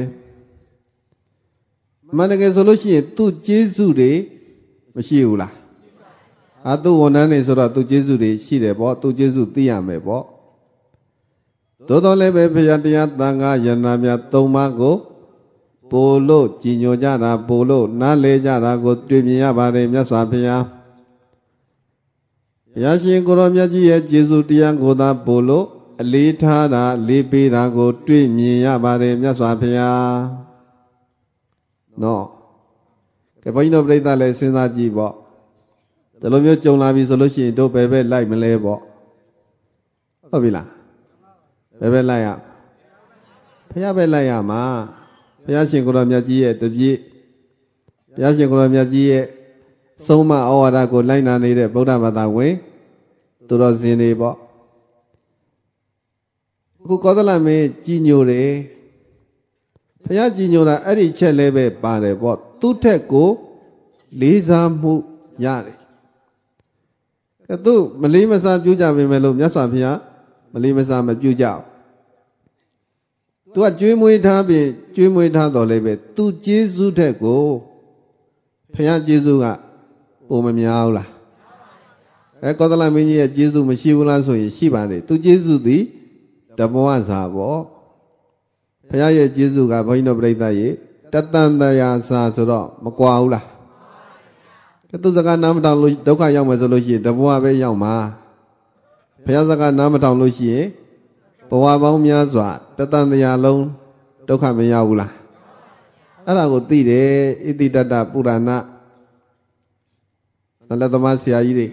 အမှန်တကယ်ဆိုလို့ရှိရင်သူ့ကျေးဇူးတွေမရှိဘူးလားအာသူ့ဝန်ထမ်းတွေဆိုတော့သူ့ကျေးဇူးတွေရှိတယ်ပေါ့သူ့ကျေးဇူးသိရမယ်ပေါ့သို့တော်လည်းပဲဘုရားတရားသံဃာယန္နာများသုံးပါးကိုပို့လို့ကြည်ညိုကြတာပို့လို့နားလဲကြတာကိုတွေ့မြင်ရပါတယ်မြတ်စွာဘုရားဘုရားရှင်ကိုရောမြတ်ကြီးရဲ့ကျေးဇူးတရားကိုသာပို့လို့အလေးထားတာလေးပေးတာကိုတွေ့မြင်ရပါတယ်မြတ်စွာဘုရားနော်ကဲဘုန်းကြီးတို့ပြိဿလည်းစဉ်းစားကြည့်ပေါ့ဒီလိုမျိုးကြုံလာပြီဆိုလို့ရှိရင်တို့ဘယ်ဘက်လိုက်မလဲပေါ့ဟုတ်ပြီလားဘယ်ဘက်လိုက်ရဘုရားဘက်လိုက်ရမှာဘုရားရှင်ကိုရောမြတ်ကြီးရဲ့တပည့်ဘုရားရှင်ကိုရောမြတ်ကြီးရဲ့ဆုံးမဩဝါဒကိုလိုက်နာနေတဲ့ဗုဒ္ဓဘာသာဝင်သူတော်စင်တွေပေါ့အခုကောသလမင်းကြီးညိုတယ်ဘုရားကြီးညိုတာအဲ့ဒီချက်လည်းပဲပါတယ်ပေါ့သူ့ထက်ကိုလေးစားမှုရတယ်ကဲသူမလေးမစားပြုကြပေမဲ့လို့မြတ်စွာဘုရားမလေးမစားမပြုကြဘူးသူကကျွေးမွေးထားပြီးကျွေးမွေးထားတော်လည်းပဲသူကျေးဇူးထက်ကိုဘုရားကျေးဇူးကပုံမများဘူးလားအဲကောသလမင်းကြီးရဲ့ကျေးဇူးမရှိဘူးလားဆိုရင်ရှိပါတယ်သူကျေးဇူးသည်တဘောဇာပေါ့ဘုရားရဲ့ကျေးဇူးကဘုန်းကြီးတို့ပြိဿရေတတန်တရားစာဆိုတော့မကွာဘူးလားသူစကားနားမထောင်လို့ဒုက္ခရောက်မယ်ဆိုလို့ရှိရင်တဘဝပဲရောက်မှာဘုရားစကားနားမထောင်လို့ရှိရင်ဘဝပေါင်းများစွာတတန်တရားလုံးဒုက္ခမရောက်ဘူးလားအဲ့ဒါကိုသိတယ်ဣတိတတပုရဏလက်သမားဆရာကြီးတွေ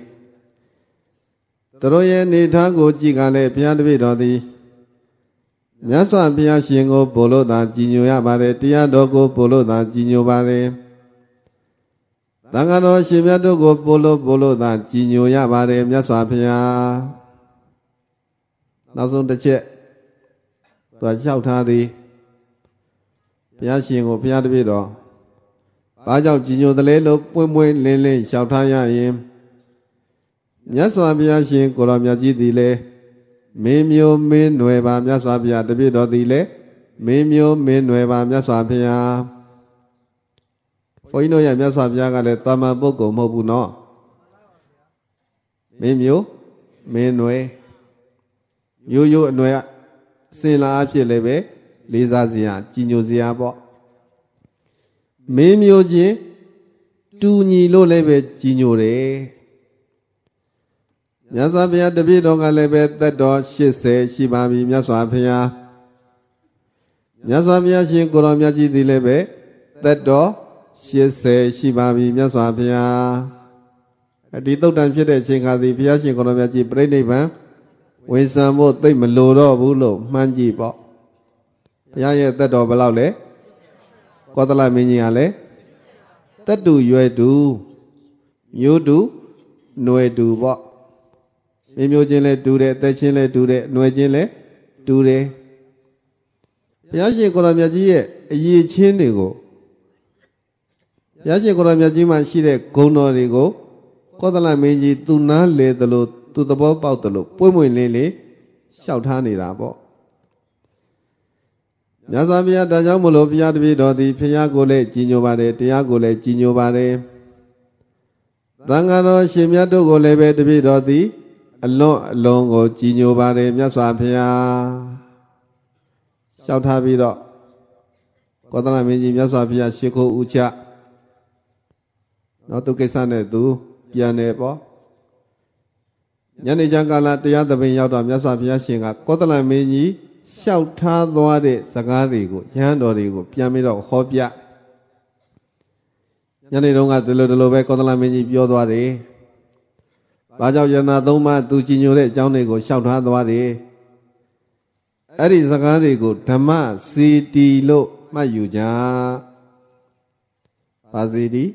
တို့ရဲ့နေထားကိုကြည့်ကလည်းဘုရားတပည့်တော်သည်မြတ်စွာဘုရားရှင်ကိုဘိုလ်လို့သာကြည်ညိုရပါတယ်တရားတော်ကိုဘိုလ်လို့သာကြည်ညိုပါတယ်သံဃာတော်ရှင်မြတ်တို့ကိုဘိုလ်လို့ဘိုလ်လို့သာကြည်ညိုရပါတယ်မြတ်စွာဘုရားနောက်ဆုံးတစ်ချက်သူလျှောက်ထားသည်ဘုရားရှင်ကိုဘုရားတပည့်တော်ဘာကြောင့်ကြည်ညိုတယ်လဲလို့ပွင့်ပွင့်လင်းလင်းလျှောက်ထားရရင်မြတ်စွာဘုရားရှင်ကိုရောမြတ်ကြီးသည်လေမင်းမျိုးမင်းနွယ်ပါမြတ်စွာဘုရားတပည့်တော်သည်လေမင်းမျိုးမင်းနွယ်ပါမြတ်စွာဘုရားဘုန်းကြီးတို့ရဲ့မြတ်စွာဘုရားကလည်းတာမန်ပုဂ္ဂိုလ်မဟုတ်ဘူးနော်မင်းမျိုးမင်းနွယ်ရိုးရိုးအနွယ်စင်လာအဖြစ်လည်းပဲလေးစားစရာကြည်ညိုစရာပေါ့မင်းမျိုးချင်းတူညီလို့လည်းပဲကြည်ညိုတယ်မြတ်စွာဘုရားတပည့်တော်ကလည်းပဲသက်တော်ရှစ်ဆယ်ရှိပါပြီမြတ်စွာဘုရားမြတ်စွာဘုရားရှင်ကိုရောမြတ်ကြီးသည်လည်းပဲသက်တော်ရှစ်ဆယ်ရှိပါပြီမြတ်စွာဘုရားဒီသုတ်တန်ဖြစ်တဲ့အချိန်ခါသည်ဘုရားရှင်ကိုရောမြတ်ကြီးပြိဋိဘံဝင်ဆံဖို့သိမ့်မလိုတော့ဘူးလို့မှန်းကြည့်ပေါ့ဘုရားရဲ့သက်တော်ဘယ်လောက်လဲကောသလမင်းကြီးကလည်းသက်တူရွယ်တူမျိုးတူຫນွယ်တူပေါ့မင်းမျိုးချင်းလဲတူတယ်အသက်ချင်းလဲတူတယ်ຫນွယ်ချင်းလဲတူတယ်ဘုရားရှင်ကိုရောမြတ်ကြီးရဲ့အရေးချင်းတွေကိုဘုရားရှင်ကိုရောမြတ်ကြီးမှာရှိတဲ့ဂုဏ်တော်တွေကိုကောသလမင်းကြီးသူနားလေသလိုသူသဘောပေါက်သလိုပွင့်ပွင့်လင်းလင်းလျှောက်ထားနေတာပေါ့မြတ်စွာဘုရားဒါကြောင့်မလို့ဘုရားတပည့်တော်သည်ဘုရားကိုလည်းကြည်ညိုပါတယ်တရားကိုလည်းကြည်ညိုပါတယ်သံဃာတော်ရှင်မြတ်တို့ကိုလည်းပဲတပည့်တော်သည်အလွန်အလွန်ကိုကြည်ညိုပါတယ်မြတ်စွာဘုရားလျှောက်ထားပြီးတော့ကောသလမင်းကြီးမြတ်စွာဘုရားရှ िख ိုးဥချနော်သူကိစ္စနဲ့သူပြန်တယ်ပေါ့ညနေကျကာလတရားသဘင်ရောက်တော့မြတ်စွာဘုရားရှင်ကကောသလမင်းကြီးလျှောက်ထားသွားတဲ့စကားတွေကိုရဟန်းတော်တွေကိုပြန်ပြီးတော့ဟောပြညနေတုန်းကဒီလိုဒီလိုပဲကောသလမင်းကြီးပြောသွားတယ်။ဘာကြောင့်ယန္နာသုံးပါးသူကြည်ညိုတဲ့အကြောင်းတွေကိုလျှောက်ထားသွားတယ်။အဲ့ဒီစကားတွေကိုဓမ္မစီတီလို့မှတ်ယူကြ။ဘာစီတီ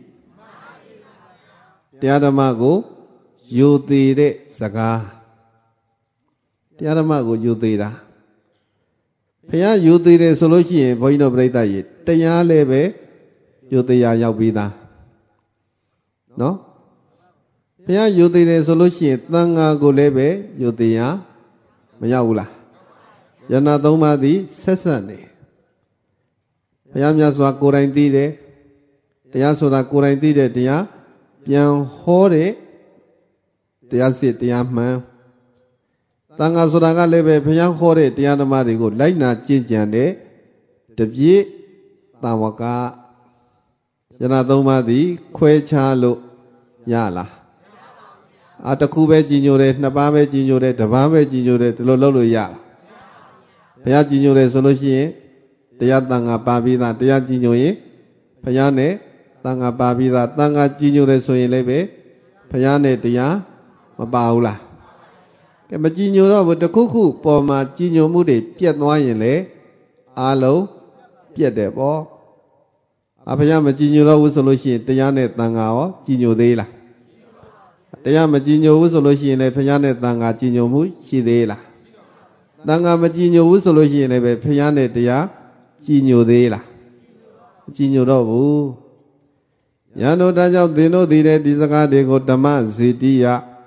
တရားဓမ္မကိုယူသေးတဲ့စကားတရားဓမ္မကိုယူသေးတာဘုရားယူသေးတယ်ဆိုလို့ရှိရင်ဘုန်းကြီးတို့ပြိဿရေတရားလည်းပဲယူသေးရရောက်ပြီးသားနော်ဘုရားယူသေးတယ်ဆိုလို့ရှိရင်သံဃာကိုလည်းပဲယူသေးရမရောက်ဘူးလားယန္နာသုံးပါးသည်ဆက်ဆက်နေဘုရားမြတ်စွာကိုယ်တိုင်သိတယ်တရားဆိုတာကိုယ်တိုင်သိတဲ့တရားပြန်ဟောတဲ့တရားစစ်တရားမှန်သံဃာဆိုတာကလည်းပဲဘုရားဟောတဲ့တရားဓမ္မတွေကိုလိုက်နာကျင့်ကြံတဲ့တပြည့်တာဝကယန္နာသုံးပါးသည်ခွဲခြားလို့ရလားအာတစ်ခုပဲကြည်ညိုတယ်နှစ်ပါးပဲကြည်ညိုတယ်တစ်ပါးပဲကြည်ညိုတယ်ဒီလိုလုပ်လို့ရလားဘုရားကြည်ညိုတယ်ဆိုလို့ရှိရင်တရားသံဃာပါပြီးသားတရားကြည်ညိုရင်ဘုရားနဲ့သံဃာပါပြီးသားသံဃာကြည်ညိုတယ်ဆိုရင်လည်းပဲဘုရားနဲ့တရားမပါဘူးလားကဲမကြည်ညိုတော့ဘူးတခုခုပေါ်မှာကြည်ညိုမှုတွေပြတ်သွားရင်လေအားလုံးပြတ်တယ်ပေါ့အဘုရားမကြည်ညိုတော့ဘူးဆိုလို့ရှိရင်တရားနဲ့သံဃာရောကြည်ညိုသေးလားတရားမကြည်ညိုဘူးဆိုလို့ရှိရင်လည်းဘုရားနဲ့သံဃာကြည်ညိုမှုရှိသေးလားသံဃာမကြည်ညိုဘူးဆိုလို့ရှိရင်လည်းဘုရားနဲ့တရားကြည်ညိုသေးလားမကြည်ညိုတော့ဘူးယန္တောဒါကြောင့်သင်တို့သိတဲ့ဒီစကားတွေကိုဓမ္မဇေတိယ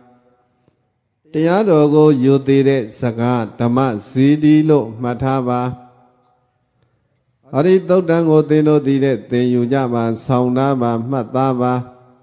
တရားတော်ကိုယူသေးတဲ့စကားဓမ္မဇေတိလို့မှတ်ထားပါဟောဒီသုတ်တံကိုသင်တို့သိတဲ့သင်ယူကြပါဆောင်းသားပါမှတ်သားပါ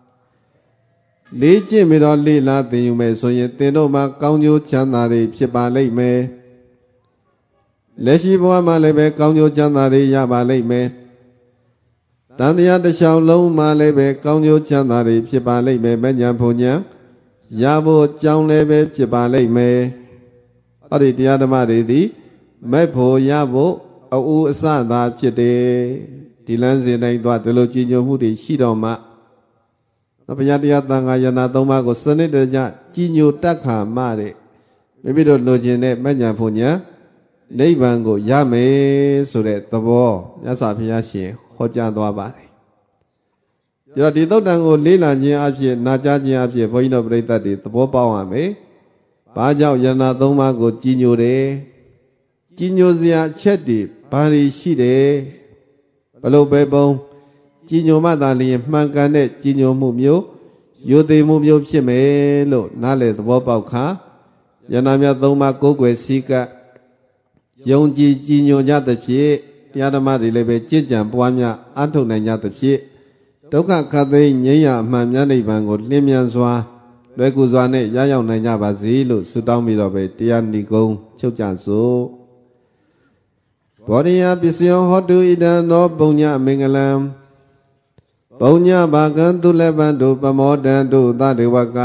လေးကျင့်ပြီးတော့လေ့လာသင်ယူမယ်ဆိုရင်သင်တို့မှာကောင်းကျိုးချမ်းသာတွေဖြစ်ပါလိမ့်မယ်လက်ရှိဘဝမှာလည်းပဲကောင်းကျိုးချမ်းသာတွေရပါလိမ့်မယ်တန်တရားတစ်လျှောက်လုံးမှာလည်းပဲကောင်းကျိုးချမ်းသာတွေဖြစ်ပါလိမ့်မယ်မဉ္ဇဉ်ဘုံဉဏ်ရဖို့ကြောင်းလည်းပဲဖြစ်ပါလိမ့်မယ်အဲ့ဒီတရားဓမ္မတွေသည်မဲ့ဖို့ရဖို့အူအစသာဖြစ်တယ်ဒီလမ်းစဉ်တိုင်းသွားဒီလိုကြည်ညိုမှုတွေရှိတော့မှဘုရားတရားသံဃာယနာသုံးပါးကိုစနစ်တကျကြည်ညိုတက်ခါမှတဲ့မိမိတို့လိုချင်တဲ့မဉ္ဇဉ်ဘုံဉဏ်နိဗ္ဗာန်ကိုရမယ်ဆိုတဲ့သဘောမြတ်စွာဘုရားရှင်ဟောကြားသွားပါတယ်ဒါတော့ဒီသုတ်တန်ကိုလေးလာခြင်းအဖြစ်နာကြားခြင်းအဖြစ်ဘုန်းကြီးတို့ပြိဿတ်တွေသဘောပေါက်ရမယ်ဘာကြောင့်ယနာသုံးပါးကိုကြည်ညိုတယ်ကြည်ညိုစရာအချက်တွေဘာတွေရှိတယ်ဘလို့ပဲပုံကြည်ညိုမှသာလျှင်မှန်ကန်တဲ့ကြည်ညိုမှုမျိုးယိုသိမှုမျိုးဖြစ်မယ်လို့နားလည်သဘောပေါက်ခါယနာမြတ်သုံးပါးကိုးကွယ်စည်းကပ်ယုံကြည်ကြည်ညိုကြသဖြင့်တရားဓမ္မတွေလည်းပဲကြည်ကြံပွားများအားထုတ်နိုင်ကြသဖြင့်ဒုက္ခခတ်သိမ်းငြိမ်းရအမှန်မြတ်နိဗ္ဗာန်ကိုလင်းမြန်စွာလွယ်ကူစွာနဲ့ရရောက်နိုင်ကြပါစေလို့ဆုတောင်းပြီးတော့ပဲတရားဏီကုံချုပ်ကြစို့ဘောဓိယပစ္စယောဟောတုဣဒံနောပုံညမင်္ဂလံပုံညဘာကံသူလည်းပံတို့ပမောတံတို့သတေဝက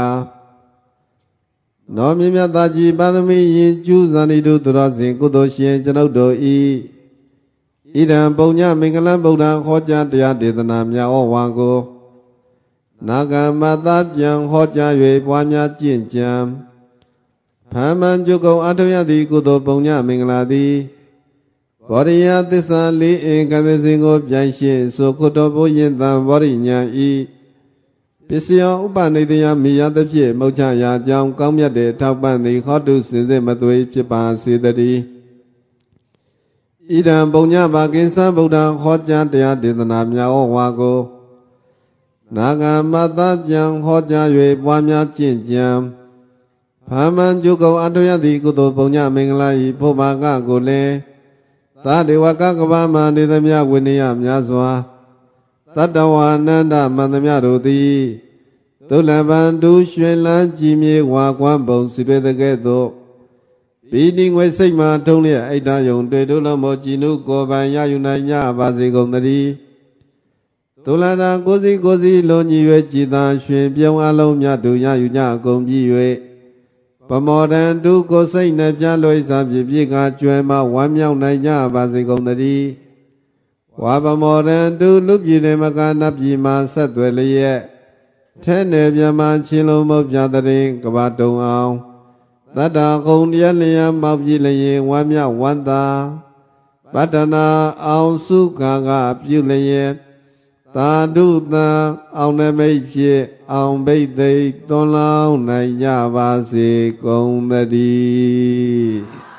နောမြမြတ်သာကြီးပါရမီရင်ကျူးဇာတိတို့သူတော်စင်ကုသိုလ်ရှင်ကျွန်ုပ်တို့ဤဣဒံပုံညမင်္ဂလံဗုဒ္ဓံဟောကြားတရားဒေသနာများဩဝါကိုနာဂမသပြန်ဟောကြား၍ပွားများကျင့်ကြံဖမ်းမှန်ကျုပ်ကုံအထောက်ရသည့်ကုသိုလ်ပုံညမင်္ဂလာသည်ဘောရိယသစ္စာလေးအင်္ဂသစဉ်ကိုပြိုင်ရှင်းဆိုခုတော်ဘုရင်တံဘောရိညာဤပစ္စယောဥပနိတယမိယသဖြင့်မုတ်ချရာကြောင်းကောင်းမြတ်တဲ့ထောက်ပံ့သည်ဟောတုစင်စစ်မသွေဖြစ်ပါစေတည်းဣဒံပုံညဘာကိသဗုဒ္ဓဟောကြားတရားဒေသနာများဩဝါကိုနာဂမသပြန်ဟောကြား၍ပွားများကျင့်ကြံဖာမန်ကျုပ်ကုံအထောက်ရသည့်ကုသိုလ်ပုံညမင်္ဂလာဤဘုဘာကကိုလည်းသာဒေဝကကဘာမနေသမျှဝိနည်းများစွာသတ္တဝါနန္ဒမန္တမြတို့သည်သုလဗံဒုရွှင်လန်းကြည်မြေဝါကွမ်းပုံစီပေတဲ့ကဲ့သို့ပိဋိငွေစိတ်မှထုံးလျက်အိတ်တယုံတွေ့တို့လုံးမောကြည်နုကိုယ်ပိုင်ရယူနိုင်ကြပါစေကုန်သတည်းသုလနာကိုစီကိုစီလုံးညီ၍ကြည်သာရွှင်ပြုံးအလုံးမြတ်တို့ရယူကြအကုန်ပြီး၍ပမောဒံဒုကိုစိတ်နှပြလွိစာဖြစ်ဖြစ်ကကျွဲမှဝမ်းမြောက်နိုင်ကြပါစေကုန်သတည်းဝါပမောဒံဒုလူပြည်နေမကနပြည်မှာဆက်သွယ်လျက်ထဲနယ်ပြမချင်းလုံးမုတ်ပြတဲ့ရင်ကဘာတုံအောင်သတ္တကုံတရားလျက်မောက်ကြည့်လျင်ဝမ်းမြောက်ဝမ်းသာပတ္တနာအောင်စုခါကပြုလျက်သာဓုတံအောင်နမိတ်ဖြစ်အောင်ဘိသိက်သွန်လောင်းနိုင်ကြပါစေကုန်သတည်း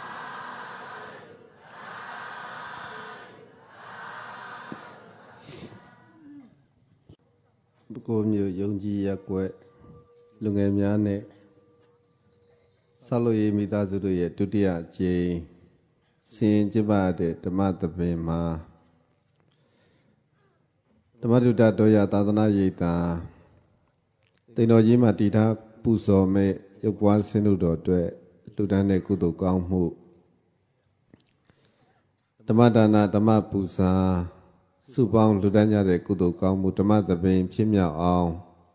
ကိုမျိုးယုံကြည်ရက်ွယ်လူငယ်များနဲ့ဆောက်လုပ်ရေးမိသားစုတို့ရဲ့ဒုတိယအကြိမ်ဆင်ကျင်းပတဲ့ဓမ္မသဘင်မှာဓမ္မဒုတတော်ရသာသနာရိပ်သာတိန်တော်ကြီးမှာတည်ထားပူဇော်မဲ့ရုပ်ပွားဆင်းတို့တော်အတွက်လူတန်းတဲ့ကုသိုလ်ကောင်းမှုဓမ္မဒါနဓမ္မပူဇာစုပေါင်းလူတန်းကြတဲ့ကုသိုလ်ကောင်းမှုဓမ္မသဘင်ဖြစ်မြောက်အောင်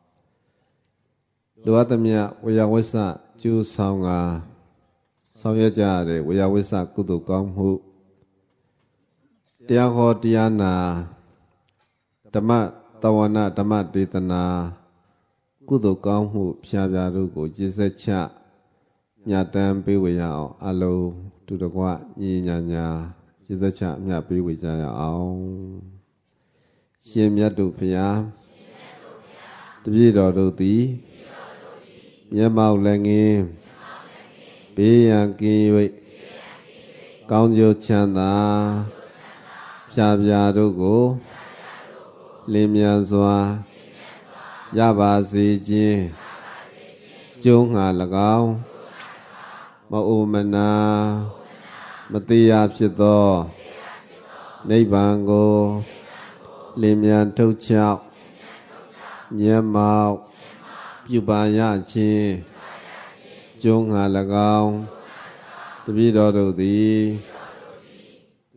လိုအပ်သမျှဝေယဝိဆကျူးဆောင်ကဆောင်ရွက်ကြရတဲ့ဝေယဝိဆကုသိုလ်ကောင်းမှုတရားဟောတရားနာဓမ္မတဝနာဓမ္မဒေသနာကုသိုလ်ကောင်းမှုဖြာဖြာတို့ကိုရည်စက်ချမြတ်တမ်းပေးဝေရအောင်အလုံးတူတကွညီညာညာရည်စက်ချမြတ်ပေးဝေကြရအောင်ရှင်မြတ်တို့ဖျားတပည့်တော်တို့သည်မျက်မှောက်လည်းငင်းဘေးရန်ကင်း၍ကောင်းကျိုးချမ်းသာဖြာဖြာတို့ကိုလင်းမြန်စွာရပါစေခြင်းကျုံးငှာ၎င်းမအိုမနာမတရားဖြစ်သောနိဗ္ဗာန်ကိုလင်းမြန်ထုတ်ချောက်မျက်မှောက်ပြုပါရခြင်းကျုံးငှာ၎င်းတပည့်တော်တို့သည်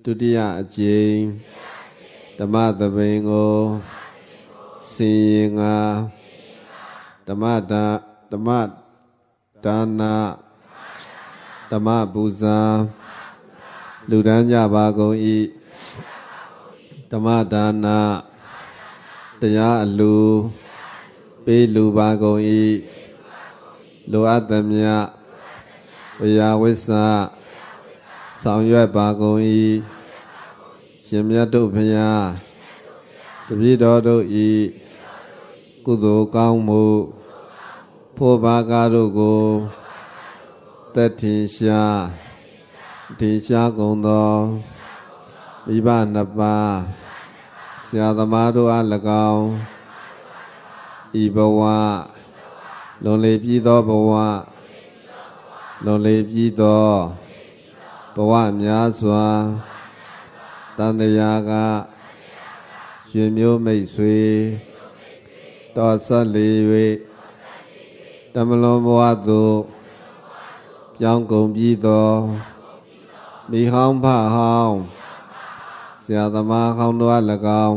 ဒုတိယအကြိမ်ဓမ္မသဘင်ကိုဆင်ရင်ငါဓမ္မဒါဓမ္မဒါနဓမ္မပူဇာလူဒန်းကြပါကုန်၏ဓမ္မဒါနတရားအလူပေးလူပါကုန်၏လိုအပ်သမျှဝေယဝိစ္စဆောင်ရွက်ပါကုန်၏ရှင်မြတ်တို့ဖျားတပည့်တော်တို့၏ကုသိုလ်ကောင်းမှုဖို့ဘာကားတို့ကိုသက်ထင်ရှားထင်ရှားကုန်သောမိဘနှစ်ပါးဆရာသမားတို့အား၎င်းဤဘဝလွန်လေပြီးသောဘဝလွန်လေပြီးသောဘဝများစွာတန်တရားကရွှေမျိုးမိတ်ဆွေတော်ဆက်လေ၍တမလွန်ဘဝသို့ပြောင်းကုန်ပြီးသောမိဟောင်းဖဟောင်းဆရာသမားဟောင်းတို့အား၎င်း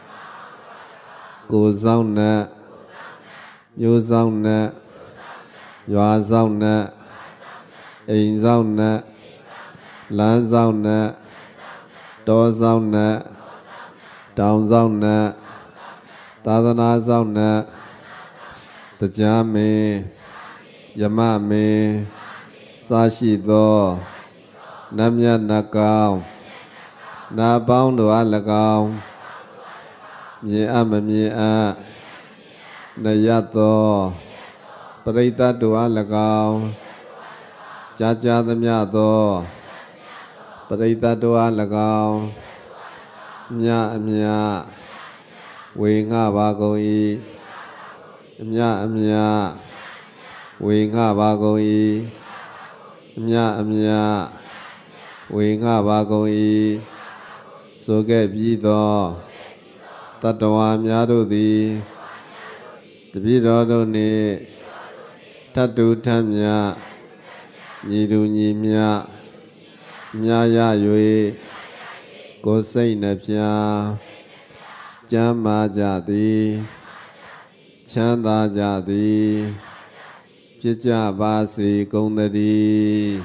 ကိုယ်ဆောင်နဲ့မျိုးဆောင်နဲ့ရွာဆောင်နဲ့အိမ်ဆောင်နဲ့လမ်းဆောင်နဲ့တောဆောင်နဲ့တောင်ဆောင်နဲ့သာသနာဆောင်နဲ့တရားမင်းယမမင်းစာရှိသောနတ်မြတ်နတ်ကောင်းနာပေါင်းတို့အား၎င်းမြင်အပ်မမြင်အပ်နရသောပရိသတ်တို့အား၎င်းကြာကြာသမျှသောပရိသတ်တို့အား၎င်းမြတ်အမြတ်ဝေငှပါကုန်၏အမြတ်အမြတ်ဝေငှပါကုန်၏အမြတ်အမြတ်ဝေငှပါကုန်၏ဆိုခဲ့ပြီးသောတတ္တဝါများတို့သည်တပည့်တော်တို့နှင့်ထတ်တူထမ်းမြတ်ညီတူညီမြတ်မြာရ၍ကိုယ်စိတ်နှပြကျမ်းမာကြသည်ချမ်းသာကြသည်ဖြစ်ကြပါစေကုန်သတည်း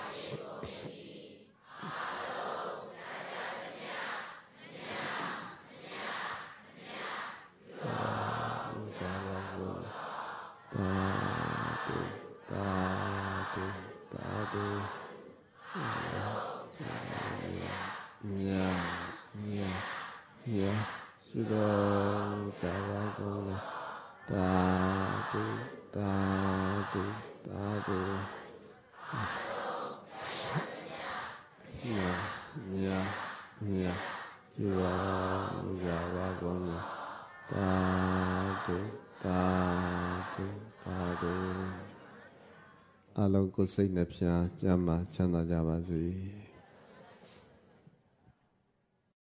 ဆုတော်ကြပါကုန်သာဓုသာဓုသာဓုမြတ်မြတ်မြတ်ပြုတော်ကြပါကုန်သာဓုသာဓုသာဓုအလုံးကိုယ်စိတ်နှပြကျမ်းမာချမ်းသာကြပါစေ